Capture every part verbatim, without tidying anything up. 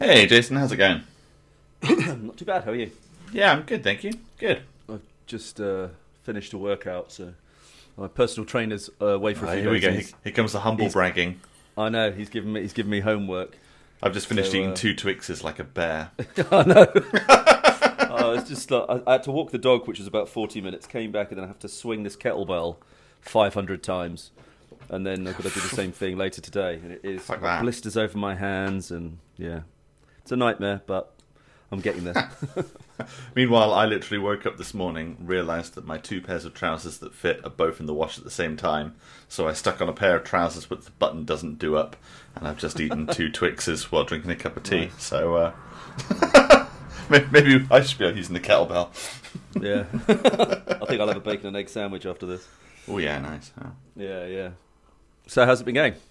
Hey Jason, how's it going? Not too bad, how are you? Yeah, I'm good, thank you. Good. I've just uh, finished a workout, so my personal trainer's uh, away for a Right, few here we days. go. Here, here comes the humble he's- bragging. I know, he's given me he's given me homework. I've just finished So, eating uh, two Twixes like a bear. I know. oh, it's just like, I I had to walk the dog, which was about forty minutes, came back and then I have to swing this kettlebell five hundred times. And then I've got to do the same thing later today. And it is Fuck that. blisters over my hands and yeah. It's a nightmare, but I'm getting there. Meanwhile, I literally woke up this morning, realised that my two pairs of trousers that fit are both in the wash at the same time. So I stuck on a pair of trousers but the button doesn't do up. And I've just eaten two Twixes while drinking a cup of tea. Nice. So uh, maybe I should be using the kettlebell. Yeah. I think I'll have a bacon and egg sandwich after this. Oh yeah, nice. Oh. Yeah, yeah. So how's it been going?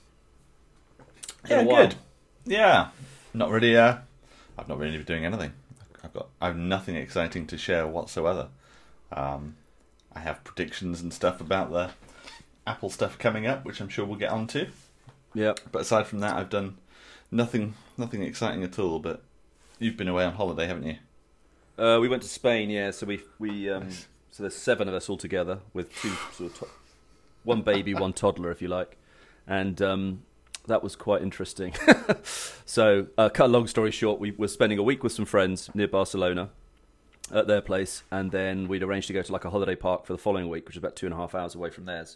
Been Yeah, a while. good. Yeah, not really. Uh, I've not really been doing anything. I've got. I have nothing exciting to share whatsoever. Um, I have predictions and stuff about the Apple stuff coming up, which I'm sure we'll get onto. Yeah. But aside from that, I've done nothing. Nothing exciting at all. But you've been away on holiday, haven't you? Uh, we went to Spain, yeah. So we we um, Nice. so there's seven of us all together with two sort of to- one baby, one toddler, if you like, and um, that was quite interesting. so, uh, cut a long story short, we were spending a week with some friends near Barcelona at their place, and then we'd arranged to go to like a holiday park for the following week, which is about two and a half hours away from theirs.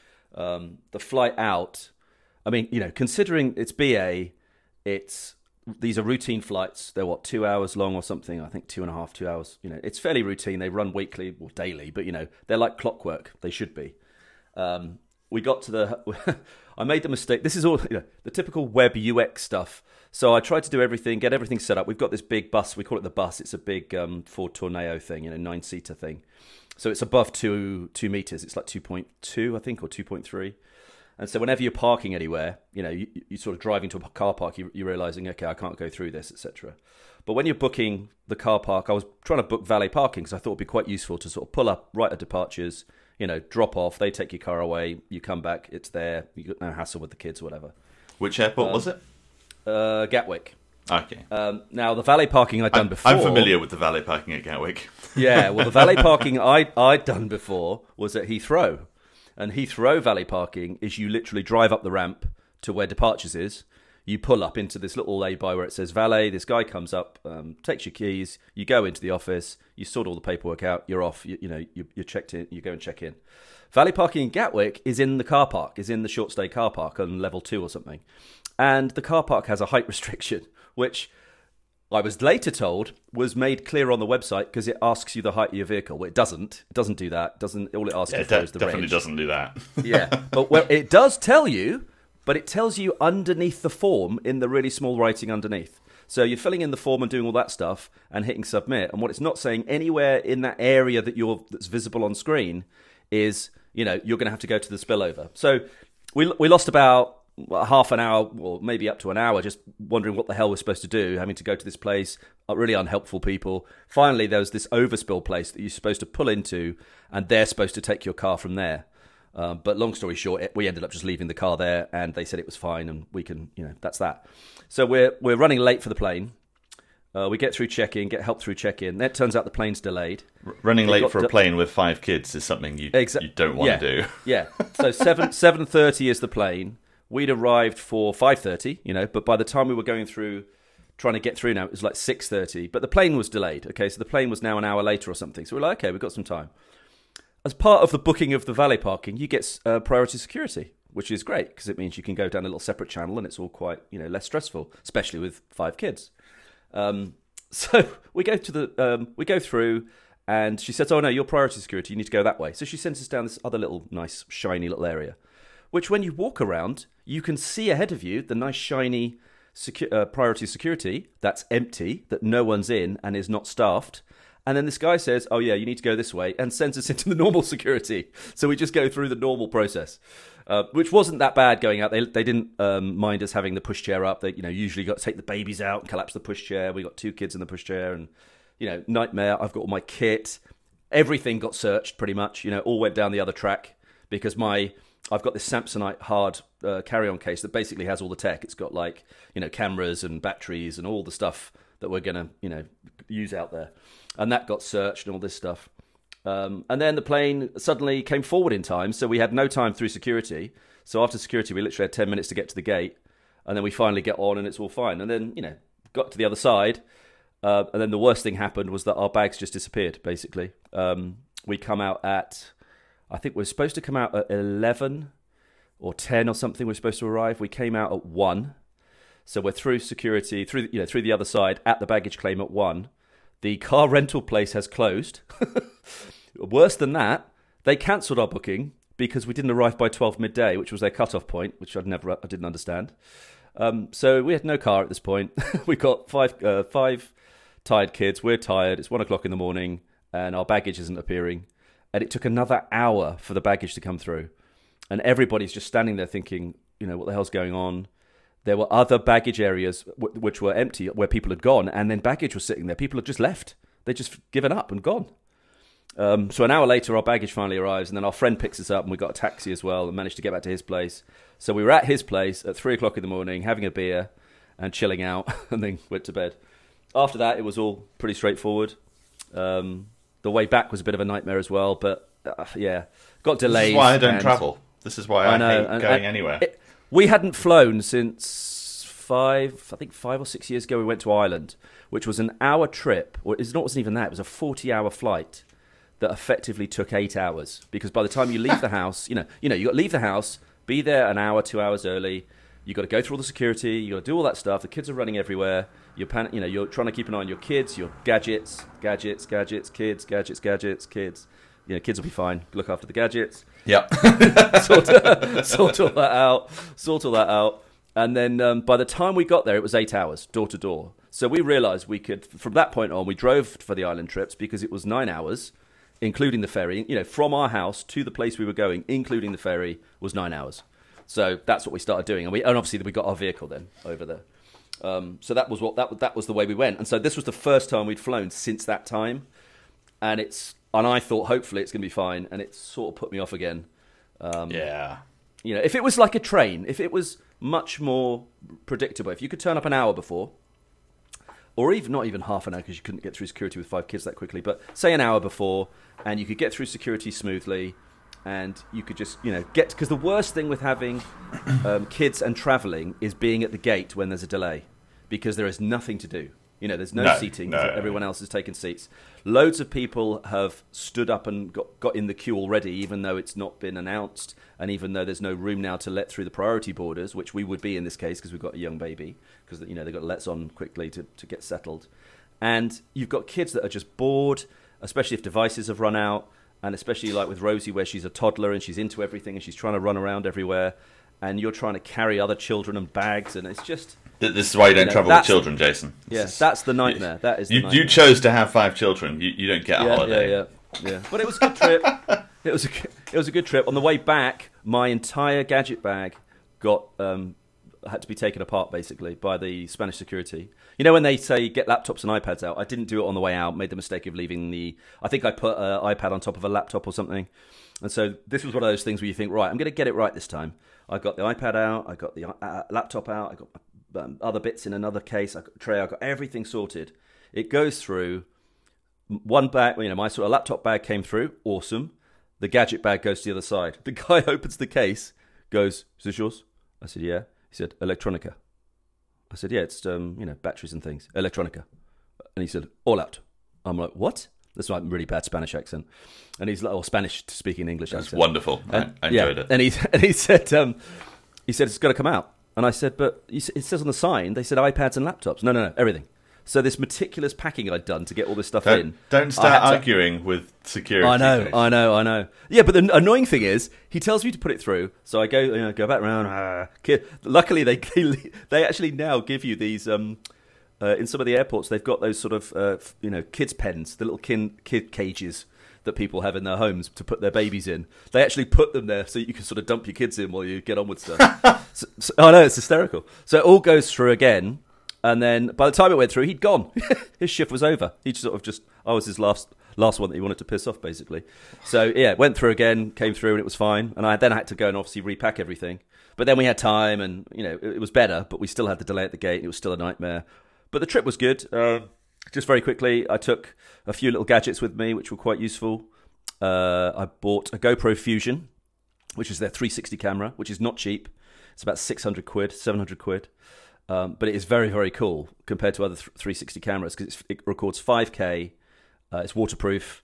Um, the flight out, I mean, you know, considering it's B A, it's these are routine flights. They're what, two hours long or something? I think two and a half, two hours. You know, it's fairly routine. They run weekly or daily, but you know, they're like clockwork. They should be. Um, we got to the. I made the mistake. This is all you know, the typical web U X stuff. So I tried to do everything, get everything set up. We've got this big bus. We call it the bus. It's a big um, Ford Tourneo thing, you know, nine seater thing. So it's above two two meters. It's like two point two, I think, or two point three. And so whenever you're parking anywhere, you know, you, you sort of driving to a car park, you, you're realizing, okay, I can't go through this, et cetera. But when you're booking the car park, I was trying to book valet parking because I thought it'd be quite useful to sort of pull up right at departures. You know, drop off, they take your car away, you come back, it's there, you got no hassle with the kids or whatever. Which airport Um, was it? Uh, Gatwick. Okay. Um, now, the valet parking I'd done I'm, before... I'm familiar with the valet parking at Gatwick. Yeah, well, the valet parking I, I'd done before was at Heathrow. And Heathrow valet parking is you literally drive up the ramp to where departures is. You pull up into this little lay-by where it says valet. This guy comes up, um, takes your keys. You go into the office. You sort all the paperwork out. You're off. You, you know, you, you're checked in. You go and check in. Valet parking in Gatwick is in the car park, is in the short stay car park on level two or something. And the car park has a height restriction, which I was later told was made clear on the website because it asks you the height of your vehicle. Well, it doesn't. It doesn't do that. It doesn't. All it asks Yeah, you it for de- is the definitely range. doesn't do that. Yeah, but well, it does tell you, but it tells you underneath the form in the really small writing underneath. So you're filling in the form and doing all that stuff and hitting submit. And what it's not saying anywhere in that area that you're that's visible on screen is, you know, you're going to have to go to the spillover. So we we lost about well, half an hour, or maybe up to an hour, just wondering what the hell we're supposed to do, having to go to this place, uh, really unhelpful people. Finally, there was this overspill place that you're supposed to pull into, and they're supposed to take your car from there. Um, but long story short, it, we ended up just leaving the car there, and they said it was fine, and we can, you know, that's that. So we're we're running late for the plane. Uh, we get through check-in, get help through check-in. Then it turns out the plane's delayed. R- Running It late got for a de- plane with five kids is something you Exa- you don't want yeah. to do. Yeah. So seven seven thirty is the plane. We'd arrived for five thirty, you know, but by the time we were going through, trying to get through now, it was like six thirty. But the plane was delayed. Okay, so the plane was now an hour later or something. So we're like, okay, we've got some time. As part of the booking of the valet parking, you get uh, priority security, which is great because it means you can go down a little separate channel and it's all quite, you know, less stressful, especially with five kids. Um, so we go to the, um, we go through, and she says, "Oh no, your priority security, you need to go that way." So she sends us down this other little nice shiny little area, which when you walk around, you can see ahead of you the nice shiny secu- uh, priority security that's empty, that no one's in and is not staffed. And then this guy says, "Oh yeah, you need to go this way," and sends us into the normal security. So we just go through the normal process, uh, which wasn't that bad going out. They they didn't um, mind us having the pushchair up. They you know usually got to take the babies out and collapse the pushchair. We got two kids in the pushchair, and you know nightmare. I've got all my kit. Everything got searched pretty much. You know, all went down the other track because my I've got this Samsonite hard uh, carry-on case that basically has all the tech. It's got like, you know, cameras and batteries and all the stuff that we're going to, you know, use out there. And that got searched and all this stuff. Um, and then the plane suddenly came forward in time, so we had no time through security. So after security, we literally had ten minutes to get to the gate. And then we finally get on and it's all fine. And then, you know, got to the other side. Uh, and then the worst thing happened was that our bags just disappeared, basically. Um, we come out at, I think we're supposed to come out at eleven or ten or something. We're supposed to arrive. We came out at one. So we're through security, through you know, through the other side at the baggage claim at one. The car rental place has closed. Worse than that, they cancelled our booking because we didn't arrive by twelve midday, which was their cut-off point, which I'd never, I didn't understand. Um, so we had no car at this point. We've got five, uh, five tired kids. We're tired. It's one o'clock in the morning, and our baggage isn't appearing. And it took another hour for the baggage to come through, and everybody's just standing there thinking, you know, what the hell's going on? There were other baggage areas w- which were empty, where people had gone, and then baggage was sitting there. People had just left. They'd just given up and gone. Um, so an hour later, our baggage finally arrives, and then our friend picks us up, and we got a taxi as well, and managed to get back to his place. So we were at his place at three o'clock in the morning, having a beer and chilling out, and then went to bed. After that, it was all pretty straightforward. Um, the way back was a bit of a nightmare as well, but uh, yeah, got delays. This is why I don't and, travel. This is why I, I know, hate and, going and anywhere. It, we hadn't flown since five, I think five or six years ago. We went to Ireland, which was an hour trip. Or it's not wasn't even that. It was a forty-hour flight that effectively took eight hours. Because by the time you leave the house, you know, you know, you got to leave the house, be there an hour, two hours early. You got to go through all the security. You got to do all that stuff. The kids are running everywhere. You're pan- you know, you're trying to keep an eye on your kids, your gadgets, gadgets, gadgets, kids, gadgets, gadgets, kids. You know, kids will be fine. Look after the gadgets. Yep. sort, sort all that out. Sort all that out. And then um, by the time we got there, it was eight hours, door to door. So we realised we could, from that point on, we drove for the island trips because it was nine hours, including the ferry. You know, from our house to the place we were going, including the ferry, was nine hours. So that's what we started doing. And, we, and obviously we got our vehicle then over there. Um, so that was what that that was the way we went. And so this was the first time we'd flown since that time. And it's and I thought hopefully it's going to be fine. And it sort of put me off again. Um, yeah. You know, if it was like a train, if it was much more predictable, if you could turn up an hour before, or even not even half an hour because you couldn't get through security with five kids that quickly, but say an hour before, and you could get through security smoothly, and you could just, you know, get... Because the worst thing with having um, kids and travelling is being at the gate when there's a delay, because there is nothing to do. You know, there's no, no seating. No. Everyone else has taken seats. Loads of people have stood up and got, got in the queue already, even though it's not been announced, and even though there's no room now to let through the priority borders, which we would be in this case because we've got a young baby, because, you know, they've got to let on quickly to, to get settled. And you've got kids that are just bored, especially if devices have run out, and especially like with Rosie, where she's a toddler and she's into everything and she's trying to run around everywhere, and you're trying to carry other children and bags, and it's just... This is why you don't you know, travel with children, Jason. Yes, yeah, that's the nightmare. That is the you, nightmare. You chose to have five children. You, you don't get a yeah, holiday. Yeah, yeah, yeah. But it was a good trip. It was a, it was a good trip. On the way back, my entire gadget bag got um, had to be taken apart, basically, by the Spanish security. You know when they say get laptops and iPads out? I didn't do it on the way out. Made the mistake of leaving the... I think I put an iPad on top of a laptop or something. And so this was one of those things where you think, right, I'm going to get it right this time. I got the iPad out. I got the uh, laptop out. I got um, other bits in another case. I got tray. I got everything sorted. It goes through. One bag, you know, my sort of laptop bag came through. Awesome. The gadget bag goes to the other side. The guy opens the case, goes, "Is this yours?" I said, "Yeah." He said, "Electronica." I said, "Yeah, it's um, you know, batteries and things. Electronica." And he said, "All out." I'm like, "What?" That's like a really bad Spanish accent. And he's like, or Spanish speaking English That's accent. wonderful. And, I, I enjoyed yeah. it. And he and he said, um, he said it's got to come out. And I said, but it says on the sign they said iPads and laptops. No, no, no, everything. So this meticulous packing I'd done to get all this stuff don't, in. Don't start to, arguing with security. I know, guys. I know, I know. Yeah, but the annoying thing is, he tells me to put it through. So I go, you know, go back around. Ah, kid. Luckily, they they actually now give you these. Um, uh, in some of the airports, they've got those sort of, uh, you know, kids' pens, the little kin, kid cages that people have in their homes to put their babies in. They actually put them there so you can sort of dump your kids in while you get on with stuff. so, so, oh no, it's hysterical. So it all goes through again, and then by the time it went through, he'd gone. His shift was over. He sort of just, I was his last last one that he wanted to piss off, basically. So yeah, it went through again, came through, and it was fine. And I then had to go and obviously repack everything. But then we had time, and you know, it, it was better. But we still had the delay at the gate. And it was still a nightmare. But the trip was good. Uh, just very quickly, I took a few little gadgets with me, which were quite useful. Uh, I bought a GoPro Fusion, which is their three sixty camera, which is not cheap. It's about six hundred quid, seven hundred quid. Um, but it is very, very cool compared to other th- three sixty cameras because it records five K, uh, it's waterproof,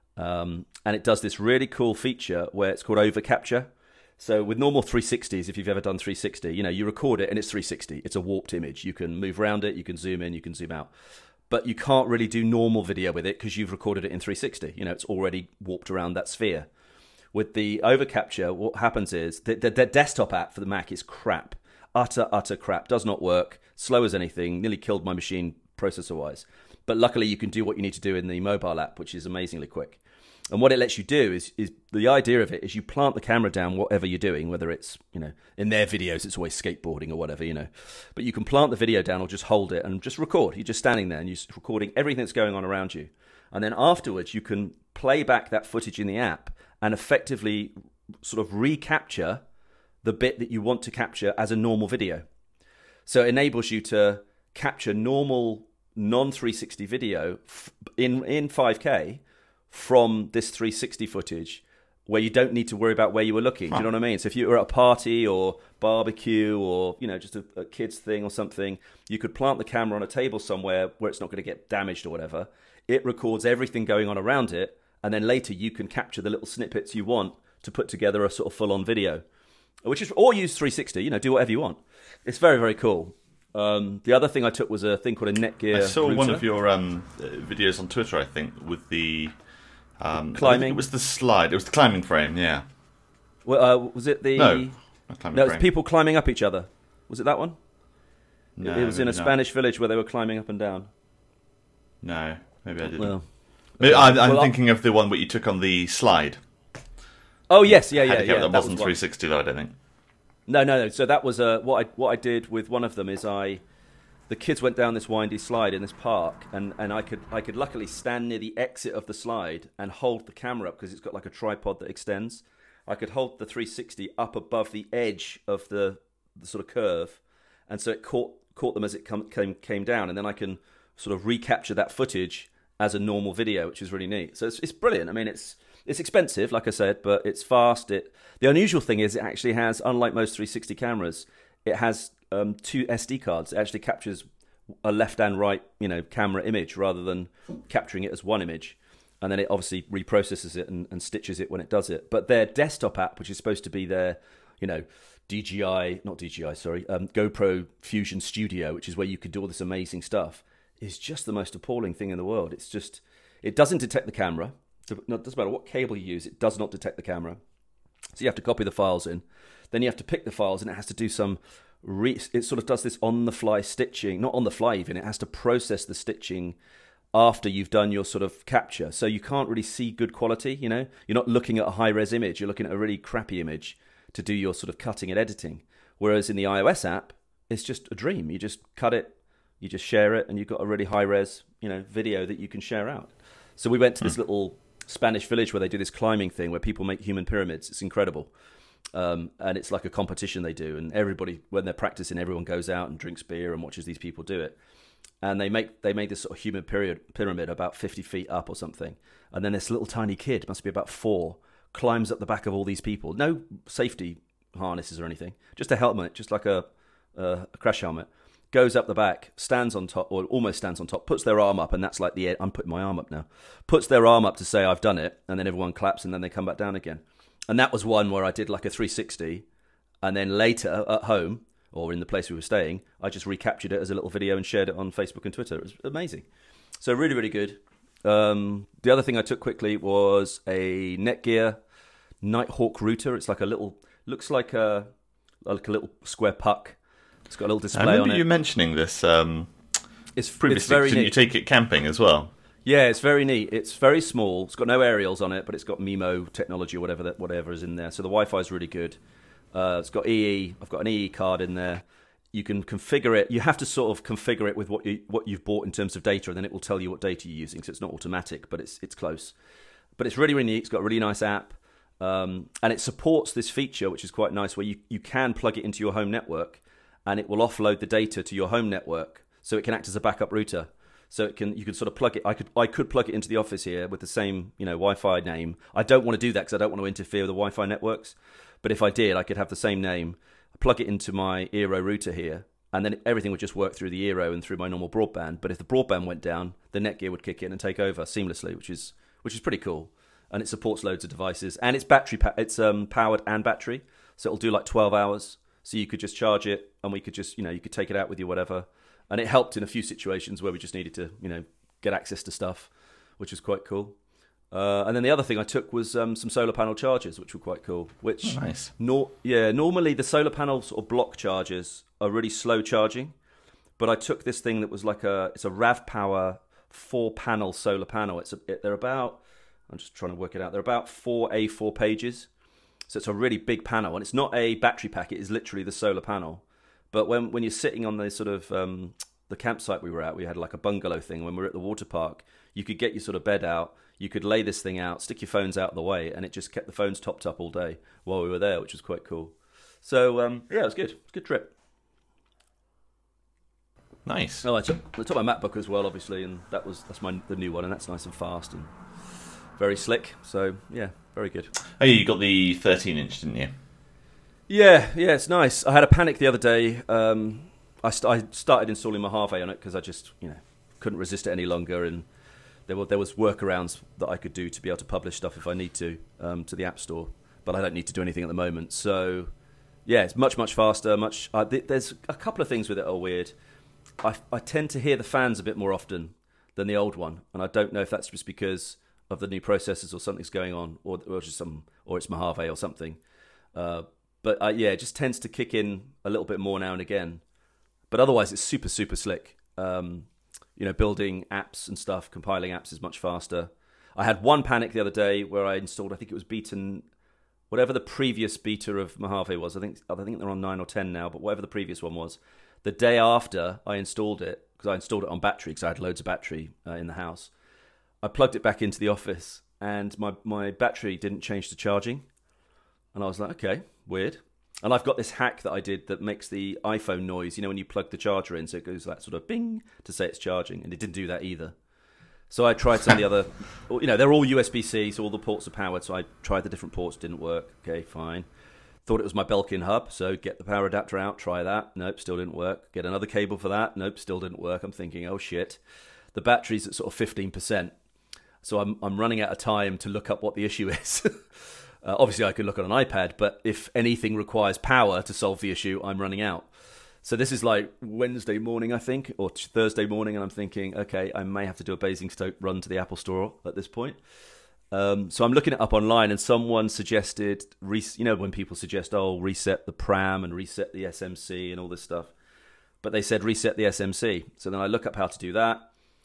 um, and it does this really cool feature where it's called over capture. So with normal three sixties, if you've ever done three sixty, you know, you record it and it's three sixty. It's a warped image. You can move around it, you can zoom in, you can zoom out. But you can't really do normal video with it because you've recorded it in three sixty. You know, it's already warped around that sphere. With the over capture, what happens is the, the, the desktop app for the Mac is crap. Utter, utter crap. Does not work. Slow as anything. Nearly killed my machine processor-wise. But luckily, you can do what you need to do in the mobile app, which is amazingly quick. And what it lets you do is, is the idea of it is you plant the camera down whatever you're doing, whether it's, you know, in their videos, it's always skateboarding or whatever, you know. But you can plant the video down or just hold it and just record. You're just standing there and you're just recording everything that's going on around you. And then afterwards, you can play back that footage in the app and effectively sort of recapture the bit that you want to capture as a normal video. So it enables you to capture normal non three sixty video in, in five K from this three sixty footage where you don't need to worry about where you were looking. Do you know what I mean? So if you were at a party or barbecue or, you know, just a, a kid's thing or something, you could plant the camera on a table somewhere where it's not going to get damaged or whatever. It records everything going on around it, and then later you can capture the little snippets you want to put together a sort of full-on video. Which is, or use three sixty, you know, do whatever you want. It's very, very cool. Um, the other thing I took was a thing called a Netgear. I saw router. one of your um, videos on Twitter, I think, with the um, climbing. It was the slide. It was the climbing frame. Yeah. Well, uh, was it the? No, not climbing no, it frame. was people climbing up each other. Was it that one? No, it was in a maybe not. Spanish village where they were climbing up and down. No, maybe I didn't. Well, maybe, I, I'm well, thinking of the one that you took on the slide. Oh yes, yeah, yeah, Had a yeah. camera that, that wasn't was one. three sixty though, I don't think. No, no, no. So that was uh, what I what I did with one of them is I, the kids went down this windy slide in this park, and, and I could I could luckily stand near the exit of the slide and hold the camera up because it's got like a tripod that extends. I could hold the three sixty up above the edge of the, the sort of curve, and so it caught caught them as it come, came came down, and then I can sort of recapture that footage as a normal video, which is really neat. So it's it's brilliant. I mean, it's it's expensive, like I said, but it's fast. It the unusual thing is it actually has, unlike most three sixty cameras, it has um, two S D cards. It actually captures a left and right, you know, camera image rather than capturing it as one image. And then it obviously reprocesses it and, and stitches it when it does it. But their desktop app, which is supposed to be their, you know, D J I, not D J I, sorry, um, GoPro Fusion Studio, which is where you could do all this amazing stuff, is just the most appalling thing in the world. It's just, it doesn't detect the camera. No, it doesn't matter what cable you use, it does not detect the camera. So you have to copy the files in. Then you have to pick the files, and it has to do some, re- it sort of does this on-the-fly stitching, not on the fly even, it has to process the stitching after you've done your sort of capture. So you can't really see good quality, you know? You're not looking at a high-res image, you're looking at a really crappy image to do your sort of cutting and editing. Whereas in the iOS app, it's just a dream. You just cut it, you just share it, and you've got a really high-res, you know, video that you can share out. So we went to this little Spanish village where they do this climbing thing where people make human pyramids. It's incredible. Um, and it's like a competition they do. And everybody, when they're practicing, everyone goes out and drinks beer and watches these people do it. And they make they made this sort of human period, pyramid about fifty feet up or something. And then this little tiny kid, must be about four, climbs up the back of all these people. No safety harnesses or anything. Just a helmet, just like a, a, a crash helmet. Goes up the back, stands on top, or almost stands on top, puts their arm up, and that's like the... I'm putting my arm up now. Puts their arm up to say, I've done it, and then everyone claps, and then they come back down again. And that was one where I did like a three sixty, and then later at home, or in the place we were staying, I just recaptured it as a little video and shared it on Facebook and Twitter. It was amazing. So really, really good. Um, the other thing I took quickly was a Netgear Nighthawk router. It's like a little... Looks like a, like a little square puck. It's got a little display I remember on it. you mentioning this um, It's, previously. it's very Didn't neat. you take it camping as well? Yeah, it's very neat. It's very small. It's got no aerials on it, but it's got MIMO technology or whatever that whatever is in there. So the Wi-Fi is really good. Uh, it's got E E. I've got an E E card in there. You can configure it. You have to sort of configure it with what you what you've bought in terms of data, and then it will tell you what data you're using. So it's not automatic, but it's it's close. But it's really really neat. It's got a really nice app. Um, and it supports this feature, which is quite nice, where you, you can plug it into your home network and it will offload the data to your home network, so it can act as a backup router. So it can you can sort of plug it. I could I could plug it into the office here with the same you know Wi-Fi name. I don't want to do that because I don't want to interfere with the Wi-Fi networks. But if I did, I could have the same name, plug it into my Eero router here, and then everything would just work through the Eero and through my normal broadband. But if the broadband went down, the Netgear would kick in and take over seamlessly, which is which is pretty cool. And it supports loads of devices, and it's battery pa- it's um, powered and battery, so it'll do like twelve hours. So you could just charge it, and we could just you know you could take it out with you, whatever. And it helped in a few situations where we just needed to, you know, get access to stuff, which was quite cool. Uh, and then the other thing I took was um, some solar panel chargers, which were quite cool. Which, oh, nice. Nor- yeah, normally the solar panel sort of block chargers are really slow charging, but I took this thing that was like a, it's a RAV Power four panel solar panel. It's a, it, they're about, I'm just trying to work it out. They're about four A four pages, so it's a really big panel, and it's not a battery pack. It is literally the solar panel. But when when you're sitting on the sort of um, the campsite we were at, we had like a bungalow thing. When we were at the water park, you could get your sort of bed out, you could lay this thing out, stick your phones out of the way, and it just kept the phones topped up all day while we were there, which was quite cool. So um, yeah, it was good. It was a good trip. Nice. Oh, I took, I took my MacBook as well, obviously, and that was that's my the new one, and that's nice and fast and very slick. So yeah, very good. Oh, you got the thirteen inch, didn't you? Yeah, yeah, it's nice. I had a panic the other day. Um, I, st- I started installing Mojave on it because I just, you know, couldn't resist it any longer, and there were there was workarounds that I could do to be able to publish stuff if I need to um, to the App Store, but I don't need to do anything at the moment. So, yeah, it's much much faster. Much. Uh, th- there's a couple of things with it are weird. I I tend to hear the fans a bit more often than the old one, and I don't know if that's just because of the new processors or something's going on, or or just some, or it's Mojave or something. Uh, But uh, yeah, it just tends to kick in a little bit more now and again. But otherwise, it's super, super slick. Um, you know, building apps and stuff, compiling apps is much faster. I had one panic the other day where I installed, I think it was beta, whatever the previous beta of Mojave was. I think I think they're on nine or ten now, but whatever the previous one was. The day after I installed it, because I installed it on battery, because I had loads of battery uh, in the house, I plugged it back into the office, and my, my battery didn't change to charging. And I was like, okay, weird. And I've got this hack that I did that makes the iPhone noise, you know, when you plug the charger in, so it goes that sort of bing to say it's charging, and it didn't do that either. So I tried some of the other, you know, they're all U S B C, so all the ports are powered, so I tried the different ports, didn't work. Okay, fine. Thought it was my Belkin hub, so get the power adapter out, try that. Nope, still didn't work. Get another cable for that. Nope, still didn't work. I'm thinking, oh shit. The battery's at sort of fifteen percent. So I'm I'm running out of time to look up what the issue is. uh, obviously, I could look on an iPad, but if anything requires power to solve the issue, I'm running out. So this is like Wednesday morning, I think, or Thursday morning, and I'm thinking, okay, I may have to do a Basingstoke run to the Apple Store at this point. Um, so I'm looking it up online, and someone suggested, you know, when people suggest, oh, reset the PRAM and reset the S M C and all this stuff. But they said reset the S M C. So then I look up how to do that.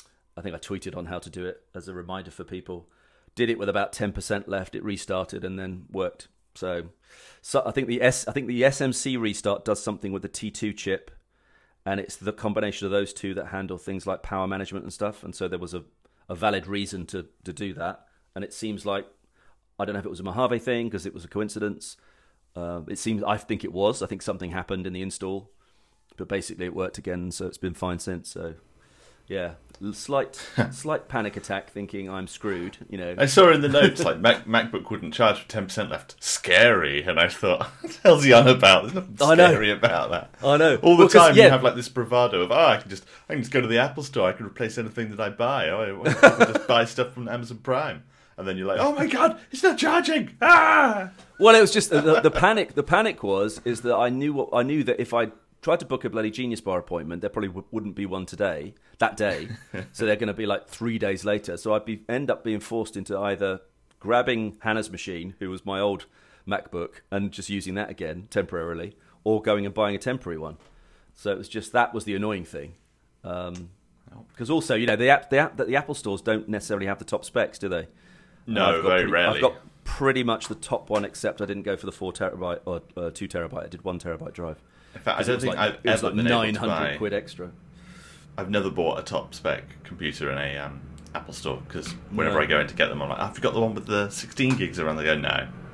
I think I tweeted on how to do it as a reminder for people. Did it with about ten percent left. It restarted and then worked. So, so I think the S, I think the S M C restart does something with the T two chip, and it's the combination of those two that handle things like power management and stuff. And so there was a, a valid reason to, to do that. And it seems like, I don't know if it was a Mojave thing because it was a coincidence. Uh, it seems, I think it was. I think something happened in the install, but basically it worked again, so it's been fine since. So, yeah, slight slight panic attack, thinking I'm screwed. You know, I saw in the notes like Mac, MacBook wouldn't charge for ten percent left. Scary, and I thought, what the hell's he on about? There's nothing I know. scary about that. I know. All the Well, 'cause, time yeah. you have like this bravado of, oh, I can just I can just go to the Apple Store. I can replace anything that I buy. Oh, I can just buy stuff from Amazon Prime. And then you're like, oh my god, it's not charging! Ah! Well, it was just the, the panic. The panic was is that I knew what I knew that if I tried to book a bloody Genius Bar appointment, there probably w- wouldn't be one today, that day. So they're going to be like three days later. So I'd be end up being forced into either grabbing Hannah's machine, who was my old MacBook, and just using that again temporarily, or going and buying a temporary one. So it was just that was the annoying thing. Um, because also, you know, the app, the app, the Apple stores don't necessarily have the top specs, do they? No, very pretty, rarely. I've got pretty much the top one, except I didn't go for the four terabyte or uh, two terabyte. I did one terabyte drive. In fact, I don't think like, I've it was ever like been nine able to hundred buy. quid extra. I've never bought a top spec computer in a um, Apple Store because whenever No. I go in to get them, I'm like, I've got the one with the sixteen gigs around. They go, no,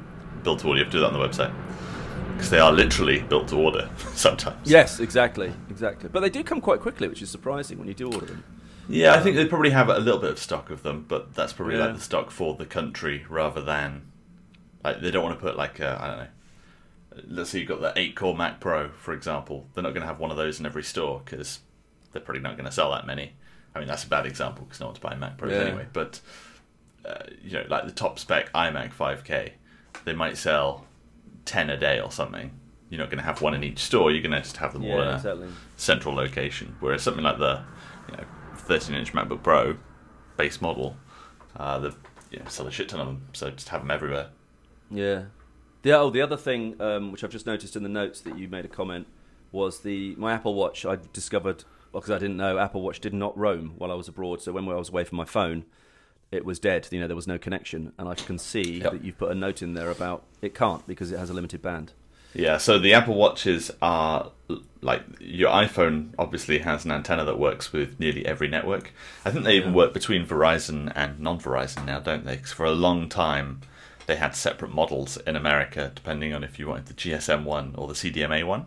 built to order. You have to do that on the website because they are literally built to order sometimes. Yes, exactly, exactly. But they do come quite quickly, which is surprising when you do order them. Yeah, I think they probably have a little bit of stock of them, but that's probably Yeah. like the stock for the country rather than like they don't want to put like a, I don't know. Let's say you've got the eight core Mac Pro, for example. They're not going to have one of those in every store because they're probably not going to sell that many. I mean, that's a bad example because no one's buying Mac Pros Yeah. anyway. But uh, you know, like the top spec iMac five K, they might sell ten a day or something. You're not going to have one in each store. You're going to just have them all in Yeah, a exactly. central location. Whereas something like the, you know, thirteen inch MacBook Pro base model, uh, the you know, sell a shit ton of them. So just have them everywhere. Yeah. The, oh, the other thing, um, which I've just noticed in the notes that you made a comment, was the my Apple Watch. I discovered, well, because I didn't know, Apple Watch did not roam while I was abroad. So when I was away from my phone, it was dead. You know, there was no connection. And I can see Yep. that you've put a note in there about it can't because it has a limited band. Yeah, so the Apple Watches are like your iPhone obviously has an antenna that works with nearly every network. I think they even Yeah. work between Verizon and non-Verizon now, don't they? 'Cause for a long time they had separate models in America depending on if you wanted the G S M one or the C D M A one.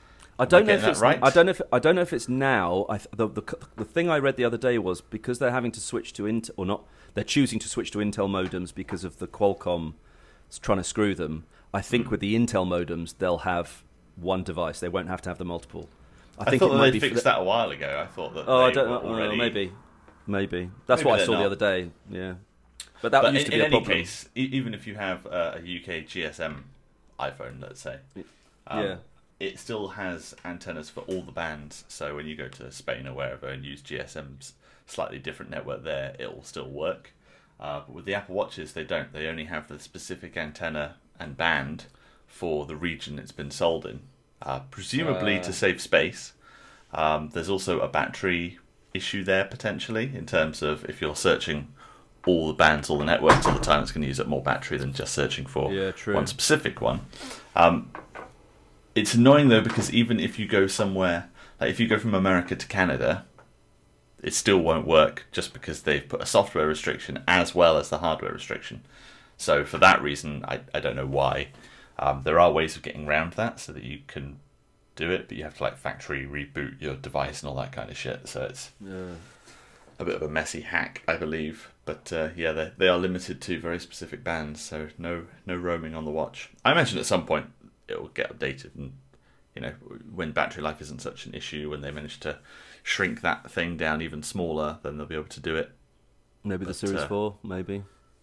I don't Am I know if getting it's that right? I don't know if I don't know if it's now. I, th- the, the the thing I read the other day was because they're having to switch to Intel or not, they're choosing to switch to Intel modems because of the Qualcomm s- trying to screw them. I think Hmm. with the Intel modems they'll have one device. They won't have to have the multiple. I, think thought it that might they be for fixed the- that a while ago. I thought that Oh, they I don't were know. already... Uh, maybe, maybe that's Maybe what I they're saw the not. other day. Yeah, but that But used in, to be in a any problem. case, e- even if you have uh, a U K G S M iPhone, let's say, um, Yeah. it still has antennas for all the bands. So when you go to Spain or wherever and use G S M's slightly different network there, it will still work. Uh, but with the Apple Watches, they don't. They only have the specific antenna and band for the region it's been sold in, uh, presumably Uh. to save space. Um, there's also a battery issue there potentially in terms of if you're searching all the bands, all the networks all the time, it's going to use up more battery than just searching for Yeah, true. one specific one. Um, it's annoying though because even if you go somewhere, like if you go from America to Canada, it still won't work just because they've put a software restriction as well as the hardware restriction. So for that reason, I, I don't know why. Um, there are ways of getting around that so that you can do it, but you have to like factory reboot your device and all that kind of shit. So it's Yeah. a bit of a messy hack, I believe. But uh, yeah, they they are limited to very specific bands, so no no roaming on the watch. I imagine at some point it will get updated, and you know when battery life isn't such an issue, when they manage to shrink that thing down even smaller, then they'll be able to do it. Maybe the But, Series uh, Four. Maybe.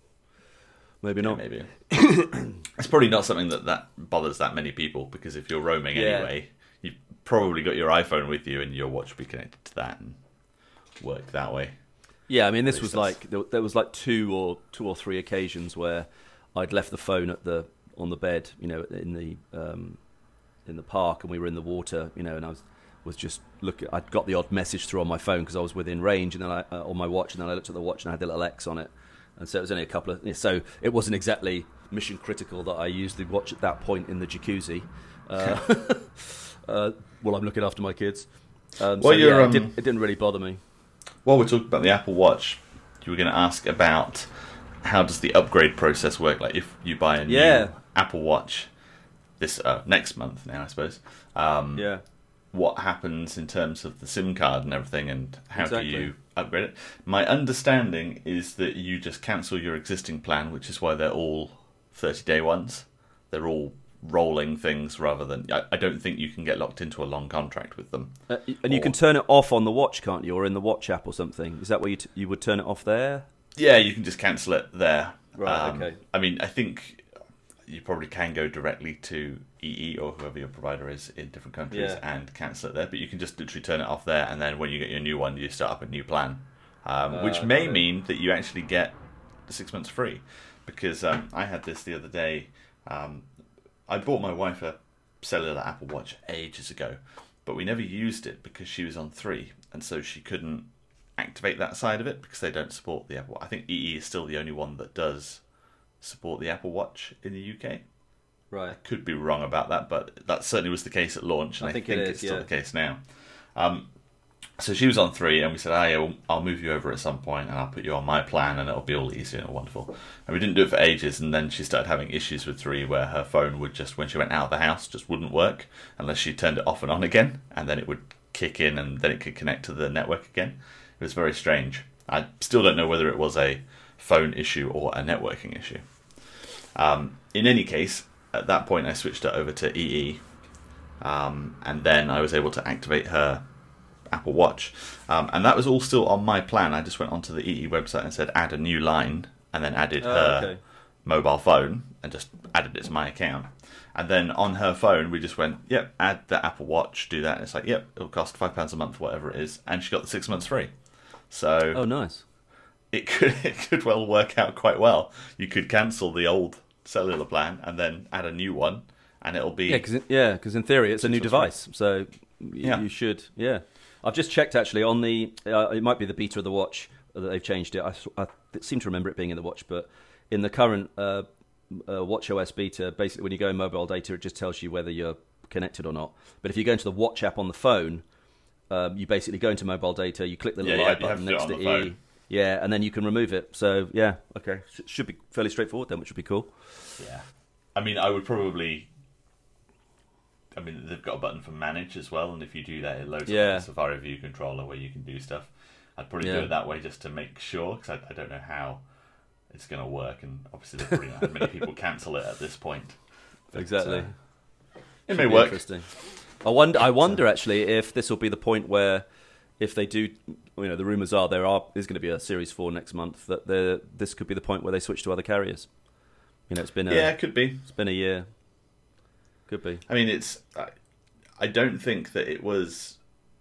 Maybe Yeah, not. maybe. It's probably not something that, that bothers that many people because if you're roaming Yeah. anyway, you've probably got your iPhone with you and your watch will be connected to that and work that way. Yeah, I mean, this At was least that's- like there, there was like two or two or three occasions where I'd left the phone at the on the bed, you know, in the um, in the park, and we were in the water, you know, and I was was just looking. I'd got the odd message through on my phone because I was within range, and then I uh, on my watch, and then I looked at the watch and I had the little X on it, and so it was only a couple of. So it wasn't exactly mission critical that I used the watch at that point in the jacuzzi. Uh, uh, while I'm looking after my kids. Um, Well, so you're, yeah, um, it, didn't, it didn't really bother me. While we're talking about the Apple Watch, you were going to ask about how does the upgrade process work? Like if you buy a new Yeah. Apple Watch this uh, next month now, I suppose. Um, Yeah. What happens in terms of the SIM card and everything, and how Exactly. do you upgrade it? My understanding is that you just cancel your existing plan, which is why they're all thirty-day ones. They're all rolling things rather than... I, I don't think you can get locked into a long contract with them. Uh, and you Or- can turn it off on the watch, can't you? Or in the watch app or something. Is that where you, t- you would turn it off there? Yeah, you can just cancel it there. Right, Um, okay. I mean, I think you probably can go directly to E E or whoever your provider is in different countries Yeah. and cancel it there, but you can just literally turn it off there, and then when you get your new one, you start up a new plan, um, Uh, which may got it. mean that you actually get the six months free. Because um, I had this the other day. Um, I bought my wife a cellular Apple Watch ages ago, but we never used it because she was on three, and so she couldn't activate that side of it because they don't support the Apple. I think E E is still the only one that does support the Apple Watch in the U K. Right. Could be wrong about that, but that certainly was the case at launch, and I I think think, it is, it's still yeah. the case now. Um, so she was on three, and we said, "Oh yeah, well, I'll move you over at some point, and I'll put you on my plan, and it'll be all easy and wonderful." And we didn't do it for ages, and then she started having issues with three, where her phone would just, when she went out of the house, just wouldn't work unless she turned it off and on again, and then it would kick in, and then it could connect to the network again. It was very strange. I still don't know whether it was a phone issue or a networking issue. Um, in any case, at that point, I switched it over to E E, um, and then I was able to activate her Apple Watch, um, and that was all still on my plan. I just went onto the E E website and said add a new line, and then added Oh, her okay. mobile phone and just added it to my account. And then on her phone, we just went, yep, add the Apple Watch, do that. And it's like, yep, it'll cost five pounds a month, whatever it is, and she got the six months free. So Oh, nice. it could it could well work out quite well. You could cancel the old cellular plan and then add a new one, and it'll be Yeah, because yeah, because in theory it's a new Six months device, so y- Yeah. you should. Yeah, I've just checked actually on the. Uh, it might be the beta of the watch that they've changed it. I, s- I seem to remember it being in the watch, but in the current uh, uh, WatchOS beta, basically when you go in mobile data, it just tells you whether you're connected or not. But if you go into the Watch app on the phone, um, you basically go into mobile data, you click the little Yeah, yeah, I you have button to do it next on to the E, phone. yeah, and then you can remove it. So yeah, okay, Sh- should be fairly straightforward then, which would be cool. Yeah. I mean, I would probably... I mean, they've got a button for manage as well, and if you do that, it loads Yeah. up the Safari View controller where you can do stuff. I'd probably Yeah. do it that way just to make sure, because I, I don't know how it's going to work, and obviously there's probably not had many people cancel it at this point. But, Exactly. uh, it Should may be work. Interesting. I wonder. I wonder actually if this will be the point where, if they do, you know, the rumours are there are is going to be a Series Four next month. That there, this could be the point where they switch to other carriers. You know, it's been a, Yeah, it could be. it's been a year. Could be. I mean, it's. I, I don't think that it was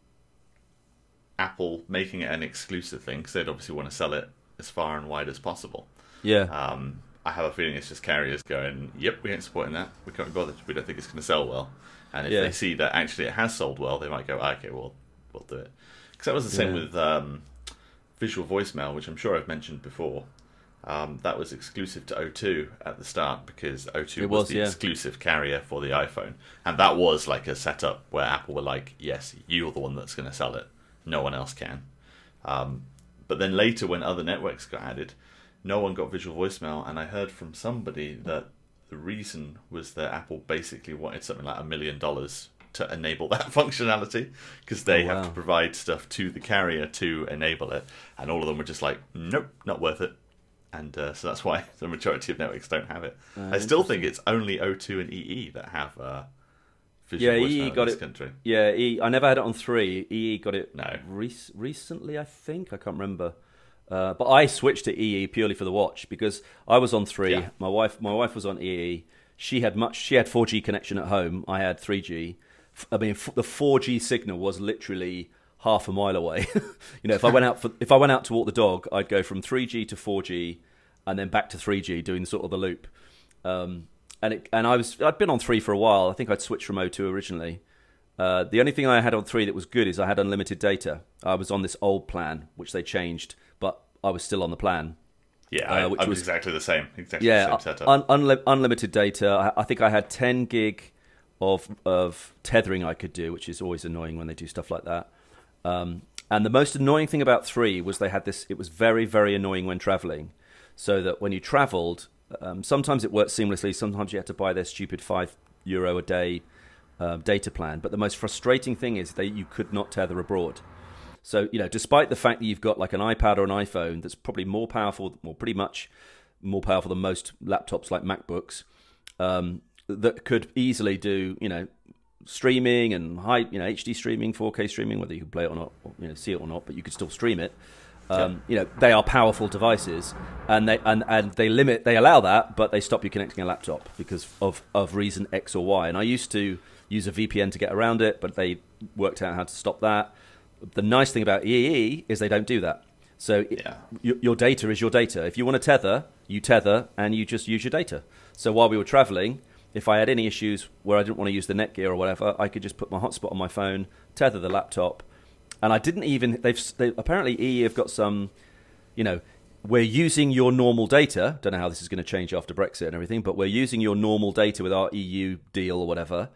Apple making it an exclusive thing, because they'd obviously want to sell it as far and wide as possible. Yeah. Um, I have a feeling it's just carriers going, yep, we ain't supporting that. We can't be bothered. We don't think it's going to sell well. And if Yeah. they see that actually it has sold well, they might go, okay, well, we'll do it. Because that was the same Yeah. with um, Visual Voicemail, which I'm sure I've mentioned before. Um, that was exclusive to O two at the start, because O two It was, was, the yeah. exclusive carrier for the iPhone. And that was like a setup where Apple were like, yes, you're the one that's going to sell it. No one else can. Um, but then later, when other networks got added, no one got Visual Voicemail, and I heard from somebody that the reason was that Apple basically wanted something like a million dollars to enable that functionality, because they Oh, have wow. to provide stuff to the carrier to enable it, and all of them were just like, nope, not worth it. And uh, so that's why the majority of networks don't have it. Uh, I still think it's only O two and E E that have uh, Visual Yeah, Voicemail E E in got this it. country. Yeah, e, I never had it on three. E E got it No. rec- recently, I think. I can't remember. Uh, but I switched to E E purely for the watch because I was on three. Yeah. My wife, my wife was on E E. She had much. She had four G connection at home. I had three G. F- I mean, f- the four G signal was literally half a mile away. You know, if I went out for if I went out to walk the dog, I'd go from three G to four G, and then back to three G, doing sort of the loop. Um, and it, and I was I'd been on three for a while. I think I'd switched from O two originally. Uh, the only thing I had on three that was good is I had unlimited data. I was on this old plan, which they changed, but I was still on the plan. Yeah, Uh, I, which I'm was- exactly the same. Exactly Yeah, the same setup. un- unli- unlimited data. I, I think I had ten gig of of tethering I could do, which is always annoying when they do stuff like that. Um, and the most annoying thing about three was they had this. It was very, very annoying when traveling, so that when you travelled, um, sometimes it worked seamlessly. Sometimes you had to buy their stupid five euro a day uh, data plan. But the most frustrating thing is that you could not tether abroad. So, you know, despite the fact that you've got like an iPad or an iPhone that's probably more powerful, or pretty much more powerful than most laptops like MacBooks, um, that could easily do, you know, streaming and high, you know, H D streaming, four K streaming, whether you can play it or not, or, you know, see it or not, but you could still stream it. Um, You know, they are powerful devices, and they and, and they limit, they allow that, but they stop you connecting a laptop because of of reason X or Y. And I used to use a V P N to get around it, but they worked out how to stop that. The nice thing about E E is they don't do that. So it- Yeah. your, your data is your data. If you want to tether, you tether, and you just use your data. So while we were traveling, if I had any issues where I didn't want to use the Netgear or whatever, I could just put my hotspot on my phone, tether the laptop, and I didn't even. They've they, apparently E E have got some, you know, we're using your normal data. Don't know how this is going to change after Brexit and everything, but we're using your normal data with our E U deal or whatever.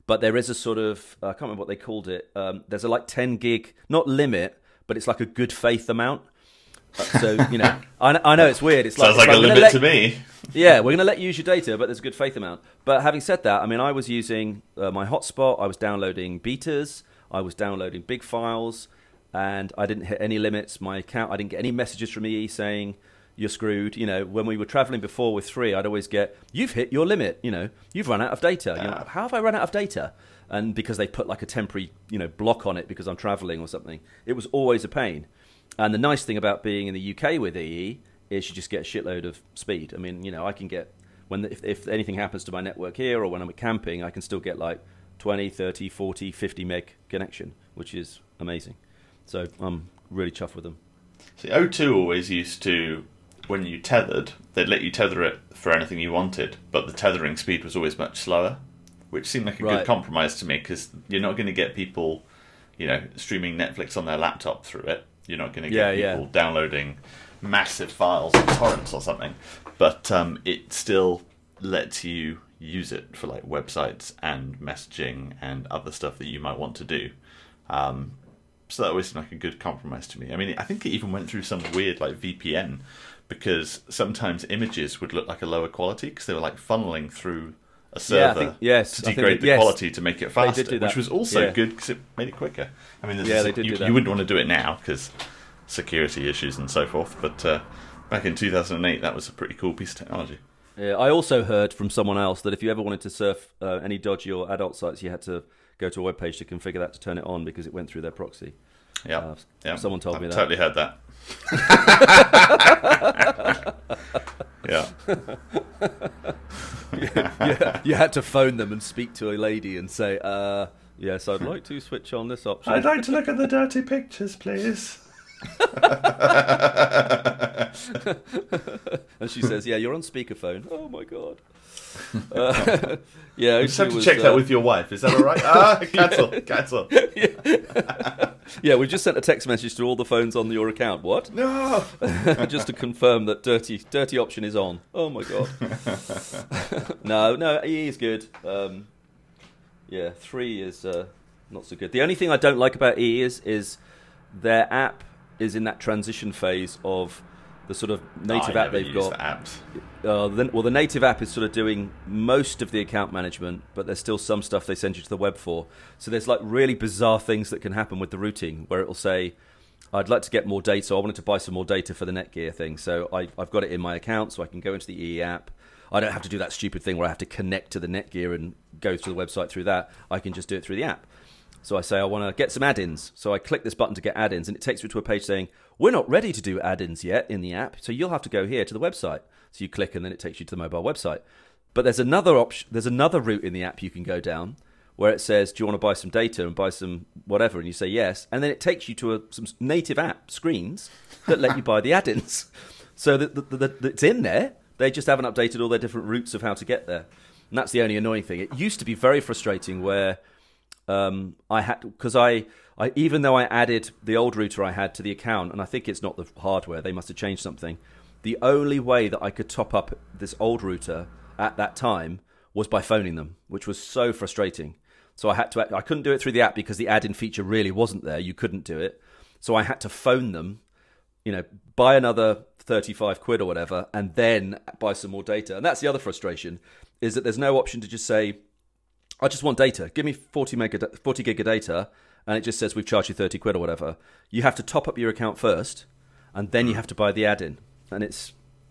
but there is a sort of, I can't remember what they called it. Um, there's a like ten gig, not limit, but it's like a good faith amount. Uh, so, you know, I, I know it's weird. It's Sounds like, like, it's like a limit let, to me. Yeah, we're going to let you use your data, but there's a good faith amount. But having said that, I mean, I was using uh, my hotspot. I was downloading betas. I was downloading big files, and I didn't hit any limits. My account, I didn't get any messages from E E saying you're screwed. You know, when we were traveling before with three, I'd always get, you've hit your limit. You know, you've run out of data. Yeah. You know, how have I run out of data? And because they put like a temporary, you know, block on it because I'm traveling or something, it was always a pain. And the nice thing about being in the U K with E E is you just get a shitload of speed. I mean, you know, I can get, when if, if anything happens to my network here or when I'm camping, I can still get like twenty, thirty, forty, fifty meg connection, which is amazing. So I'm really chuffed with them. See, O two always used to, when you tethered, they'd let you tether it for anything you wanted, but the tethering speed was always much slower, which seemed like a Right. good compromise to me, because you're not going to get people, you know, streaming Netflix on their laptop through it. You're not going to get Yeah, people yeah. downloading massive files on torrents or something, but um, it still lets you use it for like websites and messaging and other stuff that you might want to do. Um, so that always seemed like a good compromise to me. I mean, I think it even went through some weird like V P N, because sometimes images would look like a lower quality because they were like funneling through a server Yeah, I think- yes, to I think degrade that- the yes. quality to make it faster, did do that. which was also Yeah. good because it made it quicker. I mean, there's Yeah, this- they did you, do that. you wouldn't want to do it now because security issues and so forth, but uh, back in two thousand eight, that was a pretty cool piece of technology. Yeah, I also heard from someone else that if you ever wanted to surf uh, any dodgy or adult sites, you had to go to a web page to configure that to turn it on because it went through their proxy. Yeah, Uh, yeah. someone told I've me that. Totally heard that. yeah. yeah, you had to phone them and speak to a lady and say, uh, yes, I'd like to switch on this option. I'd like to look at the dirty pictures, please. And she says, yeah, you're on speakerphone. Oh, my God. Uh, yeah, You just have to was, check uh, that with your wife. Is that all right? Ah, cancel, cancel. Yeah, we just sent a text message to all the phones on your account. What? No. Just to confirm that dirty dirty option is on. Oh, my God. no, no, E E is good. Um, yeah, three is uh, not so good. The only thing I don't like about E E is, is their app is in that transition phase of the sort of native I app never they've use got. the apps. Uh, the, well, the native app is sort of doing most of the account management, but there's still some stuff they send you to the web for. So there's like really bizarre things that can happen with the routing, where it will say, I'd like to get more data. I wanted to buy some more data for the Netgear thing. So I, I've got it in my account, so I can go into the E E app. I don't have to do that stupid thing where I have to connect to the Netgear and go to the website through that. I can just do it through the app. So I say I want to get some add-ins. So I click this button to get add-ins, and it takes me to a page saying, we're not ready to do add-ins yet in the app, so you'll have to go here to the website. So you click, and then it takes you to the mobile website. But there's another option. There's another route in the app you can go down where it says, do you want to buy some data and buy some whatever? And you say yes, and then it takes you to a, some native app screens that let you buy the add-ins. So that the, the, the, it's in there. They just haven't updated all their different routes of how to get there. And that's the only annoying thing. It used to be very frustrating where um, I had, because I, I, even though I added the old router I had to the account, and I think it's not the hardware, they must have changed something. The only way that I could top up this old router at that time was by phoning them, which was so frustrating. So I had to, I couldn't do it through the app because the add-in feature really wasn't there. You couldn't do it. So I had to phone them, you know, buy another thirty-five quid or whatever, and then buy some more data. And that's the other frustration, is that there's no option to just say, I just want data. Give me forty mega, forty gig of data, and it just says we've charged you thirty quid or whatever. You have to top up your account first, and then you have to buy the add-in. And it's,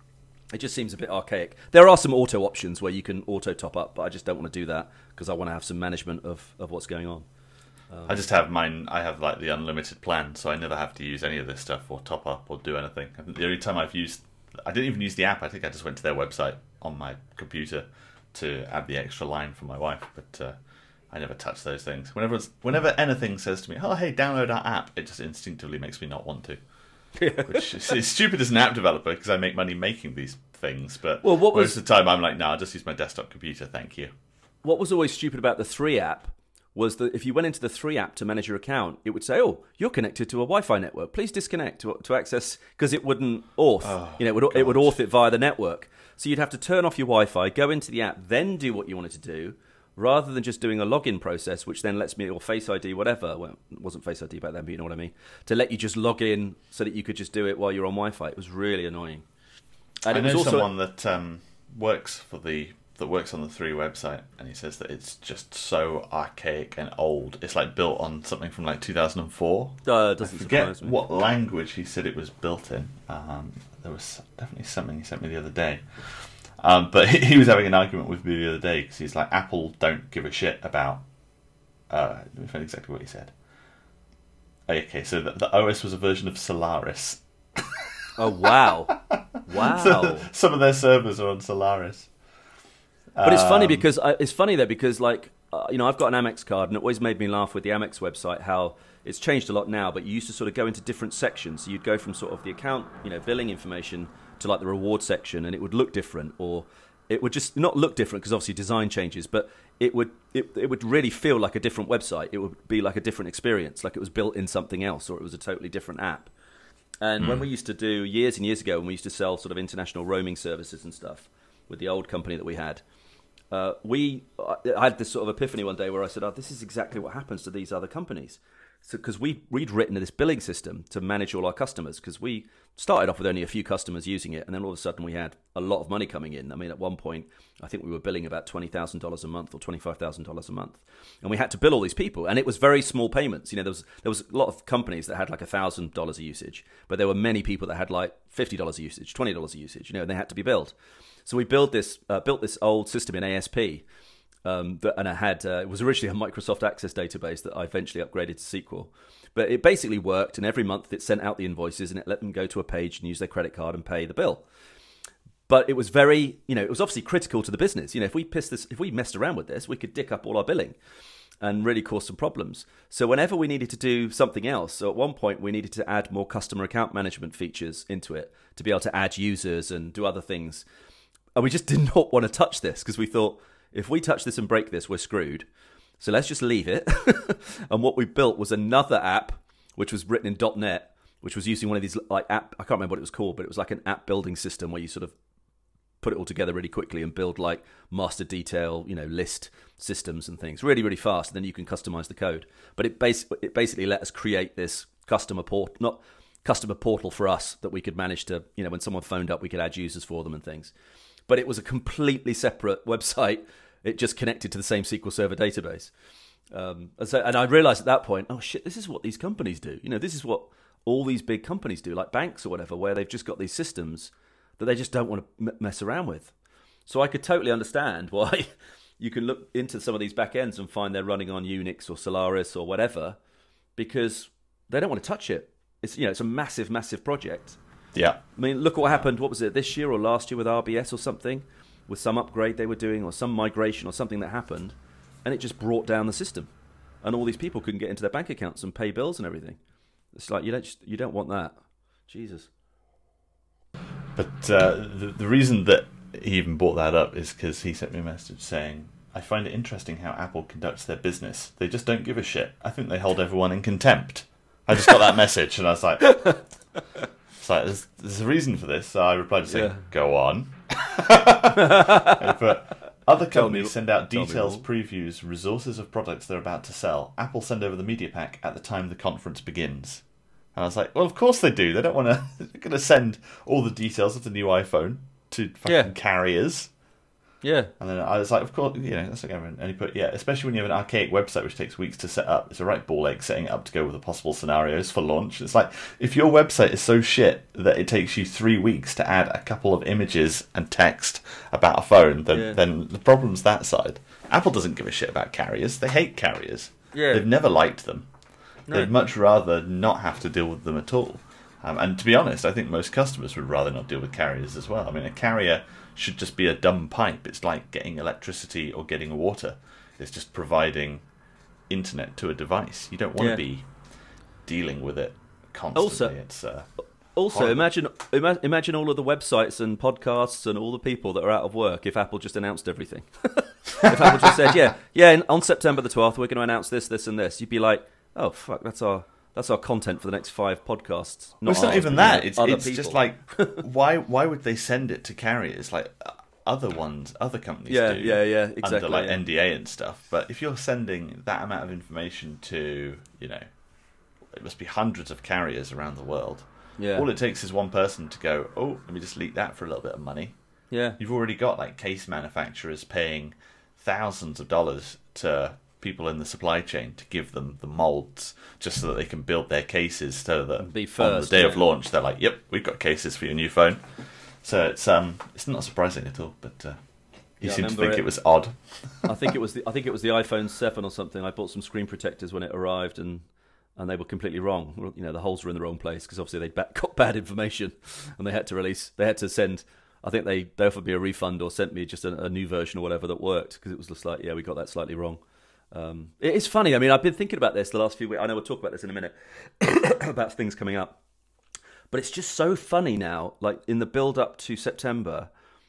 it just seems a bit archaic. There are some auto options where you can auto top up, but I just don't want to do that because I want to have some management of, of what's going on. Um, I just have mine. I have like the unlimited plan, so I never have to use any of this stuff or top up or do anything. I think the only time I've used, I didn't even use the app. I think I just went to their website on my computer to add the extra line for my wife, but uh, I never touch those things. Whenever it's, whenever anything says to me, "Oh, hey, download our app," it just instinctively makes me not want to. Which is, is stupid as an app developer because I make money making these things, but Well, what most was- of the time I'm like, "No, I'll just use my desktop computer, thank you." What was always stupid about the three app was that if you went into the three app to manage your account, it would say, "Oh, you're connected to a Wi-Fi network. Please disconnect to, to access," because it wouldn't auth. Oh, you know, it would, it would God. auth it via the network. So you'd have to turn off your Wi-Fi, go into the app, then do what you wanted to do, rather than just doing a login process, which then lets me, or Face I D, whatever, well, it wasn't Face I D back then, but you know what I mean, to let you just log in so that you could just do it while you're on Wi-Fi. It was really annoying. And I it know was also, someone that um, works for the that works on the three website, and he says that it's just so archaic and old. It's like built on something from like two thousand four. Uh, doesn't I forget surprise me. what language he said it was built in. Um, there was definitely something he sent me the other day. Um, but he, he was having an argument with me the other day because he's like, Apple don't give a shit about. Uh, let me find exactly what he said. Okay, so the, the O S was a version of Solaris. Oh wow, wow! So some of their servers are on Solaris. But it's funny Um, because I, it's funny though because like uh, you know I've got an Amex card and it always made me laugh with the Amex website how it's changed a lot now. But you used to sort of go into different sections. So you'd go from sort of the account, you know, billing information to like the reward section, and it would look different, or it would just not look different because obviously design changes, but it would it, it would really feel like a different website. It would be like a different experience, like it was built in something else, or it was a totally different app. And mm. when we used to do years and years ago, when we used to sell sort of international roaming services and stuff with the old company that we had. Uh, we, I had this sort of epiphany one day where I said, "Oh, this is exactly what happens to these other companies." So, because we we'd written this billing system to manage all our customers, because we started off with only a few customers using it, and then all of a sudden we had a lot of money coming in. I mean, at one point, I think we were billing about twenty thousand dollars a month or twenty-five thousand dollars a month, and we had to bill all these people, and it was very small payments. You know, there was there was a lot of companies that had like a thousand dollars a usage, but there were many people that had like fifty dollars a usage, twenty dollars a usage. You know, and they had to be billed. So we built this uh, built this old system in A S P, um, that, and it had uh, it was originally a Microsoft Access database that I eventually upgraded to S Q L. But it basically worked, and every month it sent out the invoices and it let them go to a page and use their credit card and pay the bill. But it was very, you know, it was obviously critical to the business. You know, if we pissed this, if we messed around with this, we could dick up all our billing and really cause some problems. So whenever we needed to do something else, so at one point we needed to add more customer account management features into it to be able to add users and do other things. And we just did not want to touch this because we thought, if we touch this and break this, we're screwed. So let's just leave it. And what we built was another app, which was written in dot net, which was using one of these like app, I can't remember what it was called, but it was like an app building system where you sort of put it all together really quickly and build like master detail, you know, list systems and things really, really fast. And then you can customize the code. But it, bas- it basically let us create this customer port, not customer portal for us that we could manage to, you know, when someone phoned up, we could add users for them and things. But it was a completely separate website. It just connected to the same S Q L Server database. Um, and, so, and I realized at that point, oh shit, this is what these companies do. You know, this is what all these big companies do, like banks or whatever, where they've just got these systems that they just don't want to m- mess around with. So I could totally understand why you can look into some of these back ends and find they're running on Unix or Solaris or whatever, because they don't want to touch it. It's, you know, it's a massive, massive project. Yeah. I mean, look what happened, what was it, this year or last year with R B S or something, with some upgrade they were doing or some migration or something that happened, and it just brought down the system. And all these people couldn't get into their bank accounts and pay bills and everything. It's like, you don't just, you don't want that. Jesus. But uh, the, the reason that he even brought that up is because he sent me a message saying, I find it interesting how Apple conducts their business. They just don't give a shit. I think they hold everyone in contempt. I just got that message and I was like... It's like, there's, there's a reason for this. So I replied to say, yeah. Go on. But other companies me, send out details, previews, resources of products they're about to sell. Apple send over the media pack at the time the conference begins. And I was like, well, of course they do. They don't want to... They're going to send all the details of the new iPhone to fucking yeah. carriers. Yeah. And then I was like, of course, you know, that's okay. And he put, yeah, especially when you have an archaic website which takes weeks to set up. It's a right ball ache setting it up to go with the possible scenarios for launch. It's like, if your website is so shit that it takes you three weeks to add a couple of images and text about a phone, then, yeah. then the problem's that side. Apple doesn't give a shit about carriers. They hate carriers. Yeah. They've never liked them. No. They'd much rather not have to deal with them at all. Um, and to be honest, I think most customers would rather not deal with carriers as well. I mean, a carrier should just be a dumb pipe. It's like getting electricity or getting water. It's just providing internet to a device. You don't want yeah. to be dealing with it constantly. Also, it's uh, also horrible. imagine ima- imagine all of the websites and podcasts and all the people that are out of work if Apple just announced everything. If Apple just said, yeah, yeah, on September the twelfth, we're going to announce this, this, and this. You'd be like, oh, fuck, that's our... That's our content for the next five podcasts. Not well, it's not even that. It's, it's just like, why why would they send it to carriers? Like, other ones, other companies Yeah, do. yeah, yeah, exactly. Under like yeah. N D A and stuff. But if you're sending that amount of information to, you know, it must be hundreds of carriers around the world. Yeah. All it takes is one person to go, oh, let me just leak that for a little bit of money. Yeah. You've already got like case manufacturers paying thousands of dollars to people in the supply chain to give them the molds just so that they can build their cases so that Be first, on the day yeah. of launch they're like, yep, we've got cases for your new phone. So it's um it's not surprising at all, but uh, he Yeah, I seemed to remember think it. it. was odd. I think it was the I think it was the iPhone seven or something. I bought some screen protectors when it arrived, and and they were completely wrong. Well, you know, the holes were in the wrong place because obviously they got bad information, and they had to release. They had to send. I think they, they offered me a refund or sent me just a, a new version or whatever that worked because it was just like, yeah, we got that slightly wrong. Um, it, it's funny. I mean, I've been thinking about this the last few weeks. I know we'll talk about this in a minute about things coming up, but it's just so funny now. Like in the build up to September,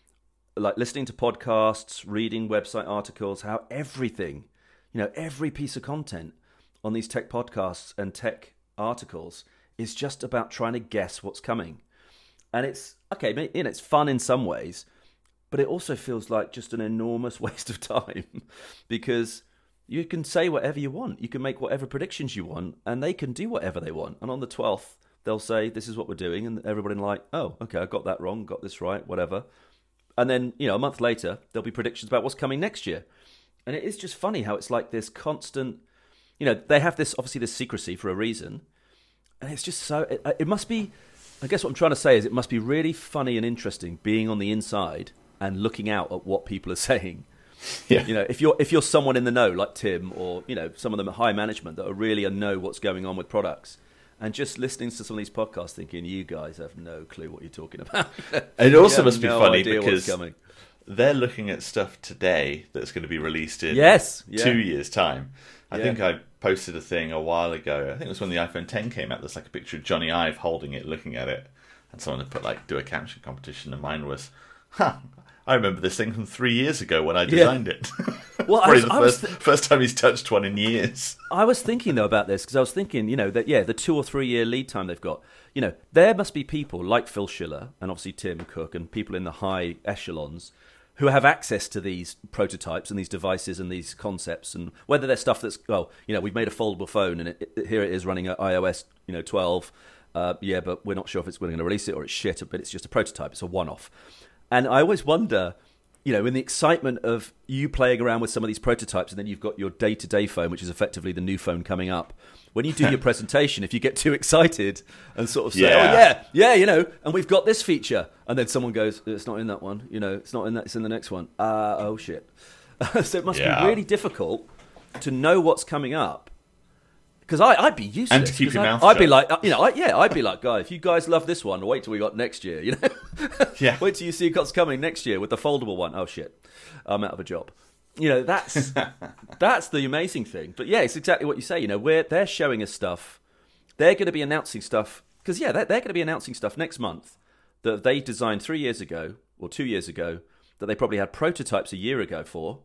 like listening to podcasts, reading website articles, how everything, you know, every piece of content on these tech podcasts and tech articles is just about trying to guess what's coming. And it's, okay, you know, it's fun in some ways, but it also feels like just an enormous waste of time because you can say whatever you want. You can make whatever predictions you want, and they can do whatever they want. And on the twelfth, they'll say, this is what we're doing, and everybody will be like, oh, okay, I got that wrong, got this right, whatever. And then, you know, a month later, there'll be predictions about what's coming next year. And it is just funny how it's like this constant, you know, they have this, obviously this secrecy for a reason, and it's just so, it, it must be, I guess what I'm trying to say is it must be really funny and interesting being on the inside and looking out at what people are saying. Yeah. You know, if you're if you're someone in the know like Tim or, you know, some of them at high management that are really know what's going on with products and just listening to some of these podcasts thinking you guys have no clue what you're talking about. It also You must have be no funny idea what's because coming. they're looking at stuff today that's going to be released in Yes, yeah. two years' time. I Yeah. think I posted a thing a while ago. I think it was when the iPhone ten came out. There's like a picture of Johnny Ive holding it, looking at it. And someone had put like, do a caption competition. And mine was, huh, I remember this thing from three years ago when I designed it. Well, I Probably was- the I was first, th- first time he's touched one in years. I was thinking though about this because I was thinking, you know, that yeah, the two or three year lead time they've got. You know, there must be people like Phil Schiller and obviously Tim Cook and people in the high echelons who have access to these prototypes and these devices and these concepts, and whether they're stuff that's, well, you know, we've made a foldable phone and it, it, here it is running at iOS, you know, twelve. Uh, yeah, but we're not sure if it's we're going to release it or it's shit, but it's just a prototype. It's a one-off. And I always wonder, you know, in the excitement of you playing around with some of these prototypes and then you've got your day-to-day phone, which is effectively the new phone coming up. When you do your presentation, if you get too excited and sort of say, Yeah. oh, yeah, yeah, you know, and we've got this feature. And then someone goes, it's not in that one. You know, it's not in that. It's in the next one. Uh, oh, shit. So it must Yeah. be really difficult to know what's coming up. Because I'd be useless. And to keep 'cause your I, mouth I'd be shut. like, uh, you know, I, yeah, I'd be like, guys, if you guys love this one, wait till we got next year, you know? Yeah. Wait till you see what's coming next year with the foldable one. Oh, shit. I'm out of a job. You know, that's that's the amazing thing. But yeah, it's exactly what you say. You know, we're, they're showing us stuff. They're going to be announcing stuff. Because, yeah, they're, they're going to be announcing stuff next month that they designed three years ago or two years ago that they probably had prototypes a year ago for.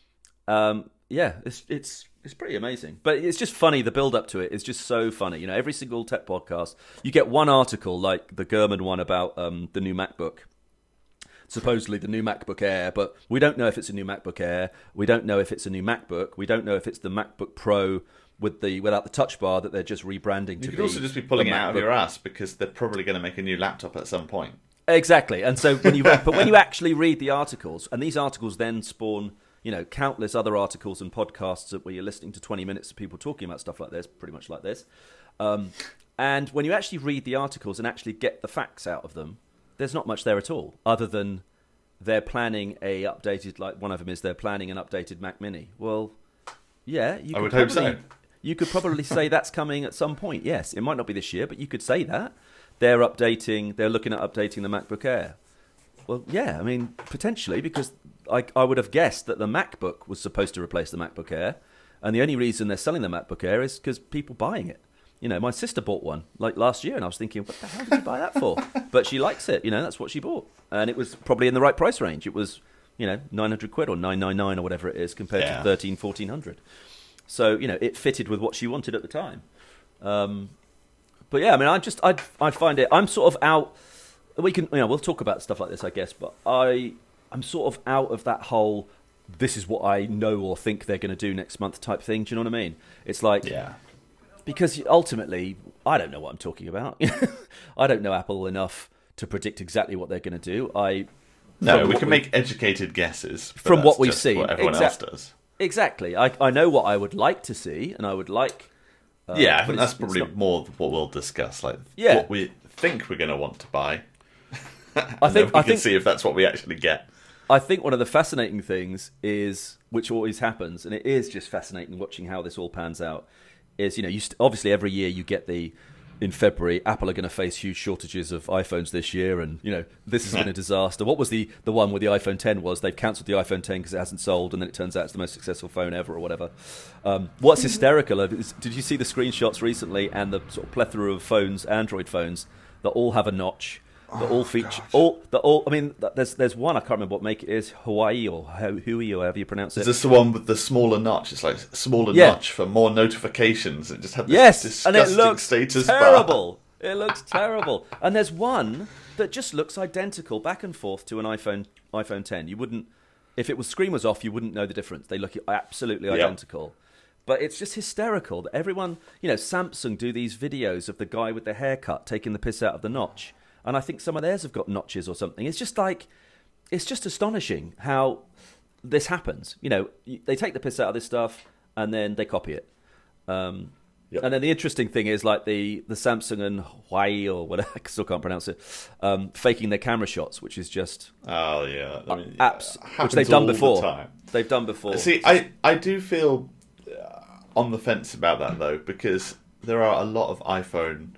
Um, yeah, it's it's it's pretty amazing. But it's just funny. The build up to it is just so funny. You know, every single tech podcast, you get one article like the Gurman one about um, the new MacBook. Supposedly the new MacBook Air, but we don't know if it's a new MacBook Air. We don't know if it's a new MacBook. We don't know if it's the MacBook Pro with the without the touch bar that they're just rebranding to You be. could also just be pulling the it out of MacBook. your ass because they're probably going to make a new laptop at some point. Exactly. And so when you but when you actually read the articles, and these articles then spawn, you know, countless other articles and podcasts where you're listening to twenty minutes of people talking about stuff like this, pretty much like this. Um, and when you actually read the articles and actually get the facts out of them, there's not much there at all, other than they're planning a updated, like one of them is they're planning an updated Mac Mini. Well, yeah, you I could would hope probably, so. You could probably say that's coming at some point. Yes, it might not be this year, but you could say that. They're updating, they're looking at updating the MacBook Air. Well, yeah, I mean, potentially, because I, I would have guessed that the MacBook was supposed to replace the MacBook Air, and the only reason they're selling the MacBook Air is because people buying it. You know, my sister bought one like last year, and I was thinking, what the hell did you buy that for? But she likes it. You know, that's what she bought, and it was probably in the right price range. It was, you know, nine hundred quid or nine ninety-nine or whatever it is compared Yeah. to thirteen, fourteen hundred. So you know, it fitted with what she wanted at the time. Um, but yeah, I mean, I just I I find it. I'm sort of out. We can, you know, we'll talk about stuff like this, I guess. But I I'm sort of out of that whole. This is what I know or think they're going to do next month type thing. Do you know what I mean? It's like, yeah, because ultimately, I don't know what I'm talking about. I don't know Apple enough to predict exactly what they're going to do. I no, we can make educated guesses but from that's what we've just seen. What everyone Exac- else does. Exactly. I I know what I would like to see, and I would like. Uh, yeah, I but think it's- that's probably it's not- more what we'll discuss. Like Yeah. what we think we're going to want to buy. I and think then we I can think see if that's what we actually get. I think one of the fascinating things is, which always happens, and it is just fascinating watching how this all pans out, is, you know, you st- obviously every year you get the, in February, Apple are going to face huge shortages of iPhones this year, and, you know, this has been a disaster. What was the, the one with the iPhone ten was they've cancelled the iPhone ten because it hasn't sold, and then it turns out it's the most successful phone ever or whatever. Um, what's hysterical, is, did you see the screenshots recently and the sort of plethora of phones, Android phones, that all have a notch? That all feature all that all. I mean, there's there's one I can't remember what make it is, Hawaii or Hui or however you pronounce it. Is this the one with the smaller notch? It's like smaller Yeah. notch for more notifications. It just had this Yes, and disgusting it looks status bar. terrible. It looks terrible. And there's one that just looks identical back and forth to an iPhone iPhone ten. You wouldn't, if it was screen was off, you wouldn't know the difference. They look absolutely Yep. identical. But it's just hysterical that everyone, you know, Samsung do these videos of the guy with the haircut taking the piss out of the notch. And I think some of theirs have got notches or something. It's just like, it's just astonishing how this happens. You know, they take the piss out of this stuff and then they copy it. Um, Yep. And then the interesting thing is like the, the Samsung and Huawei or whatever, I still can't pronounce it, um, faking their camera shots, which is just Oh yeah, I mean, apps, yeah, which they've happens all done the before. time. They've done before. See, I, I do feel uh, on the fence about that though, because there are a lot of iPhone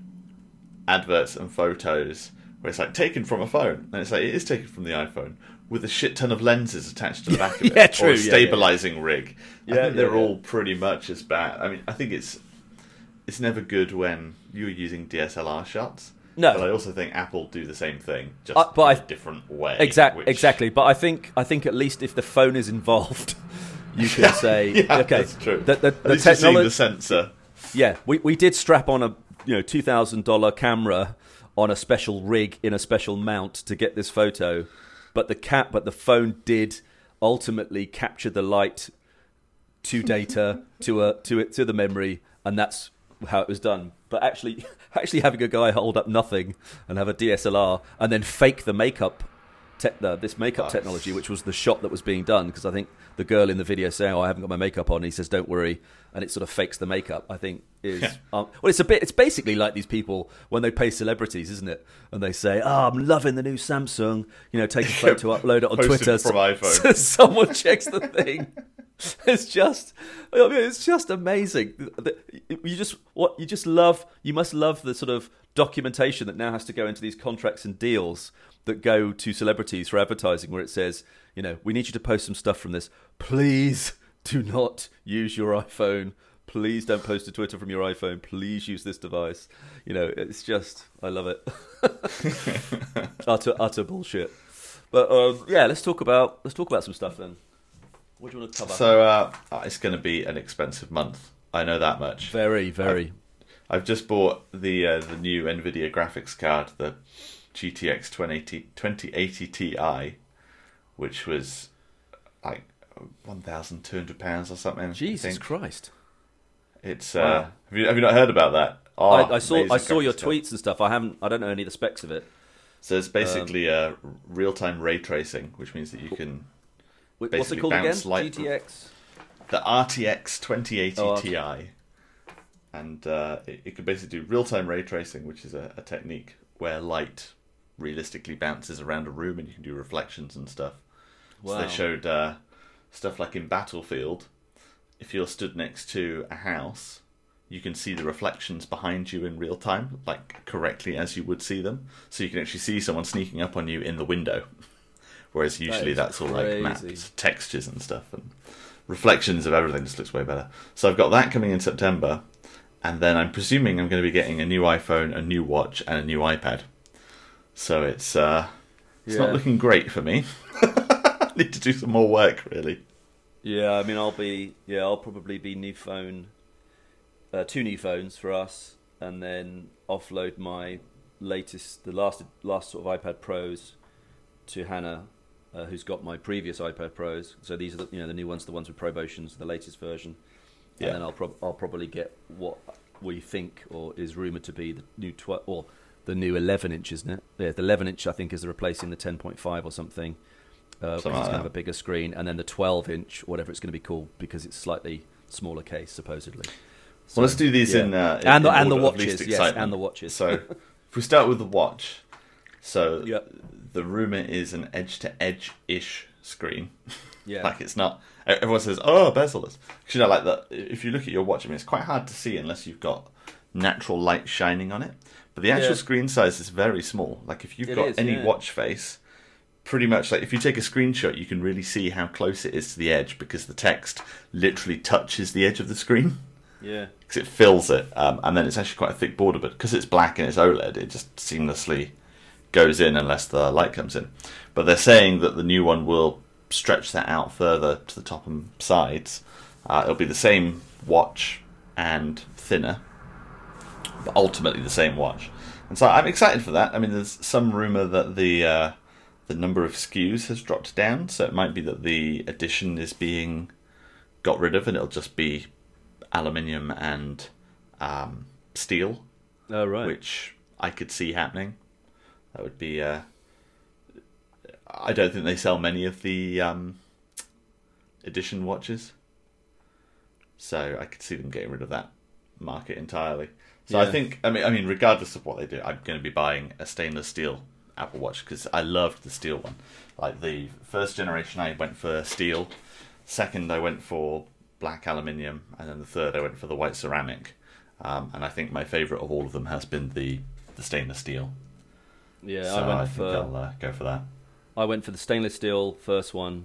adverts and photos where it's like taken from a phone, and it's like it is taken from the iPhone with a shit ton of lenses attached to the back of it, Yeah, true, or a yeah, stabilizing rig. I Yeah, think yeah, they're yeah. all pretty much as bad. I mean, I think it's it's never good when you're using D S L R shots. No. But I also think Apple do the same thing, just Uh, but in I- a different way. Exactly, which- exactly. But I think I think at least if the phone is involved, you can say, yeah, okay, that's true. The, the, At the least you're seeing technology, the sensor. yeah, we we did strap on a you know two thousand dollar camera on a special rig in a special mount to get this photo, but the cap, but the phone did ultimately capture the light to data to a to it to the memory, and that's how it was done. But actually, actually having a guy hold up nothing and have a D S L R and then fake the makeup, te- the, this makeup Nice. technology, which was the shot that was being done, because I think the girl in the video saying, "Oh, I haven't got my makeup on," and he says, "Don't worry," and it sort of fakes the makeup. I think is Yeah. um, well, it's a bit. It's basically like these people when they pay celebrities, isn't it? And they say, "Oh, I'm loving the new Samsung," you know, take a photo, upload it on Posted Twitter, from so, iPhone. so someone checks the thing. It's just, I mean, it's just amazing. You just what you just love. You must love the sort of documentation that now has to go into these contracts and deals that go to celebrities for advertising, where it says, you know, we need you to post some stuff from this. Please do not use your iPhone. Please don't post to Twitter from your iPhone. Please use this device. You know, it's just, I love it. utter, utter bullshit. But um, yeah, let's talk about let's talk about some stuff then. What do you want to cover? So uh, it's going to be an expensive month. I know that much. very, very. I've just bought the uh, the new NVIDIA graphics card, the G T X twenty eighty Ti, which was like one thousand two hundred pounds or something. I Jesus think. Christ! It's uh, Wow. have you have you not heard about that? Oh, I, I saw amazing I saw your graphics card. tweets and stuff. I haven't. I don't know any of the specs of it. So it's basically Um, uh, real time ray tracing, which means that you can Wh- What's it Basically called again? bounce light- G T X. the R T X twenty eighty Oh, Ti, and uh, it, it can basically do real-time ray tracing, which is a, a technique where light realistically bounces around a room, and you can do reflections and stuff. So Wow. they showed uh, stuff like in Battlefield, if you're stood next to a house, you can see the reflections behind you in real time, like correctly as you would see them. So you can actually see someone sneaking up on you in the window. Whereas usually is that's all like crazy. maps, textures and stuff, and reflections of everything just looks way better. So I've got that coming in September, and then I'm presuming I'm going to be getting a new iPhone, a new watch, and a new iPad. So it's uh, it's Yeah. not looking great for me. I need to do some more work, really. Yeah, I mean, I'll be. Yeah, I'll probably be new phone. Uh, two new phones for us, and then offload my latest, the last last sort of iPad Pros to Hannah, uh, who's got my previous iPad Pros. So these are the, you know, the new ones, the ones with Pro Motions, the latest version. And Yeah. then I'll, prob- I'll probably get what we think or is rumoured to be the new twelve or the new eleven inch, isn't it? Yeah, the eleven inch I think is replacing the ten point five or something, uh, which is Something like going to that. have a bigger screen, and then the twelve inch, whatever it's going to be called, because it's slightly smaller case supposedly. So, Well, let's do these yeah. in, uh, in and the in and the order of least watches, yes, excitement. and the watches. So if we start with the watch, so Yep. the rumour is an edge-to-edge-ish screen. yeah, Like it's not. Everyone says, "Oh, bezel-less." 'Cause, you know, like that. If you look at your watch, I mean, it's quite hard to see unless you've got natural light shining on it. But the actual Yeah. screen size is very small. Like if you've It got is, any yeah. watch face, pretty much like if you take a screenshot, you can really see how close it is to the edge because the text literally touches the edge of the screen. yeah, Because it fills it, um, and then it's actually quite a thick border, but because it's black and it's OLED, it just seamlessly goes in unless the light comes in. But they're saying that the new one will stretch that out further to the top and sides. Uh, it'll be the same watch and thinner, but ultimately the same watch. And so I'm excited for that. I mean, there's some rumour that the uh, the number of S K Us has dropped down, so it might be that the edition is being got rid of, and it'll just be aluminium and um, steel, oh right, which I could see happening. That would be. Uh, I don't think they sell many of the um, edition watches, so I could see them getting rid of that market entirely. So Yeah. I think, I mean, I mean, regardless of what they do, I'm going to be buying a stainless steel Apple Watch because I loved the steel one. Like the first generation, I went for steel. Second, I went for black aluminium, and then the third, I went for the white ceramic. Um, and I think my favourite of all of them has been the, the stainless steel. yeah. so I went I think for I'll uh, go for that. I went for the stainless steel first one,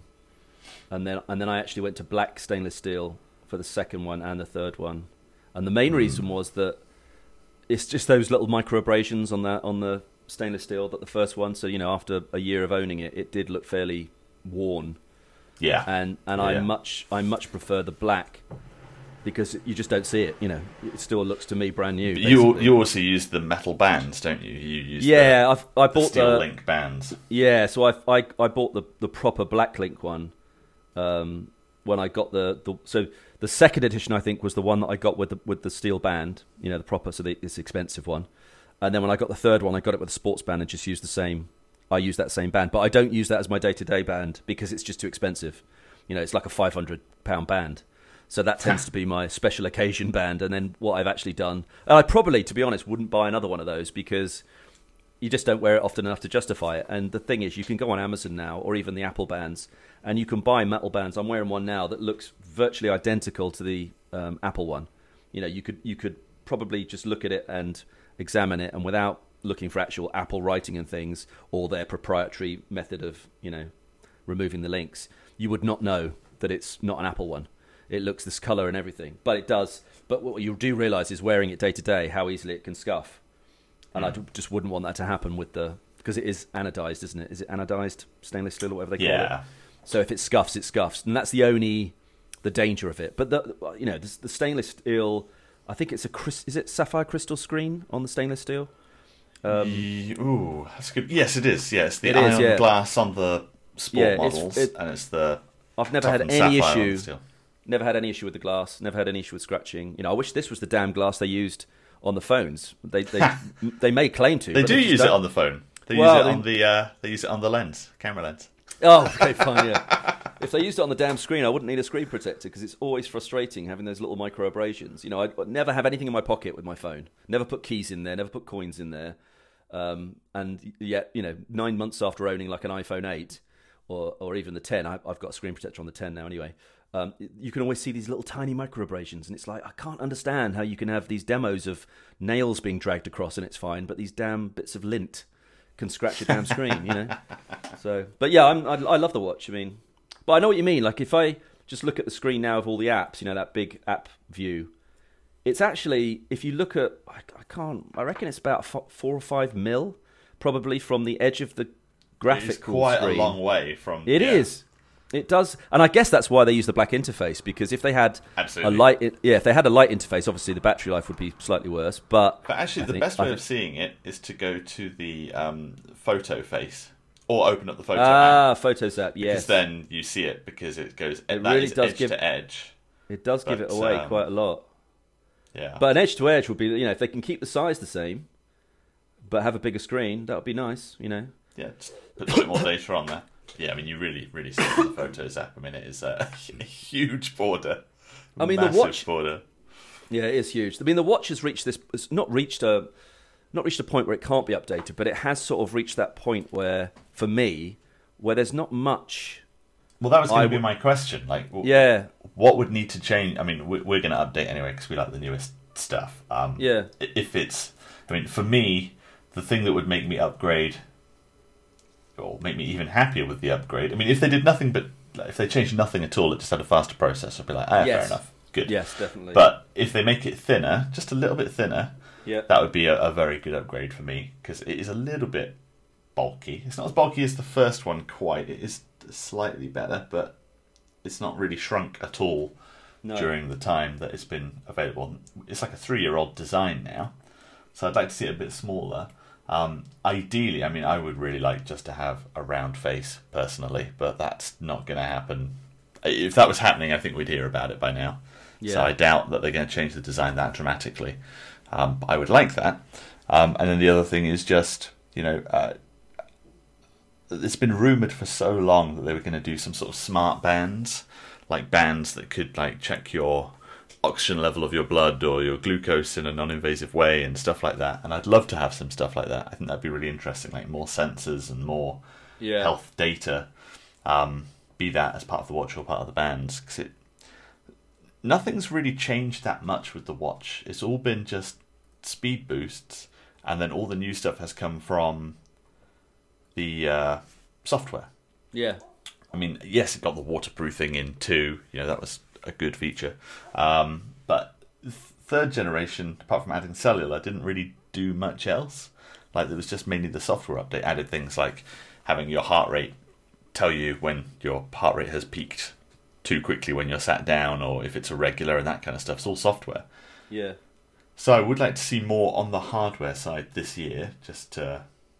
and then and then I actually went to black stainless steel for the second one and the third one. And the main Hmm. reason was that it's just those little micro abrasions on that on the stainless steel that the first one. So you know, after a year of owning it, it did look fairly worn. Yeah. And and Yeah. I much I much prefer the black because you just don't see it. You know, it still looks to me brand new. But you basically. you also use the metal bands, don't you? You use yeah, the, I've, I the bought steel the link bands. yeah. So I I I bought the the proper Blacklink one. Um, when I got the, the so the second edition I think was the one that I got with the with the steel band. You know, the proper so the, this expensive one. And then when I got the third one, I got it with a sports band and just used the same. I use that same band, but I don't use that as my day to day band because it's just too expensive. You know, it's like a five hundred pound band. So that tends to be my special occasion band. And then what I've actually done, and I probably, to be honest, wouldn't buy another one of those because you just don't wear it often enough to justify it. And the thing is, you can go on Amazon now, or even the Apple bands, and you can buy metal bands. I'm wearing one now that looks virtually identical to the um, Apple one. You know, you could you could probably just look at it and examine it, and without looking for actual Apple writing and things, or their proprietary method of, you know, removing the links, you would not know that it's not an Apple one. It looks this color and everything, but it does. But what you do realize is wearing it day to day, how easily it can scuff. And Mm. I d- just wouldn't want that to happen with the, because it is anodized, isn't it? Is it anodized stainless steel or whatever they call it? Yeah. So if it scuffs, it scuffs, and that's the only the danger of it. But the you know the, the stainless steel, I think it's a crys- is it sapphire crystal screen on the stainless steel? Um, Ye- Ooh, that's good. Yes, it is. Yes, the It is, ion yeah. glass on the sport Yeah, it's- models, it- and it's the I've never had toughened any sapphire on the issue. steel. Never had any issue with the glass. Never had any issue with scratching. You know, I wish this was the damn glass they used on the phones. They they they may claim to. They but do just use it don't. on the phone. They Well, use it they- on the uh, they use it on the lens, camera lens. Oh, okay, fine, yeah. If they used it on the damn screen, I wouldn't need a screen protector because it's always frustrating having those little micro abrasions. You know, I'd never have anything in my pocket with my phone. Never put keys in there. Never put coins in there. Um, and yet, you know, nine months after owning like an iPhone eight or or even the ten, I, I've got a screen protector on the ten now anyway. Um, you can always see these little tiny micro abrasions, and it's like I can't understand how you can have these demos of nails being dragged across and it's fine, but these damn bits of lint can scratch your damn screen, you know. So, but yeah, I'm, I, I love the watch. I mean, but I know what you mean. Like if I just look at the screen now of all the apps, you know, that big app view, it's actually, if you look at, I, I can't, I reckon it's about f- four or five mil, probably from the edge of the graphical It's quite screen. a long way from. It yeah. is. It does, and I guess that's why they use the black interface, because if they had Absolutely. a light, yeah, if they had a light interface, obviously the battery life would be slightly worse. But But actually, I the think- best I way think- of seeing it is to go to the um, photo face. or open up the photo app. Ah, Photos app, Because yes. then you see it because it goes. It that really is does edge give- to edge. It does give But, it away um, quite a lot. Yeah. But an edge to edge would be, you know, if they can keep the size the same, but have a bigger screen, that would be nice, you know. Yeah, just put a bit more data on there. Yeah, I mean, you really, really see it in the Photos app. I mean, it is a, a huge border. I mean, the Massive watch- border. Yeah, it is huge. I mean, the watch has reached this. It's not reached a, not reached a point where it can't be updated, but it has sort of reached that point where, for me, where there's not much. Well, that was going I to be would- my question. Like, w- Yeah, what would need to change? I mean, we- we're going to update anyway because we like the newest stuff. Um, yeah, i- If it's, I mean, for me, the thing that would make me upgrade, or make me even happier with the upgrade. I mean, if they did nothing but, like, if they changed nothing at all, it just had a faster processor, I'd be like, ah, yeah, Yes. fair enough, good. yes, definitely. But if they make it thinner, just a little bit thinner, yeah, that would be a, a very good upgrade for me because it is a little bit bulky. It's not as bulky as the first one quite. It is slightly better, but it's not really shrunk at all no. during the time that it's been available. It's like a three-year-old design now, so I'd like to see it a bit smaller. Um, ideally, I mean, I would really like just to have a round face personally, but that's not going to happen. If that was happening, I think we'd hear about it by now. Yeah. So I doubt that they're going to change the design that dramatically. Um, but I would like that. Um, and then the other thing is just, you know, uh, it's been rumoured for so long that they were going to do some sort of smart bands, like bands that could like check your oxygen level of your blood or your glucose in a non-invasive way and stuff like that. And I'd love to have some stuff like that. I think that'd be really interesting, like more sensors and more yeah. health data. Um, be that as part of the watch or part of the bands, because it nothing's really changed that much with the watch. It's all been just speed boosts, and then all the new stuff has come from the uh, software. Yeah, I mean, yes, it got the waterproofing in too. You know, that was a good feature. Um, but th- third generation, apart from adding cellular, didn't really do much else. Like, there was just mainly the software update. Added things like having your heart rate tell you when your heart rate has peaked too quickly when you're sat down, or if it's irregular and that kind of stuff. It's all software. yeah. So I would like to see more on the hardware side this year, just to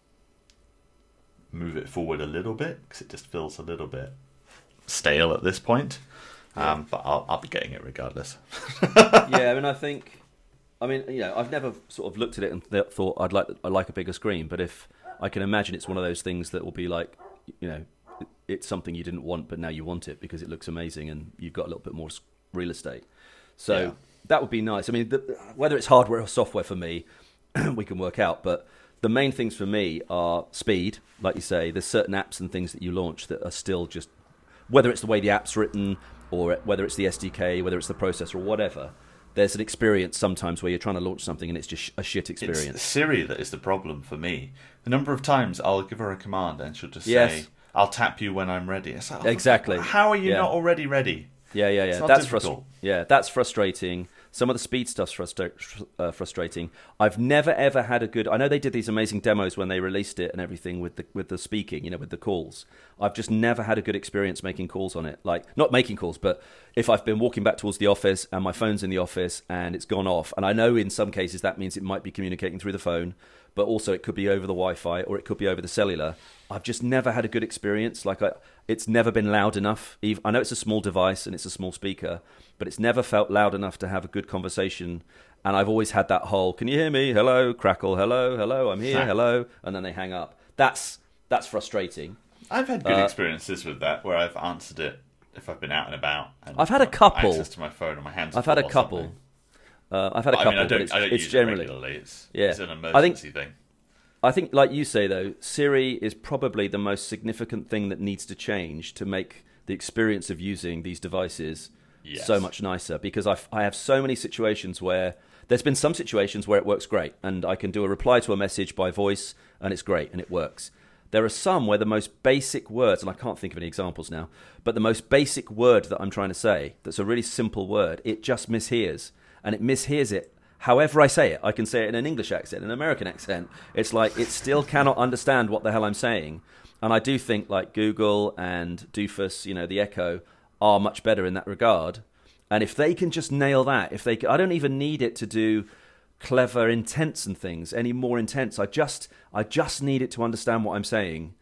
move it forward a little bit, because it just feels a little bit stale at this point. Yeah. Um, but I'll, I'll be getting it regardless. Yeah, I mean, I think, I mean, you know, I've never sort of looked at it and th- thought I'd like I'd like a bigger screen, but if I can imagine it's one of those things that will be like, you know, it- it's something you didn't want, but now you want it because it looks amazing and you've got a little bit more s- real estate. So Yeah. that would be nice. I mean, the, whether it's hardware or software for me, we can work out, but the main things for me are speed, like you say. There's certain apps and things that you launch that are still just, whether it's the way the app's written or whether it's the S D K, whether it's the processor or whatever, there's an experience sometimes where you're trying to launch something and it's just a shit experience. It's Siri that is the problem for me. The number of times I'll give her a command and she'll just Yes. say, I'll tap you when I'm ready. It's like, oh, Exactly. How are you Yeah. not already ready? Yeah, yeah, yeah. It's not That's difficult. frust- Yeah, that's frustrating. Some of the speed stuff's frustra- uh, frustrating. I've never ever had a good. I know they did these amazing demos when they released it and everything with the with the speaking, you know, with the calls. I've just never had a good experience making calls on it. Like, not making calls, but if I've been walking back towards the office and my phone's in the office and it's gone off, and I know in some cases that means it might be communicating through the phone, but also it could be over the Wi-Fi or it could be over the cellular. I've just never had a good experience. Like, I, it's never been loud enough. Even, I know it's a small device and it's a small speaker, but it's never felt loud enough to have a good conversation. And I've always had that whole, can you hear me? Hello, crackle, hello, hello, I'm here, hello. And then they hang up. That's that's frustrating. I've had good Uh, experiences with that, where I've answered it if I've been out and about. And I've had a I've got couple. access to my phone or my hands. I've had a full or couple. something. Uh, I've had a But, couple, I mean, I but don't, it's, I don't it's use generally... it regularly. It's, Yeah. it's an I think- emergency thing. I think, like you say, though, Siri is probably the most significant thing that needs to change to make the experience of using these devices Yes. so much nicer. Because I've, I have so many situations where there's been some situations where it works great, and I can do a reply to a message by voice, and it's great, and it works. There are some where the most basic words, and I can't think of any examples now, but the most basic word that I'm trying to say, that's a really simple word, it just mishears, and it mishears it however I say it. I can say it in an English accent, an American accent. It's like it still cannot understand what the hell I'm saying. And I do think like Google and Doofus, you know, the Echo, are much better in that regard. And if they can just nail that, if they, can, I don't even need it to do clever intents and things any more intense. I just, I just need it to understand what I'm saying.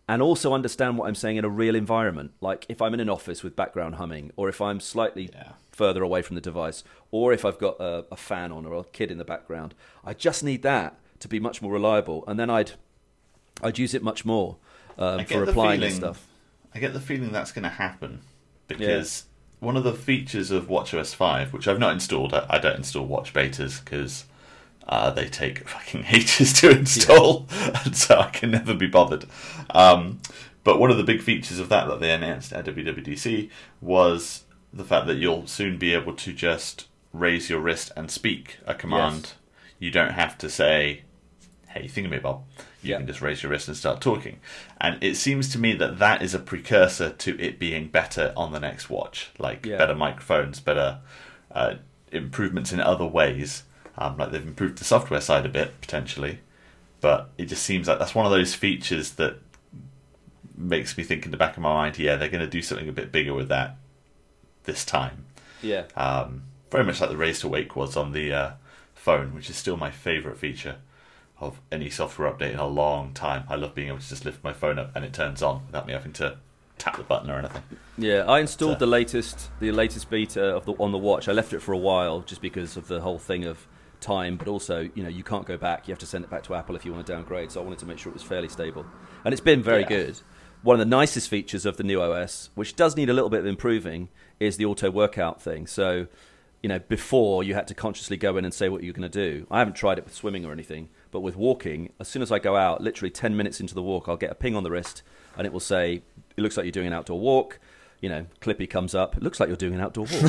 and also understand what I'm saying in a real environment. Like if I'm in an office with background humming, or if I'm slightly Yeah. further away from the device, or if I've got a, a fan on or a kid in the background. I just need that to be much more reliable, and then I'd I'd use it much more um, I get for the applying feeling, and stuff. I get the feeling that's going to happen because one of the features of WatchOS five, which I've not installed, I, I don't install watch betas because uh, they take fucking ages to install, yeah. and so I can never be bothered. Um, but one of the big features of that that they announced at W W D C was the fact that you'll soon be able to just raise your wrist and speak a command. Yes. You don't have to say, "Hey, thingamabob." You yeah. can just raise your wrist and start talking. And it seems to me that that is a precursor to it being better on the next watch. Like yeah. better microphones, better uh, improvements in other ways. Um, like they've improved the software side a bit, potentially. But it just seems like that's one of those features that makes me think in the back of my mind, yeah, they're going to do something a bit bigger with that this time. Yeah. Um, very much like the Raise to Wake was on the uh, phone, which is still my favourite feature of any software update in a long time. I love being able to just lift my phone up and it turns on without me having to tap the button or anything. Yeah, I installed so. the latest the latest beta of the on the watch. I left it for a while just because of the whole thing of time, but also, you know, you can't go back. You have to send it back to Apple if you want to downgrade. So I wanted to make sure it was fairly stable. And it's been very yeah. good. One of the nicest features of the new O S, which does need a little bit of improving, is the auto workout thing. So, you know, before you had to consciously go in and say what you're going to do. I haven't tried it with swimming or anything, but with walking, as soon as I go out, literally ten minutes into the walk, I'll get a ping on the wrist and it will say, it looks like you're doing an outdoor walk. You know, Clippy comes up, it looks like you're doing an outdoor walk.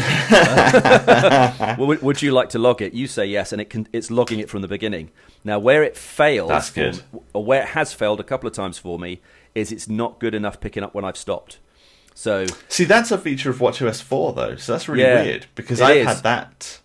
uh, would, would you like to log it? You say yes, and it can, it's logging it from the beginning. Now, where it fails, That's good. For, or where it has failed a couple of times for me, is it's not good enough picking up when I've stopped. So see, that's a feature of WatchOS four, though. So that's really yeah, weird because I've is. had that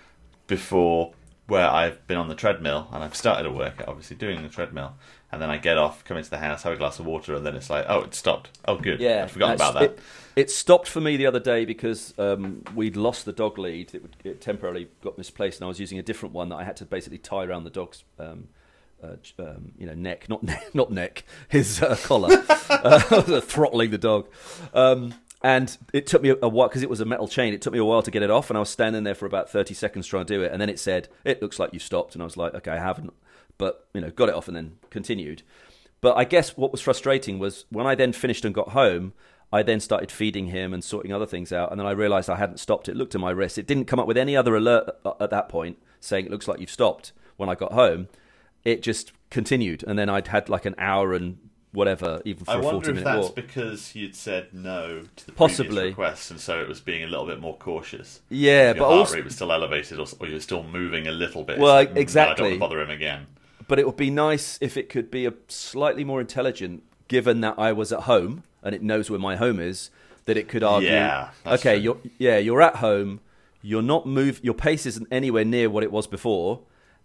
before, where I've been on the treadmill and I've started a workout, obviously doing the treadmill, and then I get off, come into the house, have a glass of water, and then it's like, oh, it stopped. Oh, good. Yeah, I'd forgotten about that. It, it stopped for me the other day because um, we'd lost the dog lead. It, it temporarily got misplaced, and I was using a different one that I had to basically tie around the dog's. Um, Uh, um, you know, neck, not neck, not neck, his uh, collar, uh, throttling the dog. Um, and it took me a while, because it was a metal chain, it took me a while to get it off, and I was standing there for about thirty seconds trying to do it, and then it said, it looks like you've stopped, and I was like, okay, I haven't, but, you know, got it off and then continued. But I guess what was frustrating was when I then finished and got home, I then started feeding him and sorting other things out, and then I realised I hadn't stopped. It looked at my wrist. It didn't come up with any other alert at that point saying it looks like you've stopped when I got home. It just continued, and then I'd had like an hour and whatever, even for I a forty minute walk. I wonder if that's because you'd said no to the Possibly. previous request, and so it was being a little bit more cautious. Yeah, if your but heart also, rate was still elevated, or, or you were still moving a little bit. Well, like, mm, exactly. I don't want to bother him again. But it would be nice if it could be a slightly more intelligent, given that I was at home and it knows where my home is. That it could argue, yeah, that's okay, true. you're yeah, you're at home. You're not move. Your pace isn't anywhere near what it was before.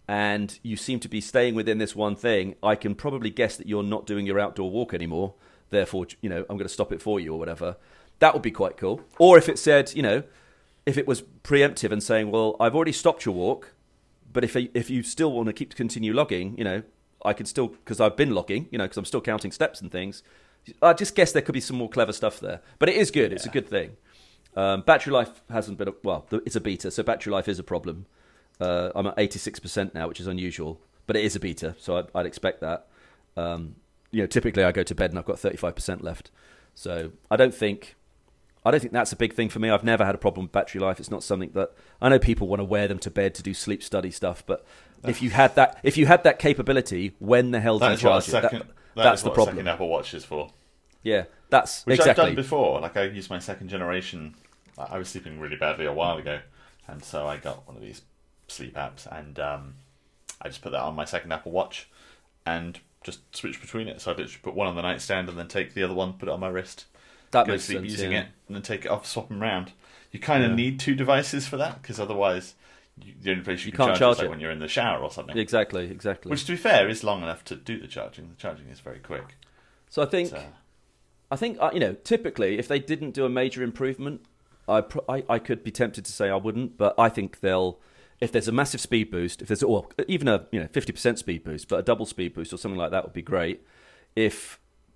And you seem to be staying within this one thing. I can probably guess that you're not doing your outdoor walk anymore. Therefore, you know, I'm going to stop it for you or whatever. That would be quite cool. Or if it said, you know, if it was preemptive and saying, well, I've already stopped your walk, but if if you still want to keep continue logging, you know, I could still, because I've been logging, you know, because I'm still counting steps and things. I just guess there could be some more clever stuff there. But it is good. Yeah. It's a good thing. Um, battery life hasn't been, a, well, it's a beta, so battery life is a problem. Uh, I'm at eighty-six percent now, which is unusual, but it is a beta, so I'd, I'd expect that. Um, you know, typically I go to bed and I've got thirty-five percent left, so I don't think, I don't think that's a big thing for me. I've never had a problem with battery life. It's not something that I know people want to wear them to bed to do sleep study stuff, but if you had that, if you had that capability, when the hell do you charge it? Second, that, that that's is the what problem. A second Apple Watch is for. Yeah, that's which exactly. I've done before. Like I used my second generation. I was sleeping really badly a while ago, and so I got one of these sleep apps, and um, I just put that on my second Apple Watch and just switch between it. So I literally put one on the nightstand and then take the other one, put it on my wrist, that go to makes sleep sense, using yeah. it, and then take it off, swap them around. You kind of Yeah. need two devices for that, because otherwise you, the only place you, You can can't charge, charge is like it. when you're in the shower or something. Exactly, exactly. Which, to be fair, is long enough to do the charging. The charging is very quick. So I think, So, I think uh, you know, typically if they didn't do a major improvement, I, pr- I I could be tempted to say I wouldn't, but I think they'll. If there's a massive speed boost, if there's or even a you know fifty percent speed boost, but a double speed boost or something like that would be great. If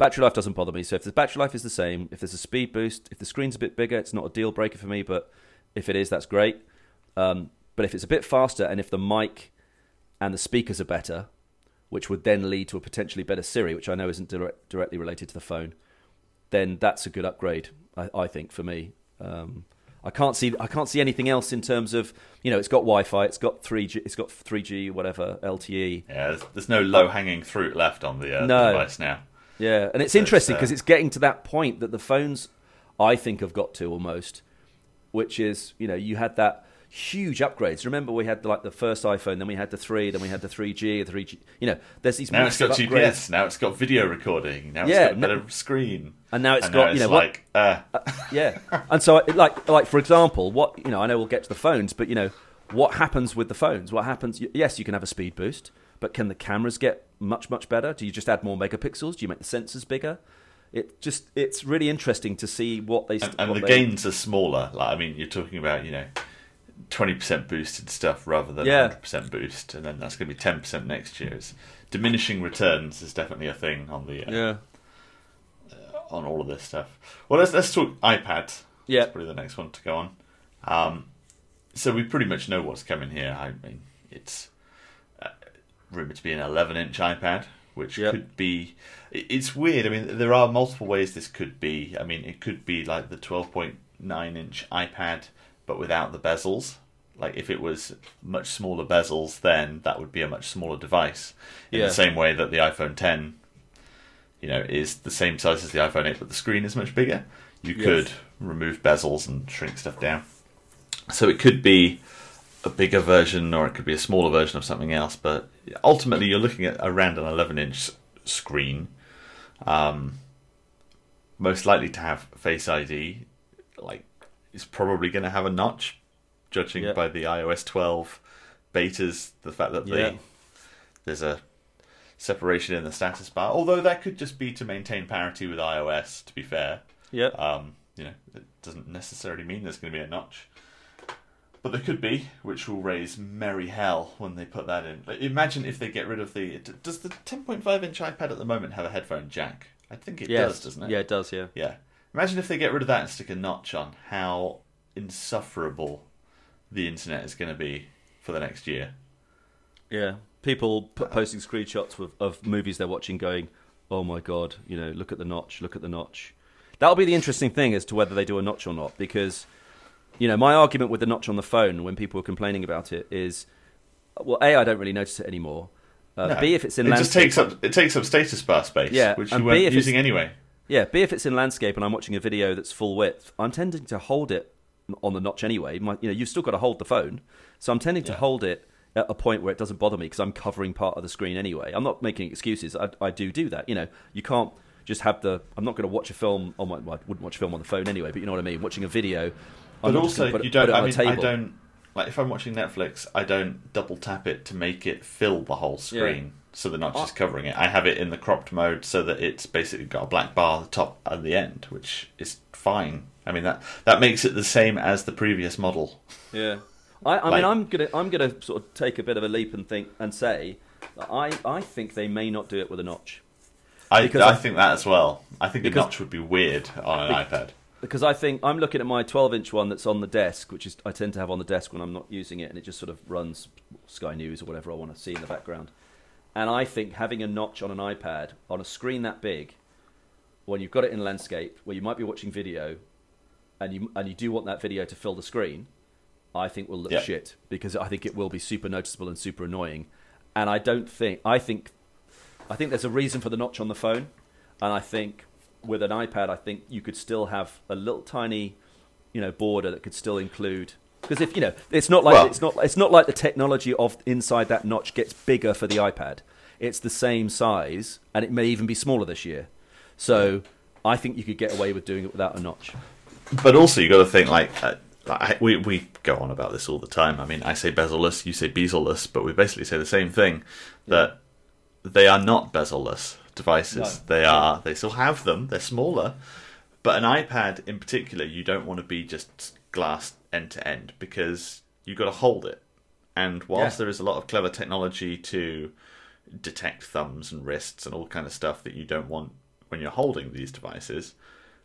Battery life doesn't bother me. So if the battery life is the same, if there's a speed boost, if the screen's a bit bigger, it's not a deal breaker for me. But if it is, that's great. Um, but if it's a bit faster, and if the mic and the speakers are better, which would then lead to a potentially better Siri, which I know isn't direct, directly related to the phone, then that's a good upgrade, I, I think, for me. Um, I can't see I can't see anything else in terms of, you know, it's got Wi-Fi, it's got three G, it's got three G, whatever, L T E. Yeah, there's, there's no low-hanging fruit left on the, uh, no. the device now. Yeah, and it's so interesting because uh, it's getting to that point that the phones, I think, have got to almost, which is, you know, you had that huge upgrades. Remember, we had like the first iPhone, then we had the three, then we had the three G, the three G. You know, there's these now it's got upgrades. G P S. Now it's got video recording. Now yeah, it's got a better no, screen. And now it's and got now it's you know like what, uh. uh, yeah. And so like like for example, what you know, I know we'll get to the phones, but you know what happens with the phones? What happens? Yes, you can have a speed boost, but can the cameras get much much better? Do you just add more megapixels? Do you make the sensors bigger? It just it's really interesting to see what they and, and what the they, gains are smaller. Like I mean, you're talking about you know. twenty percent boosted stuff rather than yeah. one hundred percent boost, and then that's going to be ten percent next year. It's diminishing returns is definitely a thing on the uh, yeah uh, on all of this stuff. Well, let's let's talk iPad. Yeah, that's probably the next one to go on. Um, so we pretty much know what's coming here. I mean, it's uh, rumored to be an eleven inch iPad, which yep. could be. It's weird. I mean, there are multiple ways this could be. I mean, it could be like the twelve point nine inch iPad, but without the bezels. Like if it was much smaller bezels, then that would be a much smaller device. In yeah. the same way that the iPhone ten, you know, is the same size as the iPhone eight, but the screen is much bigger. You yes. could remove bezels and shrink stuff down. So it could be a bigger version, or it could be a smaller version of something else. But ultimately, you're looking at around an eleven inch screen, um, most likely to have Face I D. Like, it's probably going to have a notch. Judging yep. by the iOS twelve betas, the fact that yeah. the, there's a separation in the status bar, although that could just be to maintain parity with iOS, to be fair. Yeah. Um, you know, it doesn't necessarily mean there's going to be a notch. But there could be, which will raise merry hell when they put that in. Imagine if they get rid of the... Does the ten point five inch iPad at the moment have a headphone jack? I think it yes. does, doesn't it? Yeah, it does, yeah. Yeah. Imagine if they get rid of that and stick a notch on. How insufferable the internet is going to be for the next year. Yeah, people p- posting screenshots of, of movies they're watching going, oh my god, you know, look at the notch, look at the notch. That'll be the interesting thing as to whether they do a notch or not, because, you know, my argument with the notch on the phone when people are complaining about it is, well, A, I don't really notice it anymore. Uh, no. B, if it's in it landscape... just takes up it takes up status bar space, yeah, which you and weren't B, if using anyway. Yeah, B, if it's in landscape and I'm watching a video that's full width, I'm tending to hold it on the notch anyway. My, you know, you've still got to hold the phone, so I'm tending to yeah. hold it at a point where it doesn't bother me because I'm covering part of the screen anyway. I'm not making excuses. I, I do do that. You know, you can't just have the. I'm not going to watch a film on my. Well, I wouldn't watch a film on the phone anyway, but you know what I mean. Watching a video. But I'm also, put, you don't. Put it I on mean, a table. I don't. Like if I'm watching Netflix, I don't double tap it to make it fill the whole screen. Yeah. So the notch is covering it. I have it in the cropped mode so that it's basically got a black bar at the top and the end, which is fine. I mean that that makes it the same as the previous model. Yeah, I, I like, mean I'm gonna I'm gonna sort of take a bit of a leap and think and say that I I think they may not do it with a notch. I I, I think that as well. I think because, a notch would be weird on an be, iPad. Because I think I'm looking at my twelve inch one that's on the desk, which is I tend to have on the desk when I'm not using it, and it just sort of runs Sky News or whatever I want to see in the background. And I think having a notch on an iPad on a screen that big, when you've got it in landscape, where you might be watching video, and you and you do want that video to fill the screen, I think will look yeah. shit because I think it will be super noticeable and super annoying. And I don't think I think I think there's a reason for the notch on the phone, and I think with an iPad, I think you could still have a little tiny, you know, border that could still include. Because if you know, it's not like well, it's not it's not like the technology of inside that notch gets bigger for the iPad. It's the same size, and it may even be smaller this year. So I think you could get away with doing it without a notch. But also, you got to think like uh, I, we we go on about this all the time. I mean, I say bezel-less, you say bezel-less, but we basically say the same thing. That yeah. they are not bezel-less devices. No. They are. They still have them. They're smaller, but an iPad in particular, you don't want to be just glass end to end because you've got to hold it. And whilst yeah. there is a lot of clever technology to detect thumbs and wrists and all kind of stuff that you don't want when you're holding these devices,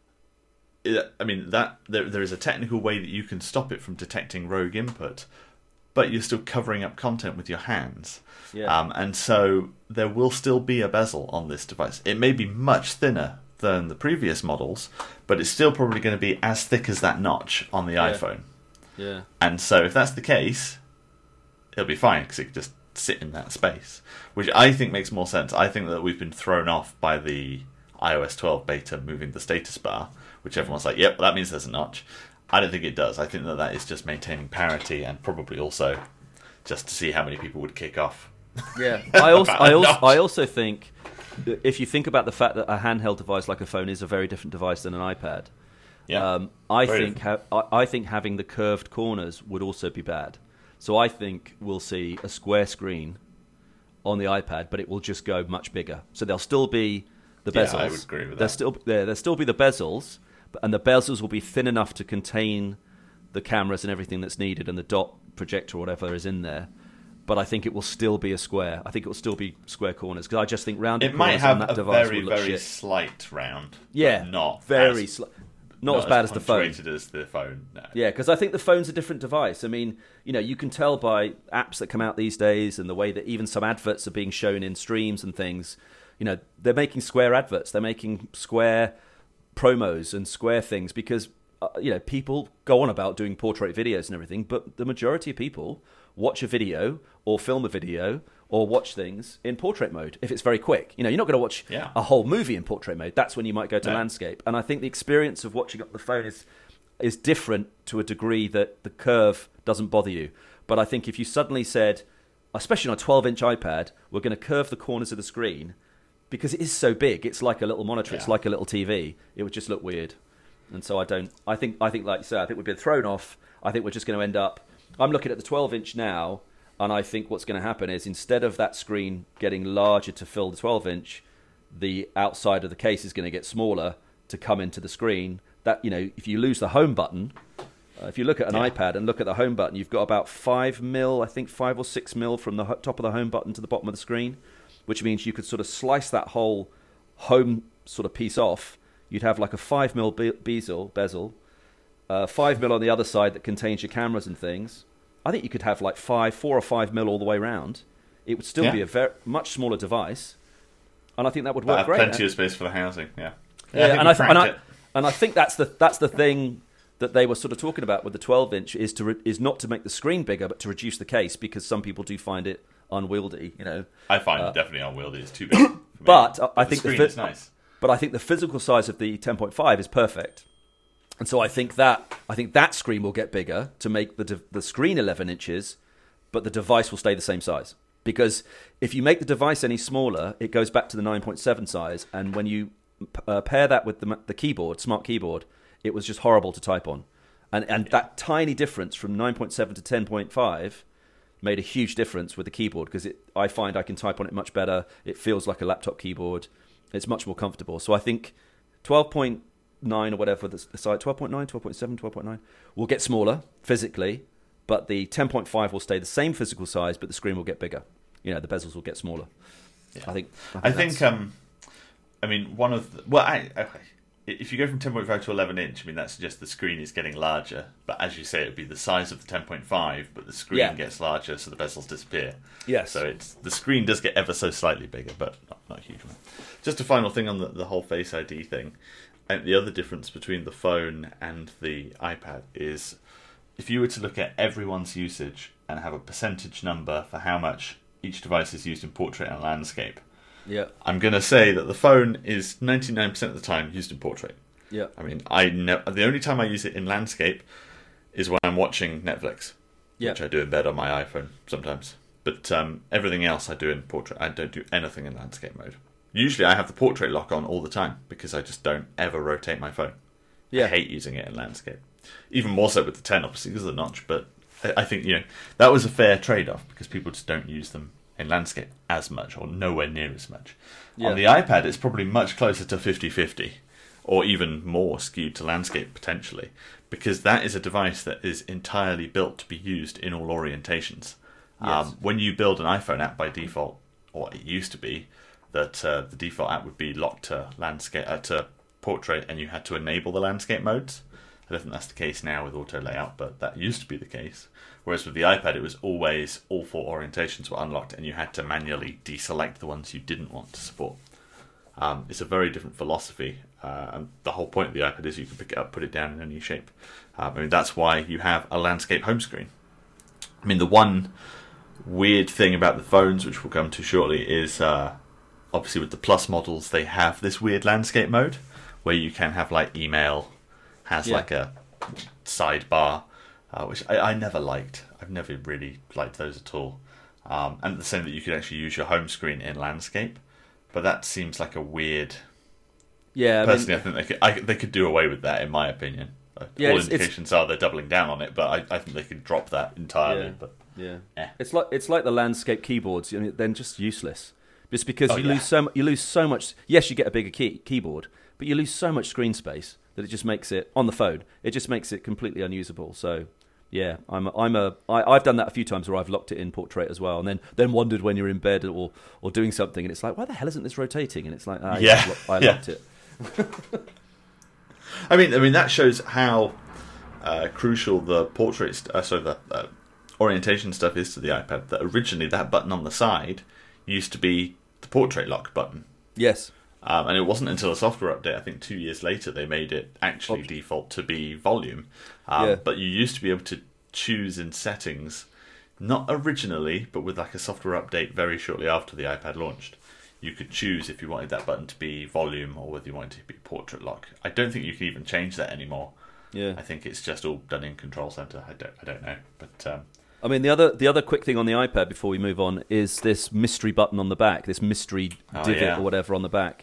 it, I mean that there there is a technical way that you can stop it from detecting rogue input, but you're still covering up content with your hands. Yeah. Um, and so there will still be a bezel on this device. It may be much thinner than the previous models, but it's still probably going to be as thick as that notch on the Yeah. iPhone. Yeah. And so if that's the case, it'll be fine because it can just sit in that space, which I think makes more sense. I think that we've been thrown off by the i O S twelve beta moving the status bar, which everyone's like, yep, well, that means there's a notch. I don't think it does. I think that that is just maintaining parity and probably also just to see how many people would kick off. Yeah, I also, About I a also, notch. I also think if you think about the fact that a handheld device like a phone is a very different device than an iPad, Yeah, um, I very think ha- I, I think having the curved corners would also be bad. So I think we'll see a square screen on the iPad, but it will just go much bigger. So there'll still be the Yeah, bezels. I would agree with There'll that. still there there'll still be the bezels, but, and the bezels will be thin enough to contain the cameras and everything that's needed, and the dot projector or whatever is in there. But I think it will still be a square. I think it will still be square corners because I just think rounded it might corners have on that a device very, will look very shit. slight round. Yeah, but not very as, sli- not, as bad as the phone. punctuated as the phone. No. Yeah, because I think the phone's a different device. I mean, you know, you can tell by apps that come out these days and the way that even some adverts are being shown in streams and things. You know, they're making square adverts. They're making square promos and square things because, uh, you know, people go on about doing portrait videos and everything, but the majority of people watch a video or film a video or watch things in portrait mode if it's very quick. You know, you're not going to watch Yeah. a whole movie in portrait mode. That's when you might go to No. landscape. And I think the experience of watching up the phone is is different to a degree that the curve doesn't bother you. But I think if you suddenly said, especially on a twelve-inch iPad, we're going to curve the corners of the screen, because it is so big, it's like a little monitor, it's Yeah. like a little T V, it would just look weird. And so I don't, I think, I think like you say, I think we've been thrown off. I think we're just going to end up, I'm looking at the twelve-inch now, and I think what's going to happen is instead of that screen getting larger to fill the twelve-inch, the outside of the case is going to get smaller to come into the screen. That, you know, if you lose the home button, uh, if you look at an Yeah. iPad and look at the home button, you've got about five mil, I think five or six mil from the ho- top of the home button to the bottom of the screen, which means you could sort of slice that whole home sort of piece off. You'd have like a five mil be- bezel, bezel, uh, five mil on the other side that contains your cameras and things. I think you could have like five, four or five mil all the way round. It would still Yeah. be a very much smaller device, and I think that would But work have great. plenty of space for the housing. Yeah, Yeah, I think and we I, th- and, I, cracked it. and I think that's the that's the thing that they were sort of talking about with the twelve-inch is to re- is not to make the screen bigger, but to reduce the case, because some people do find it unwieldy, you know. I find uh, it definitely unwieldy. It's too big. For me. But I- I the think the screen fi- is nice. But I think the physical size of the ten point five is perfect, and so I think that I think that screen will get bigger to make the de- the screen eleven inches, but the device will stay the same size. Because if you make the device any smaller, it goes back to the nine point seven size, and when you uh, pair that with the ma- the keyboard, smart keyboard, it was just horrible to type on, and and that tiny difference from nine point seven to ten point five made a huge difference with the keyboard, because it I find I can type on it much better. It feels like a laptop keyboard. It's much more comfortable. So I think twelve point nine or whatever the the site, twelve point nine, twelve point seven, twelve point nine will get smaller physically, but the ten point five will stay the same physical size, but the screen will get bigger. You know, the bezels will get smaller. Yeah. I think. I that's- think. Um, I mean, one of the, well, I, okay. If you go from ten point five to eleven inch, I mean that suggests the screen is getting larger. But as you say, it would be the size of the ten point five, but the screen Yeah. gets larger, so the bezels disappear. Yes. So it's the screen does get ever so slightly bigger, but not, not a huge one. Just a final thing on the, the whole Face I D thing. And the other difference between the phone and the iPad is if you were to look at everyone's usage and have a percentage number for how much each device is used in portrait and landscape, Yeah. I'm going to say that the phone is ninety-nine percent of the time used in portrait. Yeah. I mean, I ne- the only time I use it in landscape is when I'm watching Netflix, Yeah. which I do in bed on my iPhone sometimes. But um, everything else I do in portrait. I don't do anything in landscape mode. Usually I have the portrait lock on all the time because I just don't ever rotate my phone. Yeah. I hate using it in landscape. Even more so with the ten, obviously, because of the notch. But I, I think, you know, that was a fair trade-off because people just don't use them in landscape as much or nowhere near as much. Yeah. On the iPad, it's probably much closer to fifty-fifty or even more skewed to landscape potentially, because that is a device that is entirely built to be used in all orientations. Yes. Um, when you build an iPhone app by default, or it used to be, that uh, the default app would be locked to landscape uh, to portrait, and you had to enable the landscape modes. I don't think that's the case now with auto layout, but that used to be the case. Whereas with the iPad, it was always all four orientations were unlocked, and you had to manually deselect the ones you didn't want to support. Um, it's a very different philosophy, uh, and the whole point of the iPad is you can pick it up, put it down in any shape. Um, I mean, that's why you have a landscape home screen. I mean, the one weird thing about the phones, which we'll come to shortly, is uh, obviously with the Plus models, they have this weird landscape mode where you can have like email has yeah. like a sidebar, uh, which I, I never liked. I've never really liked those at all. Um, and the same that you could actually use your home screen in landscape, but that seems like a weird. Yeah, I personally, mean, I think they could I, they could do away with that, in my opinion. Yeah, all it's, indications it's, are they're doubling down on it, but I, I think they could drop that entirely. Yeah, but yeah, eh. it's like it's like the landscape keyboards. You know, they're just useless. Just because Oh, you yeah. lose so mu- you lose so much. Yes, you get a bigger key, keyboard, but you lose so much screen space that it just makes it on the phone. It just makes it completely unusable. So, yeah, I'm a, I'm a I, I've done that a few times where I've locked it in portrait as well, and then then wondered when you're in bed or or doing something, and it's like, why the hell isn't this rotating? And it's like, ah, Yeah, yeah, I yeah. locked it. I mean, I mean that shows how uh, crucial the portrait, st- uh, sorry, the uh, orientation stuff is to the iPad. That originally that button on the side used to be the portrait lock button. Yes. Um, and it wasn't until a software update, I think two years later, they made it actually Op- default to be volume. Um, Yeah. But you used to be able to choose in settings, not originally, but with like a software update very shortly after the iPad launched. You could choose if you wanted that button to be volume or whether you wanted it to be portrait lock. I don't think you can even change that anymore. Yeah. I think it's just all done in Control Center. I don't, I don't know, but um, I mean, the other the other quick thing on the iPad before we move on is this mystery button on the back, this mystery Oh, divot yeah. or whatever on the back.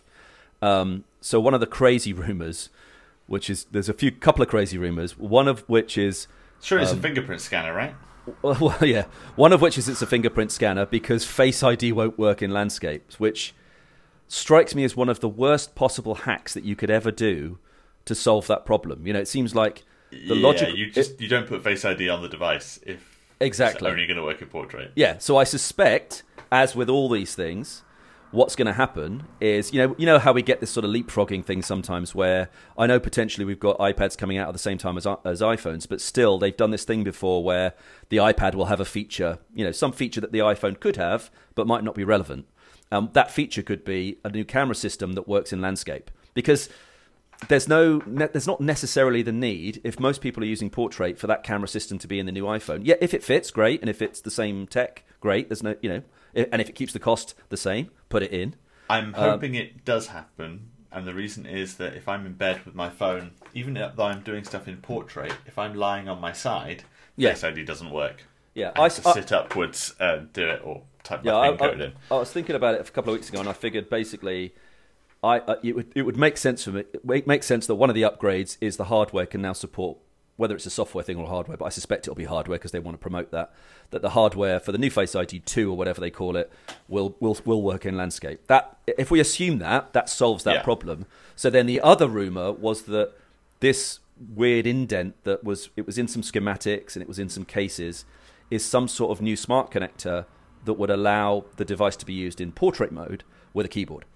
Um, so one of the crazy rumors, which is there's a few couple of crazy rumors. One of which is sure it's Um, a fingerprint scanner, right? well, yeah, one of which is it's a fingerprint scanner because Face I D won't work in landscapes, which strikes me as one of the worst possible hacks that you could ever do to solve that problem. You know, it seems like the yeah, logic you just you don't put Face I D on the device if exactly it's only going to work in portrait. Yeah, so I suspect, as with all these things, what's going to happen is, you know, you know how we get this sort of leapfrogging thing sometimes where I know potentially we've got iPads coming out at the same time as as iPhones, but still they've done this thing before where the iPad will have a feature, you know, some feature that the iPhone could have but might not be relevant. Um, that feature could be a new camera system that works in landscape because there's no, ne- there's not necessarily the need if most people are using portrait for that camera system to be in the new iPhone. Yeah, if it fits, great, and if it's the same tech, great. There's no, you know, i- and if it keeps the cost the same, put it in. I'm Um, hoping it does happen, and the reason is that if I'm in bed with my phone, even though I'm doing stuff in portrait, if I'm lying on my side, Yeah. Face I D doesn't work. Yeah, I have s- to sit upwards and do it, or type Yeah, my I, pin code I, in. I was thinking about it a couple of weeks ago, and I figured basically, I uh, it would it would make sense for me. It makes sense that one of the upgrades is the hardware can now support whether it's a software thing or hardware, but I suspect it'll be hardware because they want to promote that. That the hardware for the new Face I D two or whatever they call it will will will work in landscape. That if we assume that, that solves that Yeah. problem. So then the other rumor was that this weird indent that was it was in some schematics and it was in some cases is some sort of new smart connector that would allow the device to be used in portrait mode with a keyboard.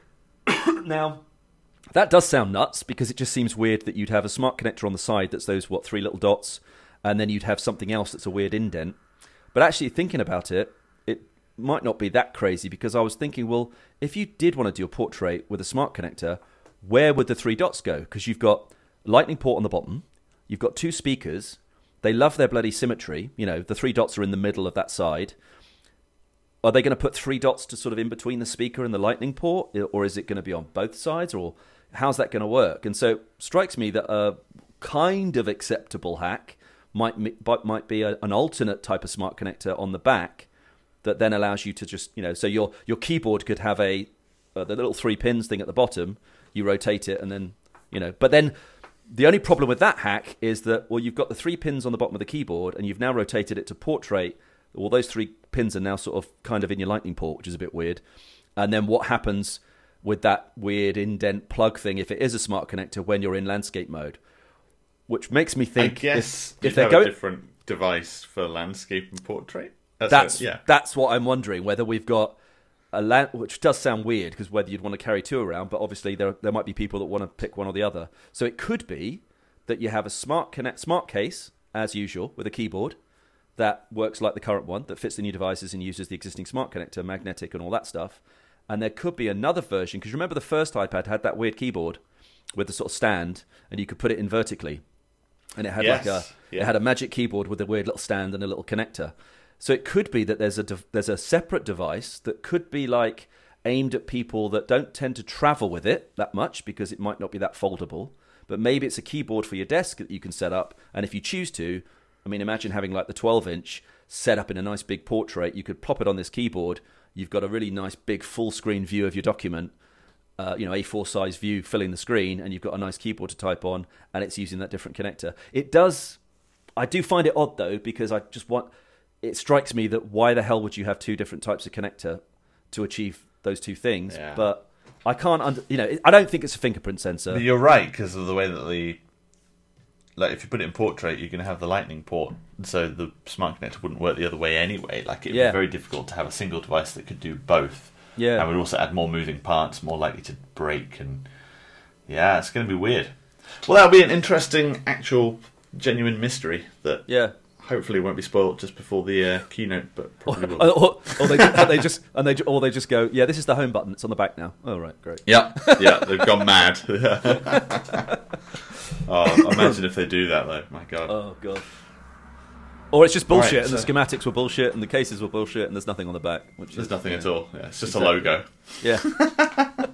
Now, that does sound nuts because it just seems weird that you'd have a smart connector on the side that's those, what, three little dots, and then you'd have something else that's a weird indent. But actually thinking about it, it might not be that crazy because I was thinking, well, if you did want to do a portrait with a smart connector, where would the three dots go? Because you've got a lightning port on the bottom, you've got two speakers, they love their bloody symmetry, you know, the three dots are in the middle of that side. Are they going to put three dots to sort of in between the speaker and the lightning port, or is it going to be on both sides, or how's that going to work? And so it strikes me that a kind of acceptable hack might might be a, an alternate type of smart connector on the back that then allows you to just, you know, so your your keyboard could have a uh, the little three pins thing at the bottom, you rotate it and then, you know, but then the only problem with that hack is that, well, you've got the three pins on the bottom of the keyboard and you've now rotated it to portrait. Well, those three pins are now sort of kind of in your lightning port, which is a bit weird. And then what happens with that weird indent plug thing if it is a smart connector when you're in landscape mode? Which makes me think, I guess if, you'd if they're have going, a different device for landscape and portrait. That's, that's a- yeah. that's what I'm wondering, whether we've got a land, which does sound weird because whether you'd want to carry two around, but obviously there there might be people that want to pick one or the other. So it could be that you have a smart connect smart case as usual with a keyboard that works like the current one that fits the new devices and uses the existing smart connector, magnetic, and all that stuff. And there could be another version because remember the first iPad had that weird keyboard with the sort of stand, and you could put it in vertically, and it had yes. like a yeah. it had a magic keyboard with a weird little stand and a little connector. So it could be that there's a de- there's a separate device that could be like aimed at people that don't tend to travel with it that much because it might not be that foldable. But maybe it's a keyboard for your desk that you can set up, and if you choose to, I mean, imagine having like the twelve inch set up in a nice big portrait. You could plop it on this keyboard. You've got a really nice big full screen view of your document, uh, you know, A four size view filling the screen, and you've got a nice keyboard to type on, and it's using that different connector. It does. I do find it odd though because I just want. It strikes me that why the hell would you have two different types of connector to achieve those two things? Yeah. But I can't, under, you know, I don't think it's a fingerprint sensor. But you're right because of the way that the, like if you put it in portrait, you're going to have the lightning port, so the smart connector wouldn't work the other way anyway. Like it'd Yeah. be very difficult to have a single device that could do both. Yeah. And would also add more moving parts, more likely to break, and yeah, it's going to be weird. Well, that'll be an interesting, actual, genuine mystery that. Yeah. Hopefully, won't be spoiled just before the uh, keynote, but probably will. Or, or, or, they, or they just and they or they just go, yeah, this is the home button. It's on the back now. Oh right, great. Yeah, yeah, they've gone mad. Oh, imagine if they do that though. My God. Oh god. Or it's just bullshit, Right, and the so- schematics were bullshit, and the cases were bullshit, and there's nothing on the back. Which There's is, nothing yeah. at all. Yeah, it's just Exactly. a logo. Yeah.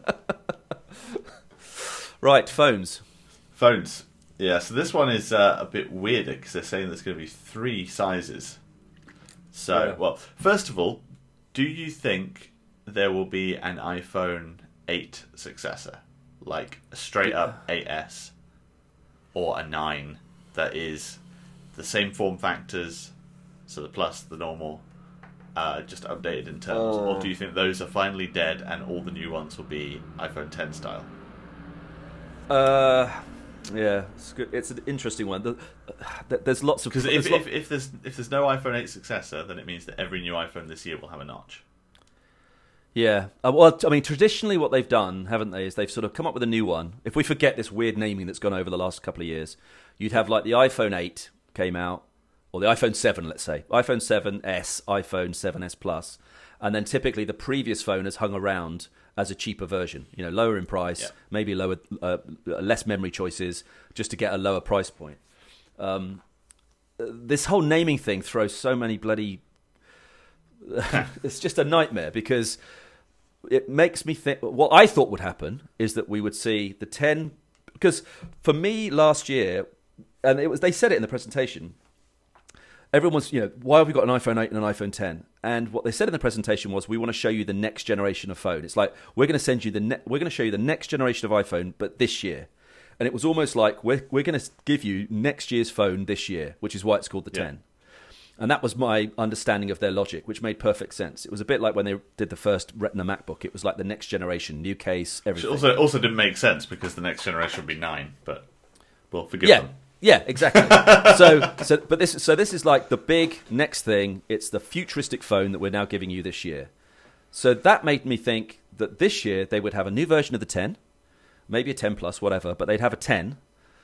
Right, phones. Phones. Yeah, so this one is uh, a bit weirder because they're saying there's going to be three sizes. So, Yeah. well, first of all, do you think there will be an iPhone eight successor? Like a straight up eight S or a nine that is the same form factors, so the plus, the normal, uh, just updated in terms? Oh. Or do you think those are finally dead and all the new ones will be iPhone ten style? Uh, yeah, it's, good. It's an interesting one. The, uh, there's lots of Because there's if, lot- if, if there's if there's no iPhone eight successor, then it means that every new iPhone this year will have a notch. Yeah. Uh, well, I mean, traditionally what they've done, haven't they, is they've sort of come up with a new one. If we forget this weird naming that's gone over the last couple of years, you'd have like the iPhone eight came out, or the iPhone seven, let's say. iPhone seven S, iPhone seven S Plus. And then typically the previous phone has hung around as a cheaper version, you know, lower in price, Yeah. maybe lower, uh, less memory choices, just to get a lower price point. Um, this whole naming thing throws so many bloody... it's just a nightmare because it makes me think... What I thought would happen is that we would see the ten... Because for me last year, and it was they said it in the presentation, everyone was, you know, why have we got an iPhone eight and an iPhone ten? And what they said in the presentation was, we want to show you the next generation of phone. It's like, we're going to send you the ne- we're going to show you the next generation of iPhone, but this year. And it was almost like, we're we're going to give you next year's phone this year, which is why it's called the Yeah. ten. And that was my understanding of their logic, which made perfect sense. It was a bit like when they did the first Retina MacBook. It was like the next generation, new case, Which everything. also also didn't make sense because the next generation would be nine. But well, forgive Yeah. them. Yeah, exactly. so, so, but this, so this is like the big next thing. It's the futuristic phone that we're now giving you this year. So that made me think that this year they would have a new version of the ten, maybe a ten plus, whatever. But they'd have a ten,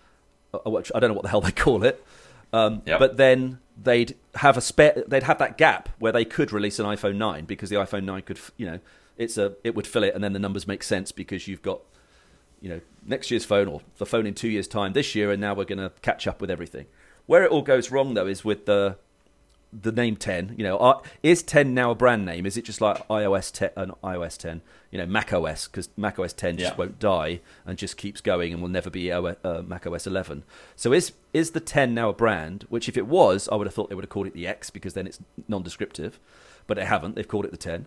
uh, which I don't know what the hell they call it. Um, Yep. But then they'd have a spare. They'd have that gap where they could release an iPhone nine because the iPhone nine could, you know, it's a it would fill it, and then the numbers make sense because you've got, you know, next year's phone or the phone in two years' time this year, and now we're going to catch up with everything. Where it all goes wrong, though, is with the the name ten. You know, are, is ten now a brand name? Is it just like iOS ten and iOS ten? You know, Mac O S, because Mac O S ten just Yeah. won't die and just keeps going and will never be uh, Mac O S eleven. So is is the ten now a brand? Which, if it was, I would have thought they would have called it the X because then it's non-descriptive. But they haven't. They've called it the ten.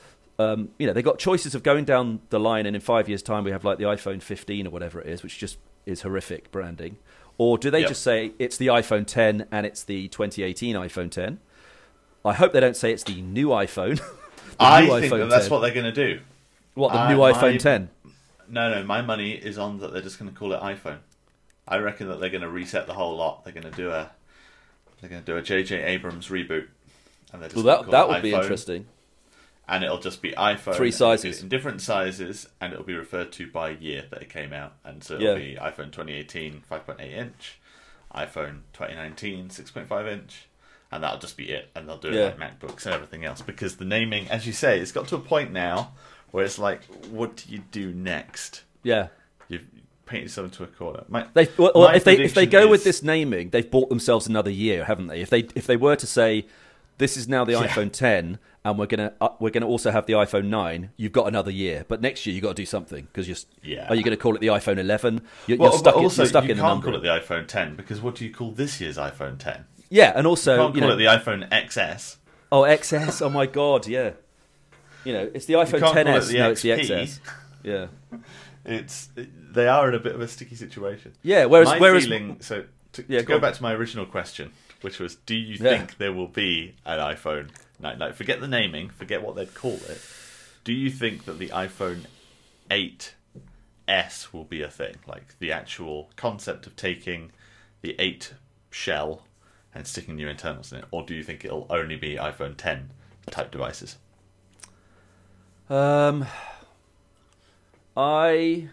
Um, you know, they got choices of going down the line, and in five years' time we have like the iPhone fifteen or whatever it is, which just is horrific branding. Or do they Yep. just say it's the iPhone ten and it's the twenty eighteen iPhone ten? I hope they don't say it's the new iPhone. the I new think iPhone that that's ten. what they're going to do. What, the I- new my- iPhone ten? No, no, my money is on that they're just going to call it iPhone. I reckon that they're going to reset the whole lot. They're going to do a they're going to do a J J Abrams reboot, and they're just Well, gonna that call that it would be iPhone. interesting. and it'll just be iPhone. Three sizes. In different sizes, and it'll be referred to by year that it came out. And so it'll Yeah. be iPhone twenty eighteen five point eight inch, iPhone twenty nineteen six point five inch, and that'll just be it. And they'll do it Yeah. like MacBooks and everything else. Because the naming, as you say, it's got to a point now where it's like, what do you do next? Yeah. You've painted yourself into a corner. My, They well, well, my if they if they prediction go is- with this naming, they've bought themselves another year, haven't they? If they if they were to say this is now the Yeah. iPhone ten, and we're gonna uh, we're gonna also have the iPhone nine, you've got another year. But next year you got to do something because you're Yeah. are you going to call it the iPhone eleven? You're, Well, you're stuck. but in, also, you're stuck you in the can't number. call it the iPhone ten because what do you call this year's iPhone ten? Yeah, and also You can't you call know, it the iPhone X S. oh X S. Oh my God, yeah. You know, it's the iPhone can't call it ten S. the No, it's the X P. X S. Yeah. It's they are in a bit of a sticky situation. Yeah. Whereas my whereas feeling. So to, Yeah, to go go on. back to my original question, which was, do you Yeah. think there will be an iPhone nine? Like, forget the naming, forget what they'd call it. Do you think that the iPhone eight S will be a thing? Like the actual concept of taking the eight shell and sticking new internals in it, or do you think it'll only be iPhone ten type devices? um, I.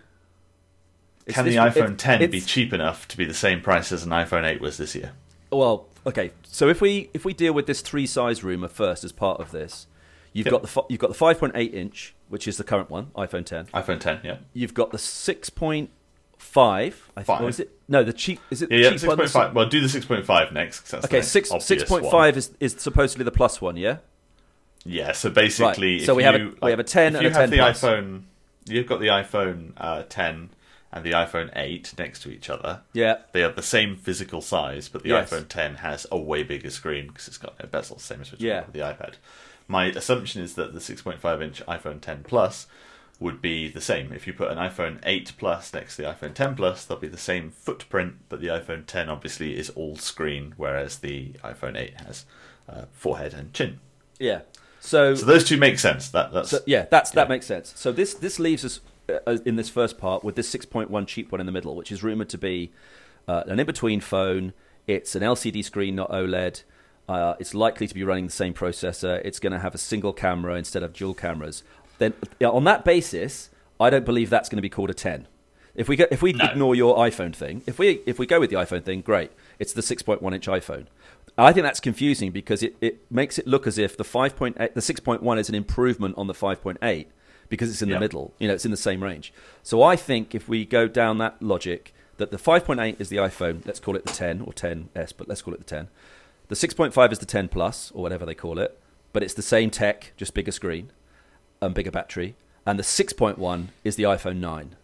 It's Can this- the iPhone it- ten be it's- cheap enough to be the same price as an iPhone eight was this year? Well, okay. So if we if we deal with this three size rumour first as part of this, you've Yep. got the fi- you've got the five point eight inch, which is the current one, iPhone ten. iPhone ten, yeah. You've got the six point five. I think. Five. Or is it? No, the cheap. Is it Yeah, the yeah, cheap six one? point five. Well, do the six point five next. 'Cause that's Okay, the six obvious six point one. five is is supposedly the plus one. Yeah. Yeah, so basically, Right, if so we have a- you, we have a ten if and you a have ten the plus. iPhone, you've got the iPhone uh, ten and the iPhone eight next to each other. Yeah. They have the same physical size, but the Yes. iPhone ten has a way bigger screen because it's got no bezel, same as with Yeah. the iPad. My assumption is that the six point five inch iPhone ten Plus would be the same. If you put an iPhone eight Plus next to the iPhone ten Plus, they'll be the same footprint, but the iPhone ten obviously is all screen, whereas the iPhone eight has uh, forehead and chin. Yeah. So, So those two make sense. That that's so yeah, that's that yeah. makes sense. So this this leaves us uh, in this first part with this six point one cheap one in the middle, which is rumored to be uh, an in-between phone. It's an L C D screen, not OLED. Uh, it's likely to be running the same processor. It's going to have a single camera instead of dual cameras. Then, yeah, on that basis, I don't believe that's going to be called a ten. If we go, if we No. ignore your iPhone thing, if we if we go with the iPhone thing, great. It's the six point one inch iPhone. I think that's confusing because it, it makes it look as if the five point eight, the six point one is an improvement on the five point eight because it's in Yeah. the middle. You know, it's in the same range. So I think if we go down that logic, that the five point eight is the iPhone, let's call it the ten or ten S, but let's call it the ten. The six point five is the ten Plus or whatever they call it, but it's the same tech, just bigger screen and bigger battery. And the six point one is the iPhone nine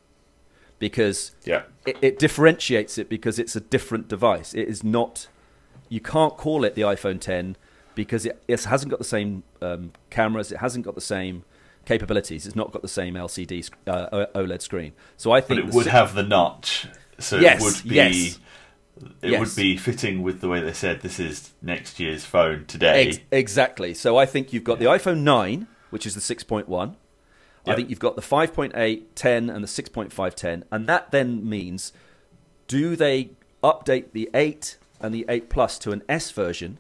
because yeah. it, it differentiates it because it's a different device. It is not. You can't call it the iPhone ten because it, it hasn't got the same um, cameras. It hasn't got the same capabilities. It's not got the same L C D sc- uh, OLED screen. So I But think it the would si- have the notch, so Yes, it would be yes. it Yes. would be fitting with the way they said this is next year's phone today. Ex- exactly. So I think you've got the iPhone nine, which is the six point one. I Yep. think you've got the five point eight, ten, and the six point five, ten. And that then means, do they update the eight and the eight Plus to an S version?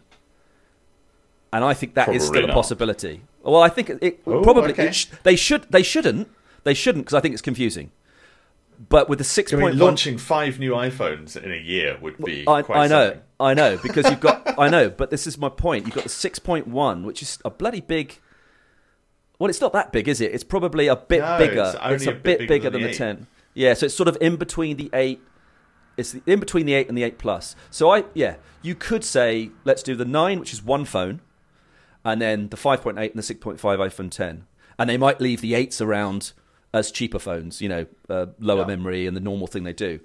And I think that is Probably still a not. possibility. Well, I think it, it Oh, probably okay. it sh- they should they shouldn't they shouldn't because I think it's confusing. But with the six I point mean, one, launching five new iPhones in a year would be I, quite I know, something. I know, because you've got, I know, but this is my point. You've got the six point one, which is a bloody big. Well, it's not that big, is it? It's probably a bit No, bigger. it's only a, a bit, bit bigger bigger than than the the ten. Yeah, so it's sort of in between the eight. It's the, in between the eight and the eight plus. So I, yeah, you could say let's do the nine, which is one phone, and then the five point eight and the six point five iPhone ten, and they might leave the eights around as cheaper phones, you know, uh, lower Yeah. memory and the normal thing they do.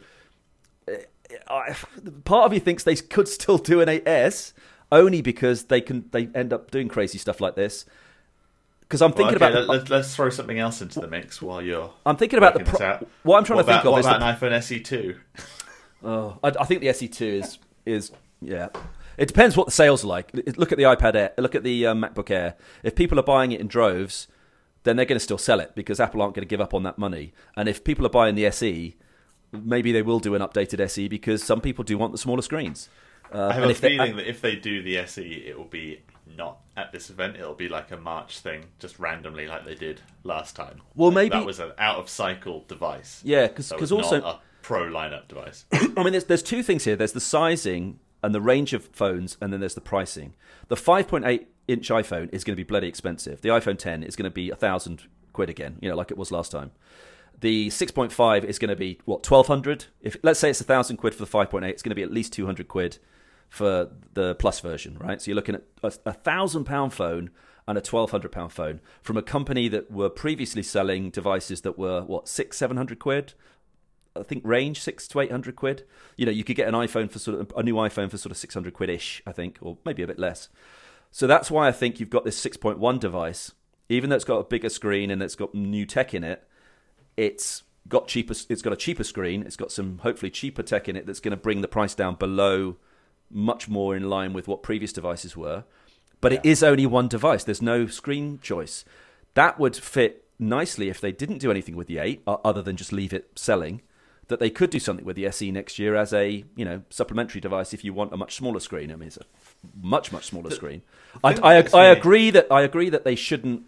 I, part of me thinks they could still do an eight S only because they can they end up doing crazy stuff like this. Because I'm thinking Well, okay, about let, let, let's throw something else into the mix while you're. I'm thinking about the working this pro- out. what I'm trying what to think about, of what is about the, an iPhone S E two? oh, I, I think the S E two is is yeah. It depends what the sales are like. Look at the iPad Air. Look at the uh, MacBook Air. If people are buying it in droves, then they're going to still sell it because Apple aren't going to give up on that money. And if people are buying the S E, maybe they will do an updated S E because some people do want the smaller screens. Uh, I have and a if they- feeling that if they do the S E, it will be not at this event it'll be like a March thing, just randomly like they did last time. Well, like, maybe that was an out of cycle device. Yeah, because that was also not a pro lineup device. I mean, there's there's two things here. There's the sizing and the range of phones, and then there's the pricing. The five point eight inch iPhone is going to be bloody expensive. The iPhone ten is going to be a thousand quid again, you know, like it was last time. The six point five is going to be what twelve hundred. If let's say it's a thousand quid for the five point eight, it's going to be at least two hundred quid for the Plus version, right? So you're looking at a, a thousand pound phone and a twelve hundred pound phone from a company that were previously selling devices that were what six, seven hundred quid. I think range six to eight hundred quid. You know, you could get an iPhone for sort of a new iPhone for sort of six hundred quid ish, I think, or maybe a bit less. So that's why I think you've got this six point one device, even though it's got a bigger screen and it's got new tech in it. It's got cheaper. It's got a cheaper screen. It's got some hopefully cheaper tech in it that's going to bring the price down below, much more in line with what previous devices were. But yeah. It is only one device. There's no screen choice. That would fit nicely if they didn't do anything with the eight, other than just leave it selling. That they could do something with the S E next year as a you know supplementary device if you want a much smaller screen. I mean, it's a much much smaller the, screen. I, I, I, I agree that I agree that they shouldn't.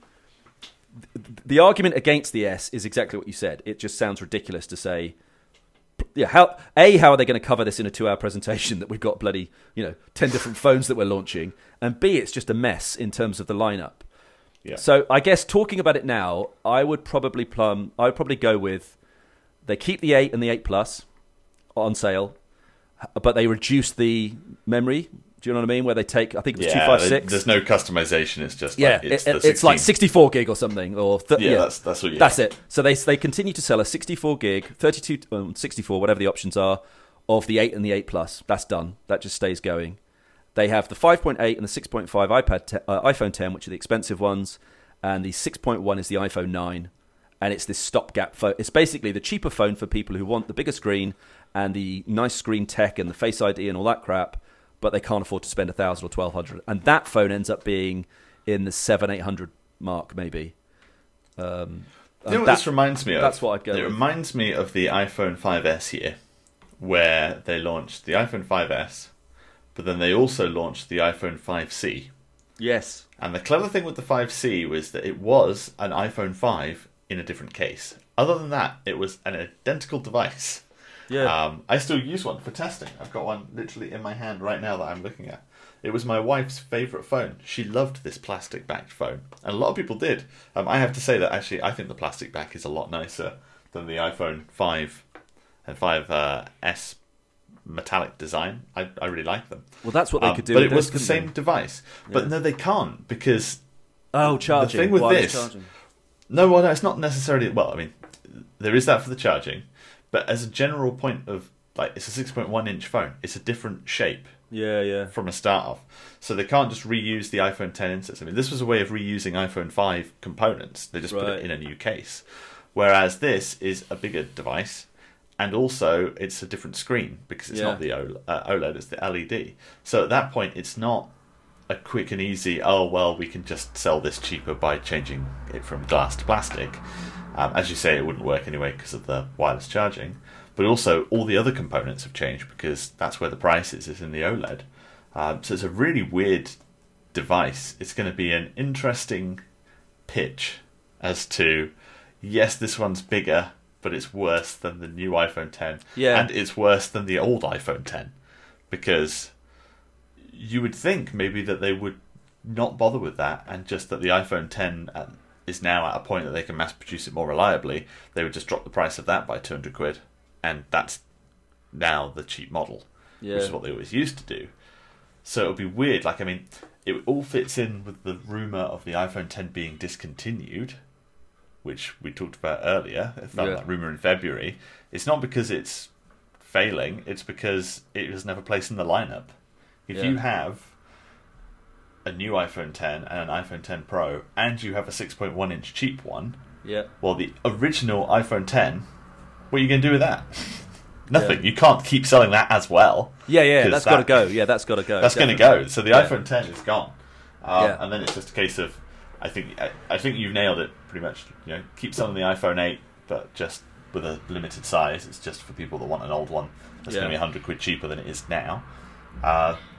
The argument against the S is exactly what you said. It just sounds ridiculous to say, yeah, how a how are they going to cover this in a two-hour presentation that we've got bloody you know ten different phones that we're launching, and B, it's just a mess in terms of the lineup. Yeah. So I guess talking about it now, I would probably plumb. I would probably go with they keep the eight and the eight Plus on sale, but they reduce the memory. Do you know what I mean? Where they take, I think it was yeah, two five six. There's no customization. It's just yeah, like, it's, it, it's like sixty-four gig or something, or th- yeah, yeah, that's that's what you. That's it. So they they continue to sell a sixty-four gig, thirty-two, um, sixty-four, whatever the options are, of the eight and the eight Plus. That's done. That just stays going. They have the five point eight and the six point five iPad, te- uh, iPhone ten, which are the expensive ones, and the six point one is the iPhone nine, and it's this stopgap phone. It's basically the cheaper phone for people who want the bigger screen and the nice screen tech and the Face I D and all that crap. But they can't afford to spend a thousand or twelve hundred, and that phone ends up being in the seven eight hundred mark, maybe. Um, you know what that, this reminds me of? That's what I'd go. It with. reminds me of the iPhone five S here, where they launched the iPhone five S, but then they also launched the iPhone five C. Yes. And the clever thing with the five C was that it was an iPhone five in a different case. Other than that, it was an identical device. Yeah. Um, I still use one for testing. I've got one literally in my hand right now that I'm looking at. It was my wife's favourite phone. She loved this plastic-backed phone. And a lot of people did. Um, I have to say that actually I think the plastic back is a lot nicer than the iPhone five and five S metallic design. I, I really like them. Well, that's what they um, could do. But with it was this, the same they? device. But yeah. no, they can't because... Oh, charging. The thing with Why this... charging? No, well, no, it's not necessarily... Well, I mean, there is that for the charging. But as a general point of... Like, it's a six point one inch phone. It's a different shape. Yeah, yeah. From a start off. So they can't just reuse the iPhone ten inserts. I mean, this was a way of reusing iPhone five components. They just right. put it in a new case. Whereas this is a bigger device. And also, it's a different screen. Because it's yeah. not the OLED, it's the L E D. So at that point, it's not a quick and easy, oh, well, we can just sell this cheaper by changing it from glass to plastic. Um, as you say, it wouldn't work anyway because of the wireless charging. But also, all the other components have changed because that's where the price is, is in the OLED. Um, so it's a really weird device. It's going to be an interesting pitch as to, yes, this one's bigger, but it's worse than the new iPhone ten. Yeah. And it's worse than the old iPhone ten. Because you would think maybe that they would not bother with that, and just that the iPhone ten is now at a point that they can mass produce it more reliably. They would just drop the price of that by two hundred quid. And that's now the cheap model, yeah. which is what they always used to do. So it would be weird. Like, I mean, it all fits in with the rumour of the iPhone ten being discontinued, which we talked about earlier. I found yeah. that rumour in February. It's not because it's failing. It's because it was never placed in the lineup. If yeah. you have a new iPhone ten and an iPhone ten Pro, and you have a six point one inch cheap one, yeah. well, the original iPhone ten... What are you going to do with that? Nothing. Yeah. You can't keep selling that as well. Yeah, yeah, that's that, got to go. Yeah, that's got to go. That's going to go. So the yeah. iPhone ten is gone, um, yeah. and then it's just a case of, I think, I, I think you've nailed it pretty much. You know, keep selling the iPhone eight, but just with a limited size. It's just for people that want an old one that's yeah. going to be a hundred quid cheaper than it is now. Uh,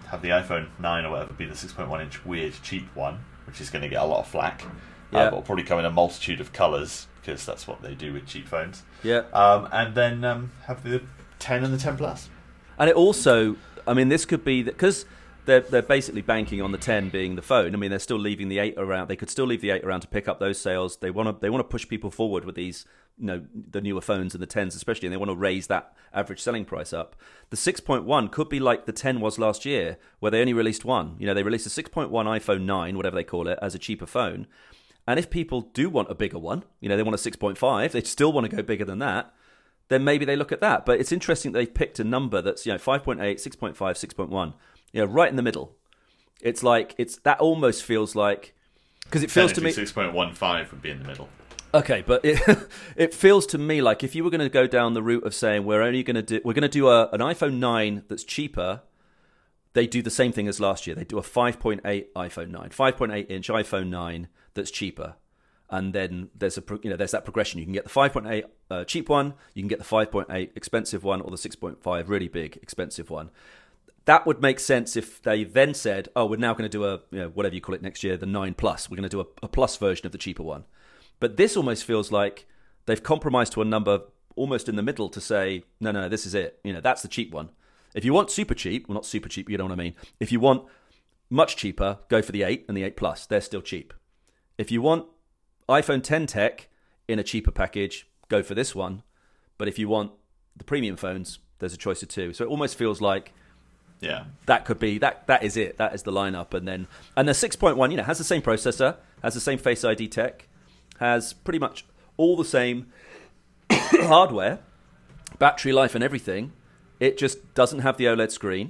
have the iPhone nine or whatever be the six point one inch weird cheap one, which is going to get a lot of flack. Yeah. Uh, but it'll probably come in a multitude of colours because that's what they do with cheap phones. Yeah. Um, and then um, have the ten and the ten Plus. And it also, I mean, this could be because they're they're basically banking on the ten being the phone. I mean, they're still leaving the eight around. They could still leave the eight around to pick up those sales. They want to they want to push people forward with these, you know, the newer phones and the tens especially, and they want to raise that average selling price up. The six point one could be like the ten was last year, where they only released one. You know, they released a six point one iPhone nine, whatever they call it, as a cheaper phone. And if people do want a bigger one, you know, they want a six point five, they still want to go bigger than that, then maybe they look at that. But it's interesting that they've picked a number that's, you know, five point eight, six point five, six point one, you know, right in the middle. It's like, it's that almost feels like, because it feels to me... six point one five would be in the middle. Okay, but it it feels to me like if you were going to go down the route of saying we're only going to do, we're going to do a, an iPhone nine that's cheaper, they do the same thing as last year. They do a five point eight iPhone nine, five point eight inch iPhone nine that's cheaper. And then there's a you know there's that progression. You can get the five point eight uh, cheap one, you can get the five point eight expensive one, or the six point five really big expensive one. That would make sense if they then said, "Oh, we're now going to do a you know, whatever you call it next year, the nine plus. We're going to do a, a plus version of the cheaper one." But this almost feels like they've compromised to a number almost in the middle to say, "No, no, this is it. You know, that's the cheap one. If you want super cheap, well, not super cheap, you know what I mean. If you want much cheaper, go for the eight and the eight plus. They're still cheap. If you want iPhone ten tech in a cheaper package, go for this one. But if you want the premium phones, there's a choice of two." So it almost feels like yeah, that could be that. That is it. That is the lineup. And then and the six point one, you know, has the same processor, has the same Face I D tech, has pretty much all the same hardware, battery life, and everything. It just doesn't have the OLED screen.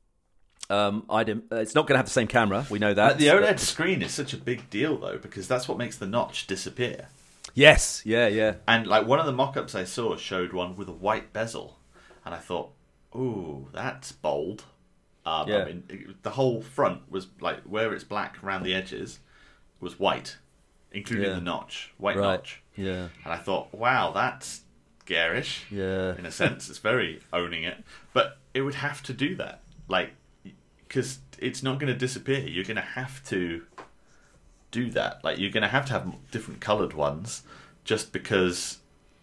Um, I didn't, it's not going to have the same camera. We know that. But the OLED screen is such a big deal, though, because that's what makes the notch disappear. Yes, yeah, yeah. And like one of the mock-ups I saw showed one with a white bezel, and I thought, "Ooh, that's bold." Um, Yeah. I mean, it, the whole front was like where it's black around the edges was white, including Yeah. the notch, white Right. notch. Yeah, And I thought, "Wow, that's garish." yeah. In a sense, it's very owning it, but it would have to do that, like, because it's not going to disappear. You're going to have to do that. Like, you're going to have to have different coloured ones, just because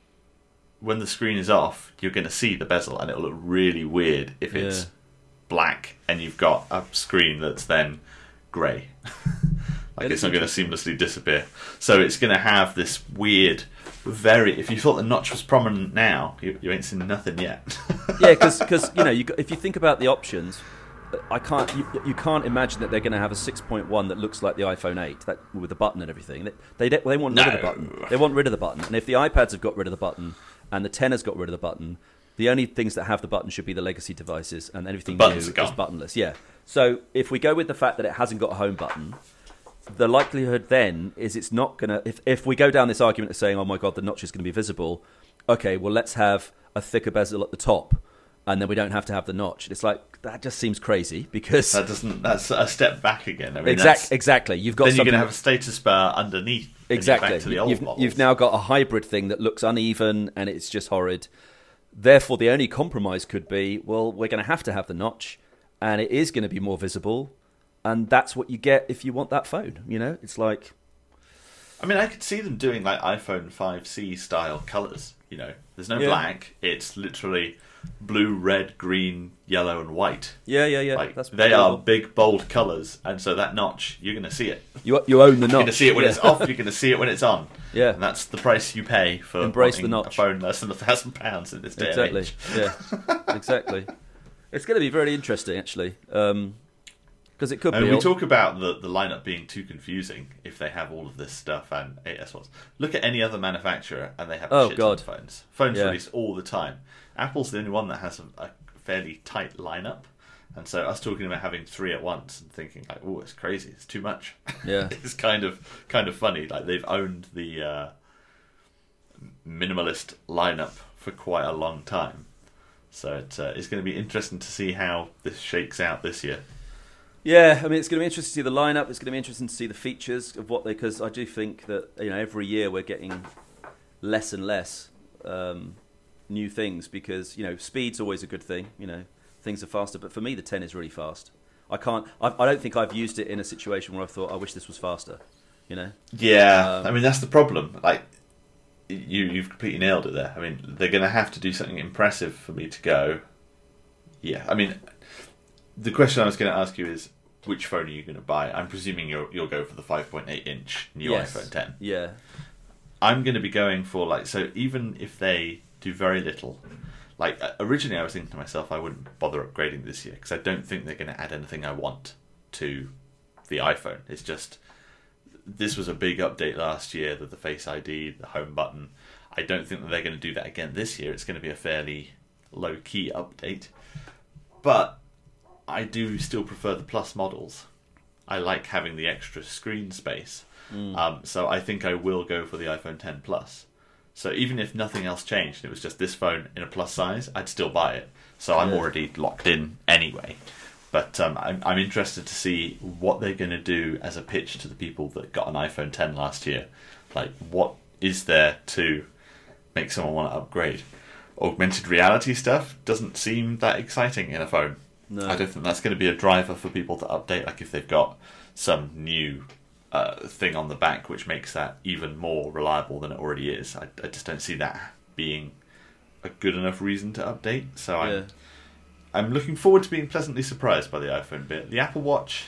when the screen is off, you're going to see the bezel, and it'll look really weird if it's Yeah. black and you've got a screen that's then grey. Like, It it's is not going to seamlessly disappear. So it's going to have this weird, very... If you thought the notch was prominent now, you, you ain't seen nothing yet. Yeah, because you know, you, if you think about the options, I can't. You, you can't imagine that they're going to have a six point one that looks like the iPhone eight, that with the button and everything. They they, they want rid of the No. button. They want rid of the button. And if the iPads have got rid of the button and the ten has got rid of the button, the only things that have the button should be the legacy devices, and everything The new buttons is are gone. buttonless. Yeah. So if we go with the fact that it hasn't got a home button, the likelihood then is it's not going to... If, if we go down this argument of saying, oh my God, the notch is going to be visible, okay, well, let's have a thicker bezel at the top, and then we don't have to have the notch. It's like, that just seems crazy, because... That doesn't. That's a step back again. I mean, exact, that's- exactly. You've got then you're something... going to have a status bar underneath. when you're Exactly. Back to the old you've, models. you've now got a hybrid thing that looks uneven, and it's just horrid. Therefore, the only compromise could be, well, we're going to have to have the notch, and it is going to be more visible, and that's what you get if you want that phone. You know, it's like... I mean, I could see them doing like iPhone five C style colours. You know, there's no Yeah. black. It's literally blue, red, green, yellow, and white. Yeah, yeah, yeah. Like that's they cool. are big, bold colours, and so that notch, you're going to see it. You you own the notch. You're going to see it when yeah. it's off. You're going to see it when it's on. Yeah. And that's the price you pay for Embrace the wanting notch. a phone less than a thousand pounds in this day and Exactly. age. Yeah. Exactly. It's going to be very interesting, actually, because it could And be. we all- talk about the, the lineup being too confusing if they have all of this stuff and eight S ones. Look at any other manufacturer and they have Oh, shit ton of God. phones. Phones Yeah. released all the time. Apple's the only one that has a, a fairly tight lineup. And so us talking about having three at once and thinking like, oh, it's crazy, it's too much. Yeah. It's kind of kind of funny. Like they've owned the uh, minimalist lineup for quite a long time. So it's, uh, it's going to be interesting to see how this shakes out this year. Yeah, I mean, it's going to be interesting to see the lineup. It's going to be interesting to see the features of what they... Because I do think that, you know, every year we're getting less and less um, new things because, you know, speed's always a good thing. You know, things are faster. But for me, the ten is really fast. I can't. I, I don't think I've used it in a situation where I've thought, I wish this was faster. You know? Yeah, Um, I mean that's the problem. Like you, you've completely nailed it there. I mean, they're going to have to do something impressive for me to go. Yeah, I mean, the question I was going to ask you is, which phone are you going to buy? I'm presuming you'll you'll go for the five point eight inch new yes. iPhone ten. Yeah. I'm going to be going for like so. Even if they do very little, like originally I was thinking to myself, I wouldn't bother upgrading this year because I don't think they're going to add anything I want to the iPhone. It's just this was a big update last year, that the Face I D, the home button. I don't think that they're going to do that again this year. It's going to be a fairly low key update, but I do still prefer the Plus models. I like having the extra screen space. Mm. Um, so I think I will go for the iPhone ten Plus. So even if nothing else changed, it was just this phone in a plus size, I'd still buy it. So I'm yeah. already locked in anyway. But um, I'm, I'm interested to see what they're going to do as a pitch to the people that got an iPhone ten last year. Like, what is there to make someone want to upgrade? Augmented reality stuff doesn't seem that exciting in a phone. No. I don't think that's going to be a driver for people to update. Like if they've got some new uh, thing on the back which makes that even more reliable than it already is. I, I just don't see that being a good enough reason to update. So I'm, yeah. I'm looking forward to being pleasantly surprised by the iPhone bit. The Apple Watch,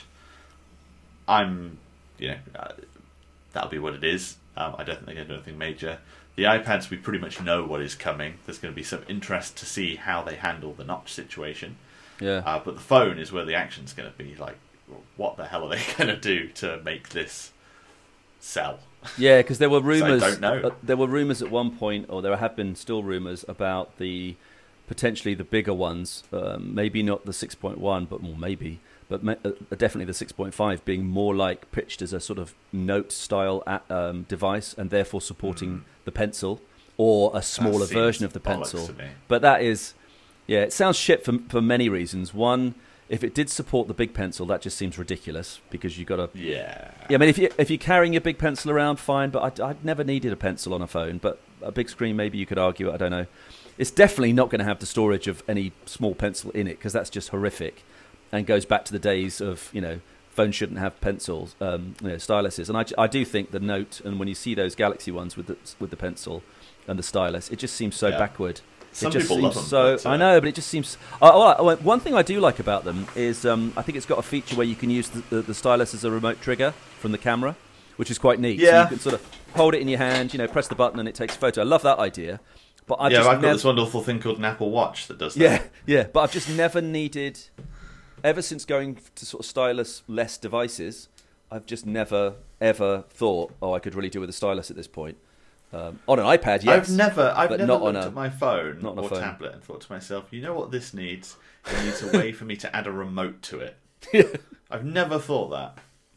I'm, you know, uh, that'll be what it is. Um, I don't think they're going to do anything major. The iPads, we pretty much know what is coming. There's going to be some interest to see how they handle the notch situation. Yeah. Uh, but the phone is where the action's going to be. Like, what the hell are they going to do to make this sell? Yeah, because there were rumors. So I don't know. Uh, there were rumors at one point, or there have been still rumors about the potentially the bigger ones. Um, maybe not the six point one, but more maybe, but me- uh, definitely the six point five being more like pitched as a sort of note style at, um, device, and therefore supporting mm. the pencil or a smaller version of the pencil. But that is. Yeah, it sounds shit for for many reasons. One, if it did support the big pencil, that just seems ridiculous because you've got to. Yeah. Yeah, I mean, if you if you're carrying your big pencil around, fine. But I I've never needed a pencil on a phone. But a big screen, maybe you could argue it. I don't know. It's definitely not going to have the storage of any small pencil in it because that's just horrific, and goes back to the days of you know phones shouldn't have pencils, um, you know, styluses. And I I do think the Note, and when you see those Galaxy ones with the with the pencil and the stylus, it just seems so yeah. backward. Some it just people seems love them. So but, uh, I know, but it just seems. Oh, oh, one thing I do like about them is um, I think it's got a feature where you can use the, the, the stylus as a remote trigger from the camera, which is quite neat. Yeah. So you can sort of hold it in your hand, you know, press the button, and it takes a photo. I love that idea. But I've yeah, just I've got nev- this wonderful thing called an Apple Watch that does that. Yeah, yeah. But I've just never needed, ever since going to sort of stylus-less devices, I've just never ever thought, oh, I could really do with a stylus at this point. Um, on an iPad, yes. I've never, I've but never not looked on a, at my phone not on or a phone. tablet and thought to myself, you know what this needs? It needs a way for me to add a remote to it. Yeah. I've never thought that.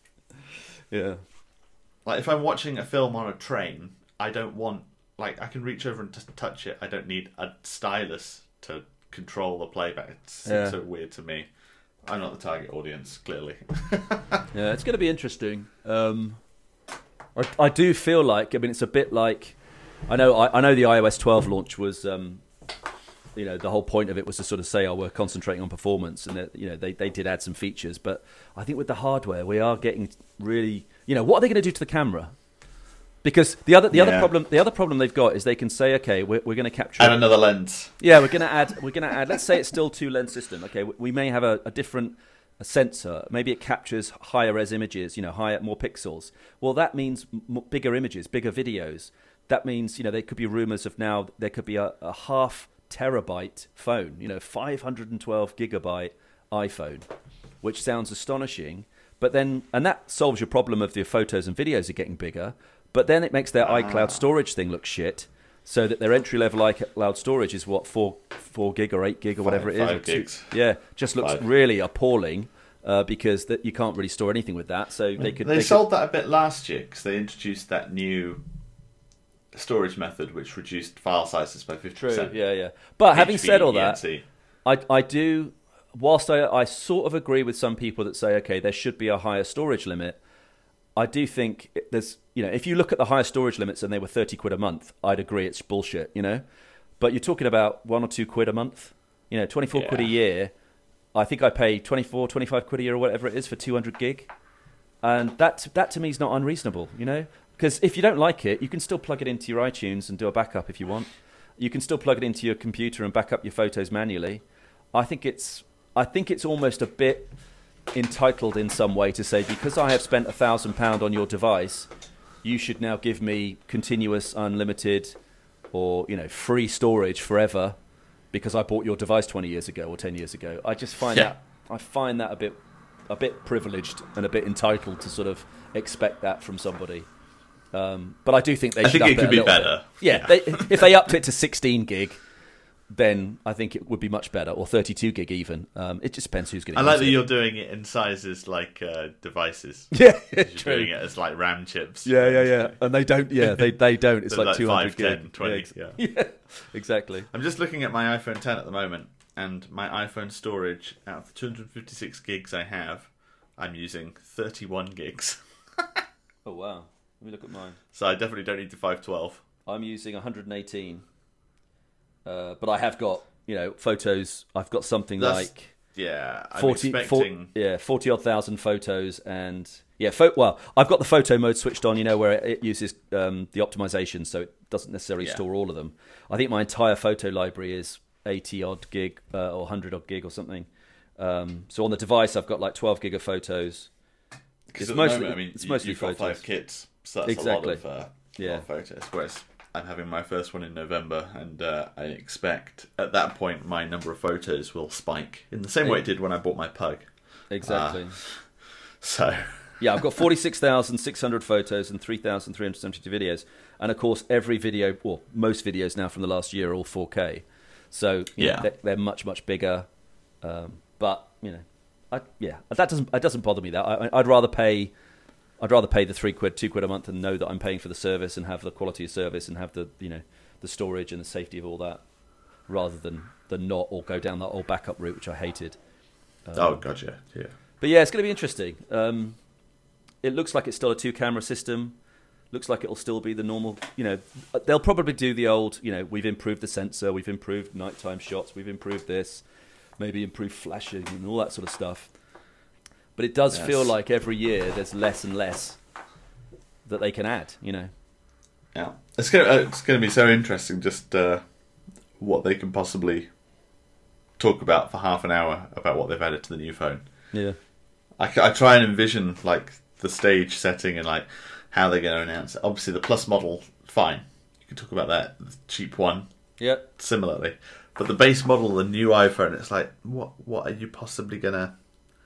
Yeah. Like if I'm watching a film on a train, I don't want, like I can reach over and just touch it. I don't need a stylus to control the playback. It seems Yeah. so weird to me. I'm not the target audience, clearly. Yeah, it's going to be interesting. Um, I, I do feel like, I mean, it's a bit like, I know, I, I know the iOS twelve launch was, um, you know, the whole point of it was to sort of say, oh, we're concentrating on performance, and that, you know, they they did add some features, but I think with the hardware, we are getting really, you know, what are they going to do to the camera? Because the other the Yeah. other problem the other problem they've got is they can say, okay, we're we're going to capture And another lens. Yeah, we're going to add. We're going to add. Let's say it's still two lens system. Okay, we, we may have a, a different a sensor. Maybe it captures higher res images. You know, higher, more pixels. Well, that means m- bigger images, bigger videos. That means you know there could be rumors of now there could be a, a half terabyte phone. You know, five hundred twelve gigabyte iPhone, which sounds astonishing. But then, and that solves your problem of the photos and videos are getting bigger. But then it makes their Ah. iCloud storage thing look shit. So that their entry-level iCloud storage is what four four gig or eight gig or whatever Five- it is. five or two- gigs. Yeah, just looks Five. really appalling uh, because that you can't really store anything with that. So they could. They, they sold that a bit last year because they introduced that new storage method which reduced file sizes by fifty True. percent. Yeah, yeah. But having said all that, E N C. I I do. Whilst I I sort of agree with some people that say okay there should be a higher storage limit. I do think it- there's, you know, if you look at the higher storage limits and they were thirty quid a month, I'd agree it's bullshit, you know. But you're talking about one or two quid a month, you know, twenty-four quid a Yeah. year. I think I pay twenty-four, twenty-five quid a year or whatever it is for two hundred gig. And that, that to me is not unreasonable, you know? Because if you don't like it, you can still plug it into your iTunes and do a backup if you want. You can still plug it into your computer and back up your photos manually. I think it's I think it's almost a bit entitled in some way to say, because I have spent a thousand pound on your device, you should now give me continuous, unlimited, or you know, free storage forever because I bought your device twenty years ago or ten years ago. I just find yeah. that I find that a bit a bit privileged and a bit entitled to sort of expect that from somebody. Um, but I do think they I should think up it could a be little better. bit. Yeah, yeah. They, if they upped it to sixteen gig, then I think it would be much better, or thirty-two gig even. Um, it just depends who's going to I use like it. that you're doing it in sizes like uh, devices. Yeah, You're true. doing it as like RAM chips. Yeah, yeah, yeah. And they don't. Yeah, they they don't. It's They're like, like two hundred five, gig. ten, twenty, Yeah, ex- yeah. yeah, exactly. I'm just looking at my iPhone ten at the moment, and my iPhone storage, out of the two hundred fifty-six gigs I have, I'm using thirty-one gigs. Oh wow. Let me look at mine. So I definitely don't need the five twelve. I'm using one hundred eighteen, uh, but I have got, you know, photos. I've got something That's- like Yeah, I'm forty, expecting... for, yeah, forty odd thousand photos, and yeah, fo- well, I've got the photo mode switched on, you know, where it, it uses um, the optimization, so it doesn't necessarily Yeah. store all of them. I think my entire photo library is eighty odd gig uh, or one hundred odd gig or something. Um, so on the device, I've got like twelve gig of photos. Because It's at mostly, the moment, I mean, it's you, mostly you've got photos. five kits, so that's Exactly. a lot of, uh, Yeah. lot of photos. Whereas I'm having my first one in November, and uh, I expect at that point my number of photos will spike in the same way it did when I bought my Pug. Exactly. Uh, so Yeah, I've got forty-six thousand six hundred photos and three thousand three hundred seventy-two videos. And of course, every video, well, most videos now from the last year are all four K. So you know, Yeah. they're, they're much, much bigger. Um, but, you know, I, yeah, that doesn't it doesn't bother me. That I, I'd rather pay, I'd rather pay the three quid, two quid a month, and know that I'm paying for the service and have the quality of service and have the, you know, the storage and the safety of all that, rather than than not, or go down that old backup route, which I hated. Um, oh god, yeah, yeah. But yeah, it's going to be interesting. Um, it looks like it's still a two-camera system. Looks like it'll still be the normal, you know, they'll probably do the old, you know, we've improved the sensor, we've improved nighttime shots, we've improved this, maybe improved flashing and all that sort of stuff. But it does Yes. feel like every year there's less and less that they can add, you know. Yeah, it's gonna uh, it's gonna be so interesting just uh, what they can possibly talk about for half an hour about what they've added to the new phone. Yeah. I, I try and envision like the stage setting and like how they're going to announce it. Obviously, the Plus model, fine, you can talk about that. The cheap one, Yeah. similarly, but the base model, the new iPhone, it's like what what are you possibly going to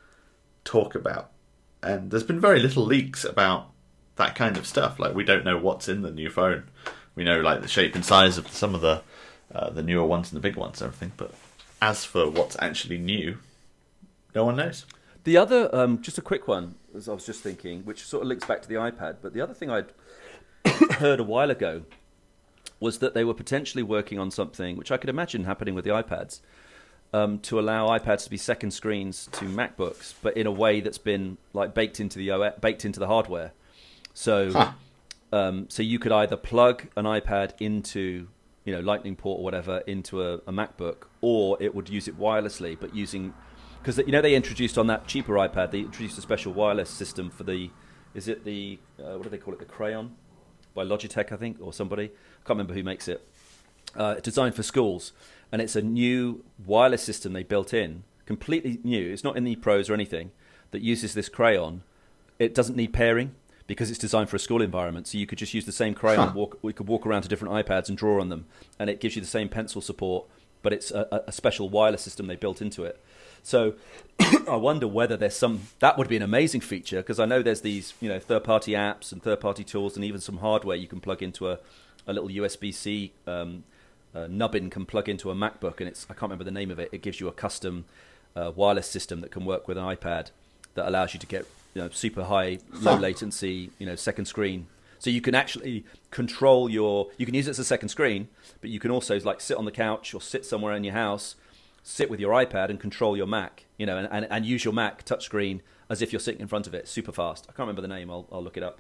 talk about? And there's been very little leaks about that kind of stuff. Like we don't know what's in the new phone. We know like the shape and size of some of the uh, the newer ones and the big ones and everything. But as for what's actually new, no one knows. The other, um, just a quick one, as I was just thinking, which sort of links back to the iPad, but the other thing I'd heard a while ago was that they were potentially working on something, which I could imagine happening with the iPads, um, to allow iPads to be second screens to MacBooks, but in a way that's been like baked into the O S, baked into the hardware. So, Huh. um, so you could either plug an iPad into, you know, Lightning port or whatever into a, a MacBook, or it would use it wirelessly, but using. Because, you know, they introduced on that cheaper iPad, they introduced a special wireless system for the, is it the, uh, what do they call it, the Crayon? By Logitech, I think, or somebody. I can't remember who makes it. Uh, designed for schools. And it's a new wireless system they built in, completely new. It's not in the Pros or anything, that uses this Crayon. It doesn't need pairing because it's designed for a school environment. So you could just use the same Crayon. Huh. Walk, we could walk around to different iPads and draw on them. And it gives you the same pencil support, but it's a, a special wireless system they built into it. So I wonder whether there's some, that would be an amazing feature, because I know there's these, you know, third-party apps and third-party tools and even some hardware you can plug into a, a little U S B C um, uh, nubbin can plug into a MacBook, and it's, I can't remember the name of it. It gives you a custom uh, wireless system that can work with an iPad that allows you to get, you know, super high, low latency, you know, second screen. So you can actually control your, you can use it as a second screen, but you can also like sit on the couch or sit somewhere in your house, sit with your iPad and control your Mac, you know, and, and, and use your Mac touchscreen as if you're sitting in front of it, super fast. I can't remember the name. I'll, I'll look it up.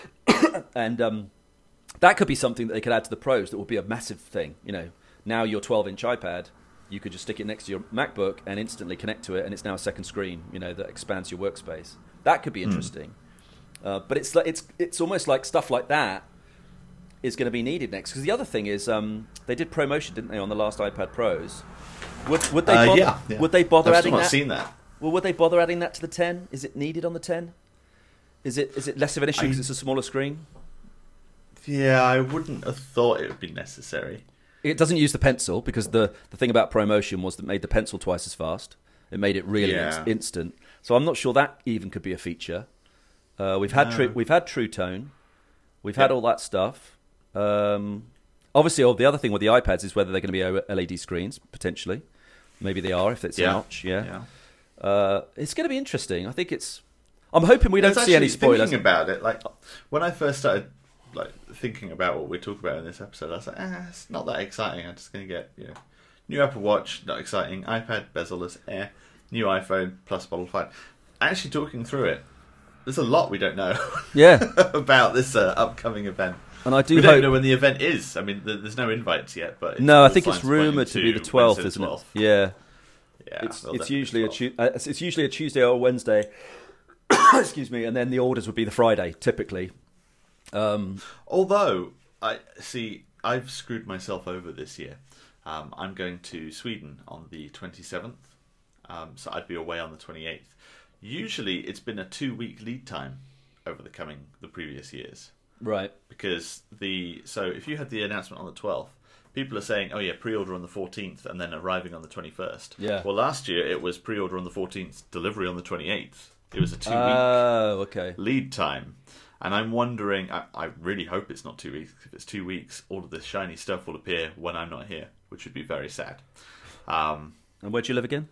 And um, that could be something that they could add to the Pros that would be a massive thing. You know, now your twelve-inch iPad you could just stick it next to your MacBook and instantly connect to it, and it's now a second screen, you know, that expands your workspace. That could be interesting. Mm. Uh, but it's like, it's it's almost like stuff like that is going to be needed next. Because the other thing is, um, they did ProMotion, didn't they, on the last iPad Pros? Would, would they uh, bother, yeah, yeah. Would they bother I've adding still not that? seen that. Well, would they bother adding that to the ten? Is it needed on the ten? Is it is it less of an issue because it's a smaller screen? Yeah, I wouldn't have thought it would be necessary. It doesn't use the pencil, because the, the thing about ProMotion was that it made the pencil twice as fast. It made it really Yeah. in- instant. So I'm not sure that even could be a feature. Uh, we've had No. true, we've had True Tone, we've Yep. had all that stuff. Um, obviously, oh, the other thing with the iPads is whether they're going to be L E D screens potentially. Maybe they are if it's Yeah. a notch. Yeah, Yeah. Uh, it's going to be interesting. I think it's. I'm hoping we I was don't see any actually spoilers. Thinking about it, like when I first started, like thinking about what we talk about in this episode, I was like, ah, it's not that exciting. I'm just going to get, you know, new Apple Watch, not exciting. iPad bezel-less, eh. New iPhone plus Model five. Actually, talking through it, there's a lot we don't know. Yeah, about this uh, upcoming event. and I do we hope. don't know when the event is. I mean, th- there's no invites yet, but it's No, I all think it's signs pointing rumored to be the Wednesday twelfth, the isn't twelfth. it? Yeah. Yeah, It's well, it's definitely usually a twelfth. tu- uh, it's usually a Tuesday or a Wednesday. Excuse me, and then the orders would be the Friday typically. Um, Although I see, I've screwed myself over this year. Um, I'm going to Sweden on the twenty-seventh, um, so I'd be away on the twenty-eighth. Usually, it's been a two-week lead time over the coming the previous years, right. because the so if you had the announcement on the twelfth, people are saying, "Oh yeah, pre-order on the fourteenth," and then arriving on the twenty-first. Yeah. Well, last year it was pre-order on the fourteenth, delivery on the twenty-eighth. It was a two-week Oh, okay. lead time. And I'm wondering, I, I really hope it's not two weeks. If it's two weeks, all of this shiny stuff will appear when I'm not here, which would be very sad. Um, And where do you live again?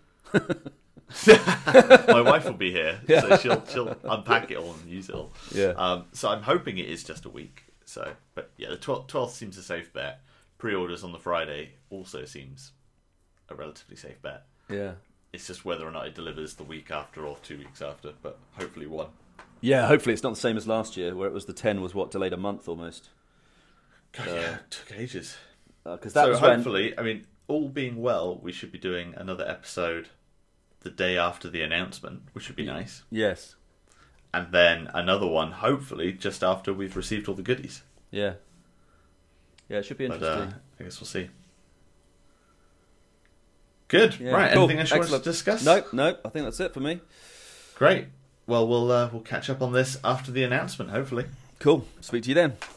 my wife will be here, so she'll she'll unpack it all and use it all. Yeah. Um, so I'm hoping it is just a week. So, but yeah, the twelfth, twelfth seems a safe bet. Pre-orders on the Friday also seems a relatively safe bet. Yeah. It's just whether or not it delivers the week after or two weeks after, but hopefully one. Yeah, hopefully it's not the same as last year, where it was the ten was what, delayed a month almost. God, yeah, it took ages. Because that So was when. hopefully, I mean, all being well, we should be doing another episode the day after the announcement, which would be nice. Yes. And then another one, hopefully, just after we've received all the goodies. Yeah. Yeah, it should be But interesting. uh, I guess we'll see. Good. Yeah, right. cool. Anything else you want Excellent. to discuss? No, no, I think that's it for me. Great. Well, we'll uh, we'll catch up on this after the announcement, hopefully. Cool. Speak to you then.